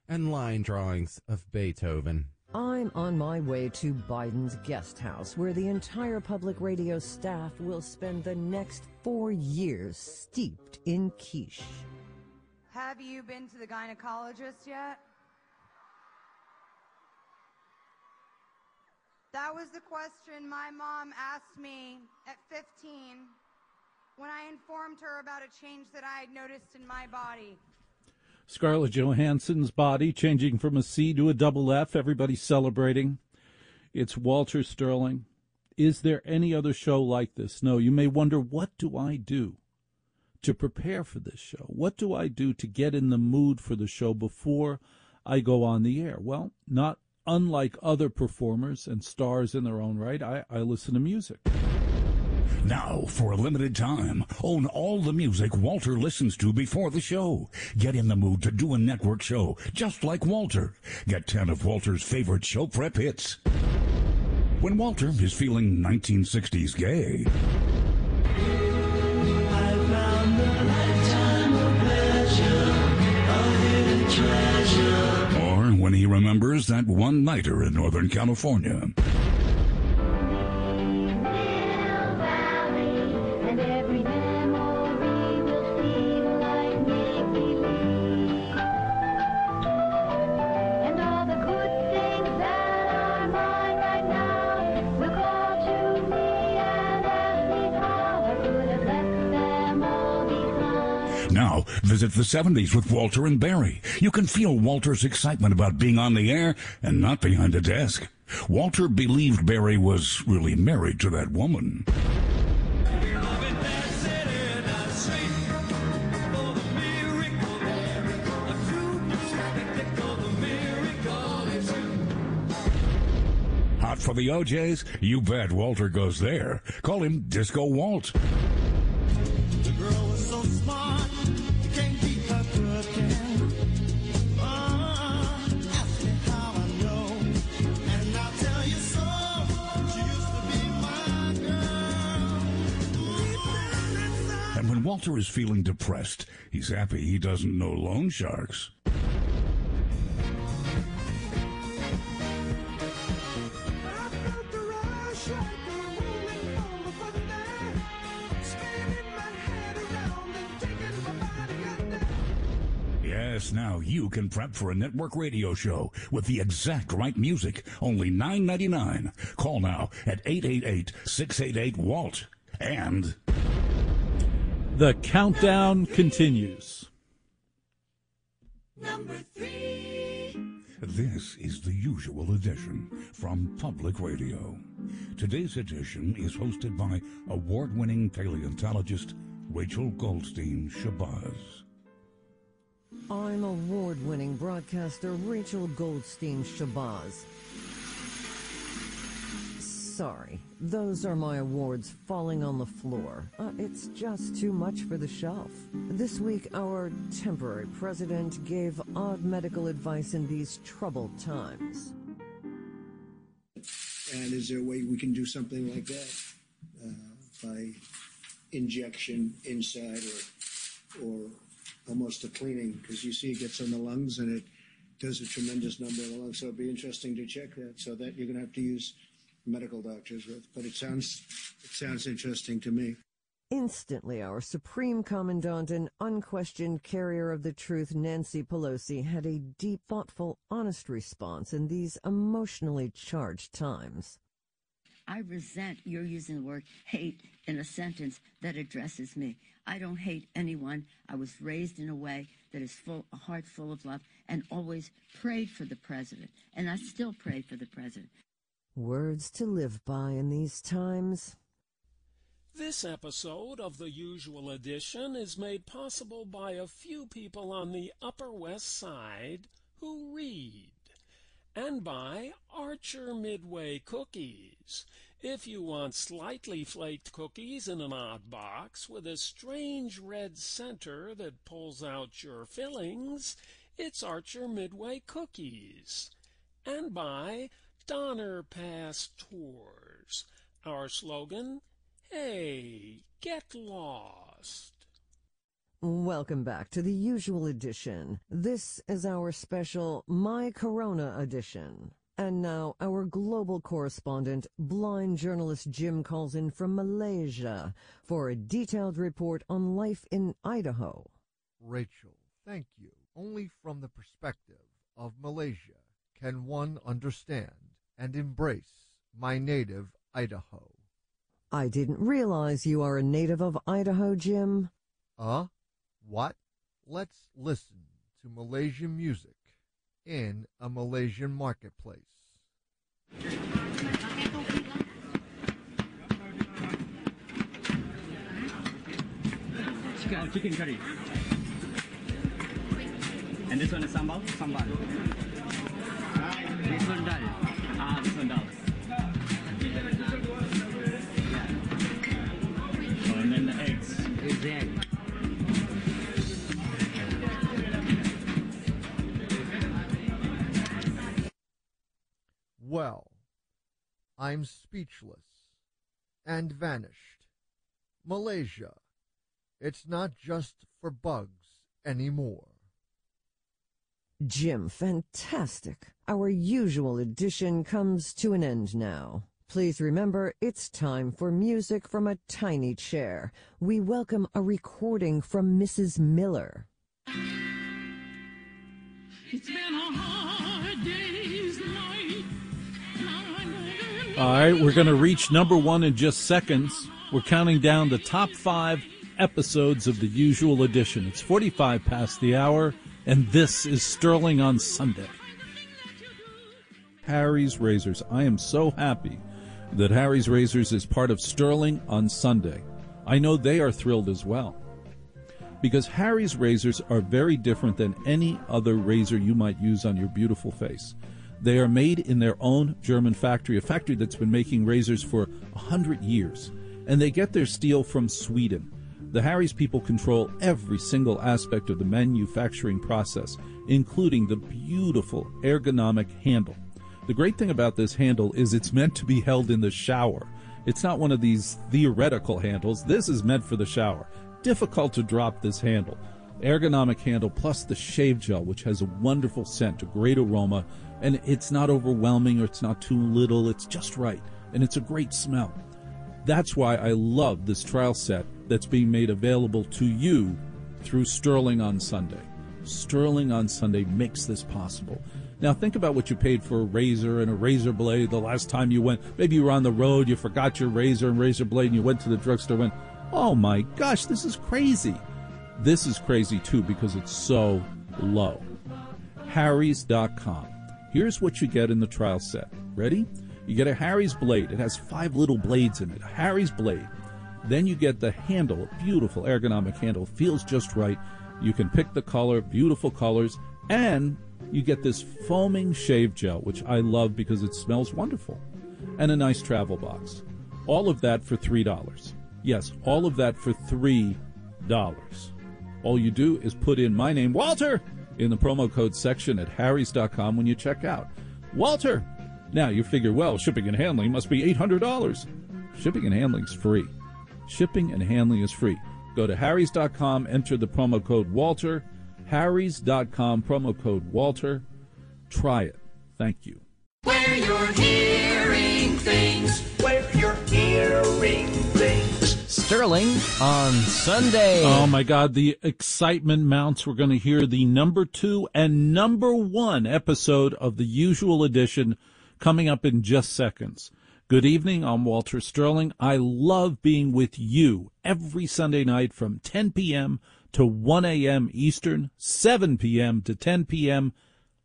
and line drawings of Beethoven. I'm on my way to Biden's guest house, where the entire public radio staff will spend the next four years steeped in quiche. Have you been to the gynecologist yet? That was the question my mom asked me at fifteen when I informed her about a change that I had noticed in my body. Scarlett Johansson's body changing from a C to a double F. Everybody's celebrating. It's Walter Sterling. Is there any other show like this? No. You may wonder, what do I do to prepare for this show? What do I do to get in the mood for the show before I go on the air? Well, not unlike other performers and stars in their own right, I, I listen to music. Now, for a limited time, own all the music Walter listens to before the show. Get in the mood to do a network show, just like Walter. Get ten of Walter's favorite show prep hits. When Walter is feeling nineteen sixties gay. I found a lifetime of pleasure, a hidden treasure. Or when he remembers that one-nighter in Northern California. Now, visit the seventies with Walter and Barry. You can feel Walter's excitement about being on the air and not behind a desk. Walter believed Barry was really married to that woman. Hot for the O Js? You bet Walter goes there. Call him Disco Walt. The girl was so smart, you can't beat her cooking. Uh, ask me how I know, and I'll tell you so. She used to be my girl. And when Walter is feeling depressed, he's happy he doesn't know loan sharks. Yes, now you can prep for a network radio show with the exact right music, only nine ninety-nine. Call now at eight eight eight, six eight eight, W A L T. And the countdown continues. Number three. This is the usual edition from Public Radio. Today's edition is hosted by award-winning paleontologist Rachel Goldstein Shabazz. I'm award-winning broadcaster Rachel Goldstein Shabazz. Sorry, those are my awards falling on the floor. Uh, it's just too much for the shelf. This week, our temporary president gave odd medical advice in these troubled times. And is there a way we can do something like that uh, by injection inside or or almost a cleaning? Because you see it gets on the lungs and it does a tremendous number of the lungs. So it'd be interesting to check that. So that you're going to have to use medical doctors with. But it sounds it sounds interesting to me. Instantly, our Supreme Commandant and unquestioned carrier of the truth, Nancy Pelosi, had a deep, thoughtful, honest response in these emotionally charged times. I resent your using the word hate in a sentence that addresses me. I don't hate anyone. I was raised in a way that is full, a heart full of love, and always prayed for the president. And I still pray for the president. Words to live by in these times. This episode of The Usual Edition is made possible by a few people on the Upper West Side who read, and by Archer Midway Cookies. If you want slightly flaked cookies in an odd box with a strange red center that pulls out your fillings, it's Archer Midway Cookies. And by Donner Pass Tours. Our slogan, hey, get lost. Welcome back to the usual edition. This is our special My Corona edition. And now our global correspondent, blind journalist Jim, calls in from Malaysia for a detailed report on life in Idaho. Rachel, thank you. Only from the perspective of Malaysia can one understand and embrace my native Idaho. I didn't realize you are a native of Idaho, Jim. Uh? What? Let's listen to Malaysian music in a Malaysian marketplace. Chicken, chicken curry. And this one is sambal? Sambal. This one dal. Ah, this one dal. Oh, and then the eggs. It's egg. Well, I'm speechless and vanished. Malaysia, it's not just for bugs anymore. Jim, fantastic. Our usual edition comes to an end now. Please remember, it's time for music from a tiny chair. We welcome a recording from Missus Miller. It's been a hard day's night. All right, we're going to reach number one in just seconds. We're counting down the top five episodes of the usual edition. It's forty-five past the hour, and this is Sterling on Sunday. Harry's Razors. I am so happy that Harry's Razors is part of Sterling on Sunday. I know they are thrilled as well, because Harry's Razors are very different than any other razor you might use on your beautiful face. They are made in their own German factory, a factory that's been making razors for a hundred years, and they get their steel from Sweden. The Harry's people control every single aspect of the manufacturing process, including the beautiful ergonomic handle. The great thing about this handle is it's meant to be held in the shower. It's not one of these theoretical handles. This is meant for the shower. Difficult to drop this handle. Ergonomic handle plus the shave gel, which has a wonderful scent, a great aroma, and it's not overwhelming or it's not too little. It's just right, and it's a great smell. That's why I love this trial set that's being made available to you through Sterling on Sunday. Sterling on Sunday makes this possible. Now think about what you paid for a razor and a razor blade the last time you went. Maybe you were on the road, you forgot your razor and razor blade, and you went to the drugstore and went, oh my gosh, this is crazy. This is crazy too because it's so low. Harrys dot com. Here's what you get in the trial set. Ready? You get a Harry's blade. It has five little blades in it. A Harry's blade. Then you get the handle, a beautiful ergonomic handle. Feels just right. You can pick the color, beautiful colors, and you get this foaming shave gel, which I love because it smells wonderful, and a nice travel box. All of that for three dollars. Yes, all of that for three dollars. All you do is put in my name, Walter, in the promo code section at Harrys dot com when you check out. Walter! Now you figure, well, shipping and handling must be eight hundred dollars. Shipping and handling is free. Shipping and handling is free. Go to Harrys dot com, enter the promo code Walter. Harrys dot com, promo code Walter. Try it. Thank you. Where you're hearing things. Where you're hearing things. Sterling on Sunday. Oh, my God. The excitement mounts. We're going to hear the number two and number one episode of the usual edition coming up in just seconds. Good evening. I'm Walter Sterling. I love being with you every Sunday night from ten p.m. to one a.m. Eastern, seven p.m. to ten p.m.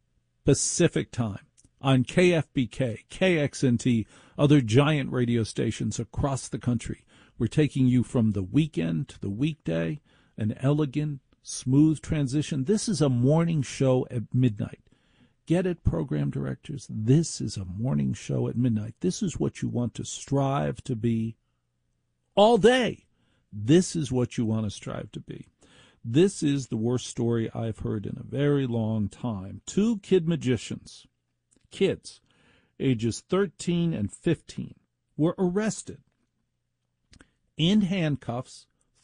Pacific time on K F B K, K X N T, other giant radio stations across the country. We're taking you from the weekend to the weekday, an elegant, smooth transition. This is a morning show at midnight. Get it, program directors? This is a morning show at midnight. This is what you want to strive to be all day. This is what you want to strive to be. This is the worst story I've heard in a very long time. Two kid magicians, kids, ages thirteen and fifteen, were arrested in handcuffs,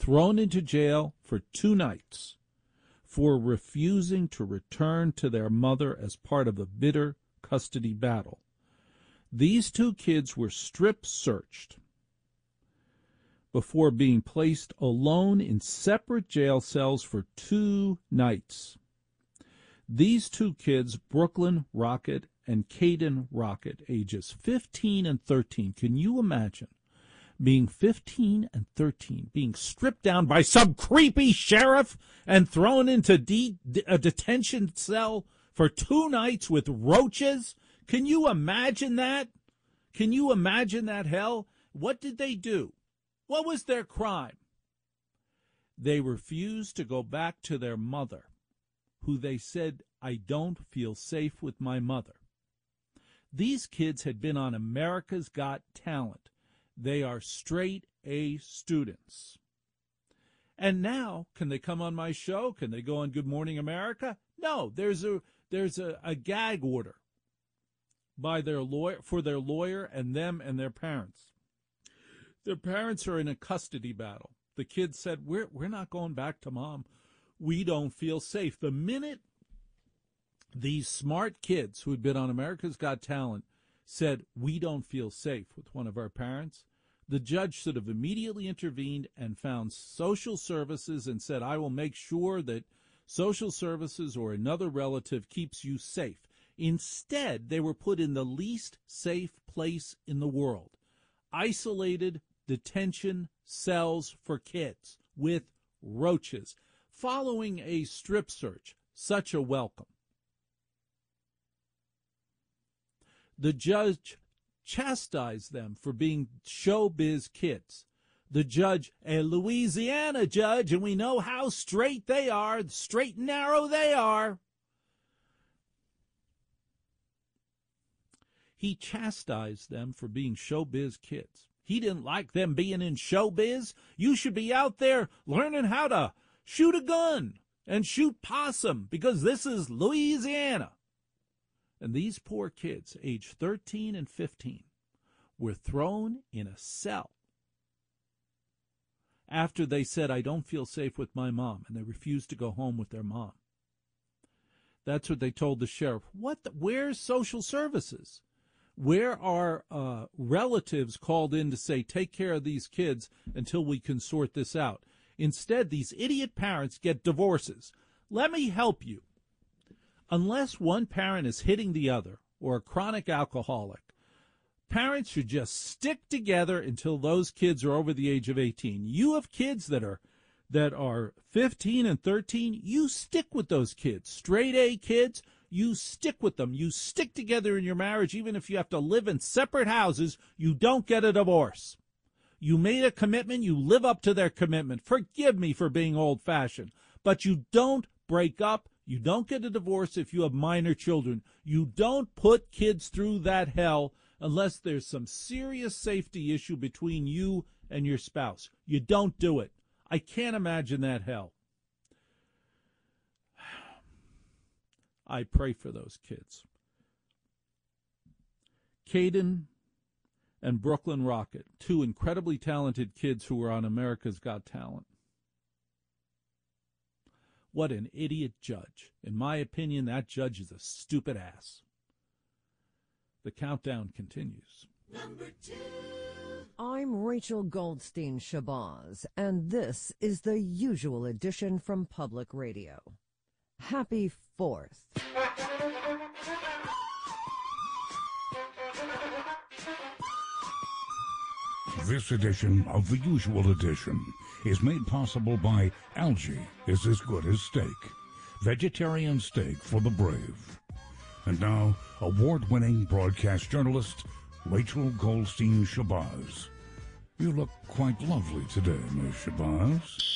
thrown into jail for two nights for refusing to return to their mother as part of a bitter custody battle. These two kids were strip-searched before being placed alone in separate jail cells for two nights. These two kids, Brooklyn Rocket and Caden Rocket, ages fifteen and thirteen. Can you imagine being fifteen and thirteen, being stripped down by some creepy sheriff and thrown into de- a detention cell for two nights with roaches? Can you imagine that? Can you imagine that hell? What did they do? What was their crime? They refused to go back to their mother, who they said, I don't feel safe with my mother. These kids had been on America's Got Talent. They are straight A students. And now, can they come on my show? Can they go on Good Morning America? No, there's a there's a, a gag order by their lawyer for their lawyer and them and their parents. Their parents are in a custody battle. The kids said, We're we're not going back to mom. We don't feel safe. The minute these smart kids who had been on America's Got Talent said, we don't feel safe with one of our parents, the judge should have immediately intervened and found social services and said, I will make sure that social services or another relative keeps you safe. Instead, they were put in the least safe place in the world, isolated detention cells for kids with roaches, following a strip search. Such a welcome. The judge chastised them for being showbiz kids. The judge, a Louisiana judge, and we know how straight they are, straight and narrow they are. He chastised them for being showbiz kids. He didn't like them being in showbiz. You should be out there learning how to shoot a gun and shoot possum, because this is Louisiana. And these poor kids, aged thirteen and fifteen, were thrown in a cell after they said, I don't feel safe with my mom, and they refused to go home with their mom. That's what they told the sheriff. What? The, where's social services? Where are uh, relatives called in to say, take care of these kids until we can sort this out? Instead, these idiot parents get divorces. Let me help you. Unless one parent is hitting the other or a chronic alcoholic, parents should just stick together until those kids are over the age of eighteen. You have kids that are that are fifteen and thirteen, you stick with those kids. Straight A kids, you stick with them. You stick together in your marriage, even if you have to live in separate houses. You don't get a divorce. You made a commitment, you live up to their commitment. Forgive me for being old-fashioned, but you don't break up. You don't get a divorce if you have minor children. You don't put kids through that hell unless there's some serious safety issue between you and your spouse. You don't do it. I can't imagine that hell. I pray for those kids. Caden and Brooklyn Rocket, two incredibly talented kids who were on America's Got Talent. What an idiot judge. In my opinion, that judge is a stupid ass. The countdown continues. Number two. I'm Rachel Goldstein Shabazz, and this is the usual edition from Public Radio. Happy Fourth. This edition of The Usual Edition is made possible by Algae is as good as steak. Vegetarian steak for the brave. And now, award-winning broadcast journalist Rachel Goldstein Shabazz. You look quite lovely today, Miss Shabazz.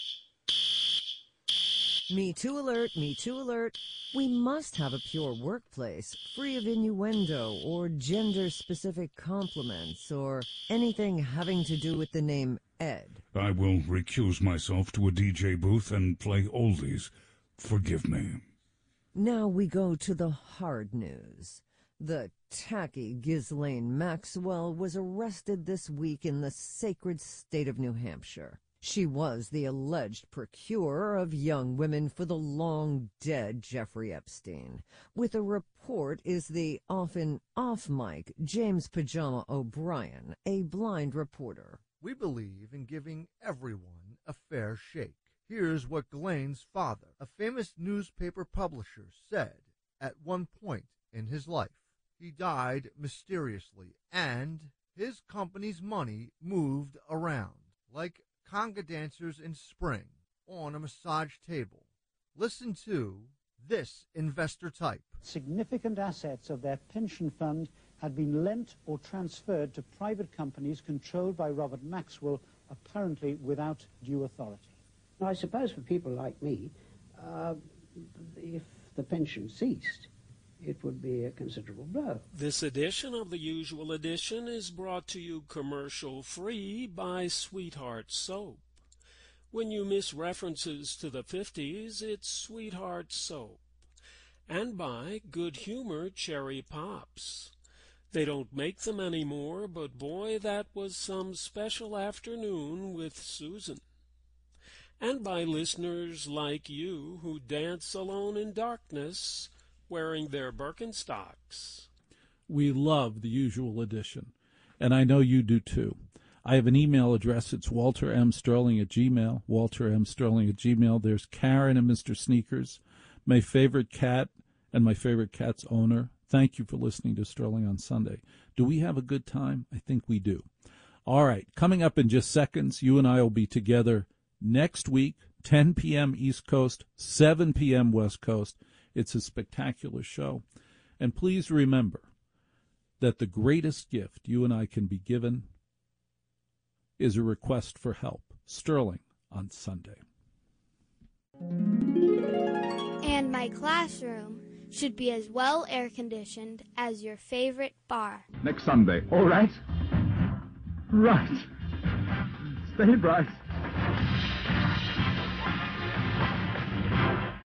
Me Too alert, Me Too alert. We must have a pure workplace, free of innuendo or gender-specific compliments or anything having to do with the name Ed. I will recuse myself to a D J booth and play oldies. Forgive me. Now we go to the hard news. The tacky Ghislaine Maxwell was arrested this week in the sacred state of New Hampshire. She was the alleged procurer of young women for the long-dead Jeffrey Epstein. With a report is the often off-mic James Pajama O'Brien, a blind reporter. We believe in giving everyone a fair shake. Here's what Ghislaine's father, a famous newspaper publisher, said at one point in his life. He died mysteriously, and his company's money moved around like conga dancers in spring on a massage table. Listen to this investor type. Significant assets of their pension fund had been lent or transferred to private companies controlled by Robert Maxwell, apparently without due authority. Now, I suppose for people like me, uh, if the pension ceased, it would be a considerable blow. This edition of The Usual Edition is brought to you commercial-free by Sweetheart Soap. When you miss references to the fifties, it's Sweetheart Soap. And by Good Humor Cherry Pops. They don't make them anymore, but boy, that was some special afternoon with Susan. And by listeners like you who dance alone in darkness, wearing their Birkenstocks. We love The Usual Edition, and I know you do too. I have an email address. It's walter m sterling at gmail, walter m sterling at gmail. There's Karen and Mister Sneakers, my favorite cat and my favorite cat's owner. Thank you for listening to Sterling on Sunday. Do we have a good time? I think we do. All right, coming up in just seconds, you and I will be together next week, ten p.m. East Coast, seven p.m. West Coast. It's a spectacular show. And please remember that the greatest gift you and I can be given is a request for help. Sterling on Sunday. And my classroom should be as well air-conditioned as your favorite bar. Next Sunday. All right. Right. Stay bright.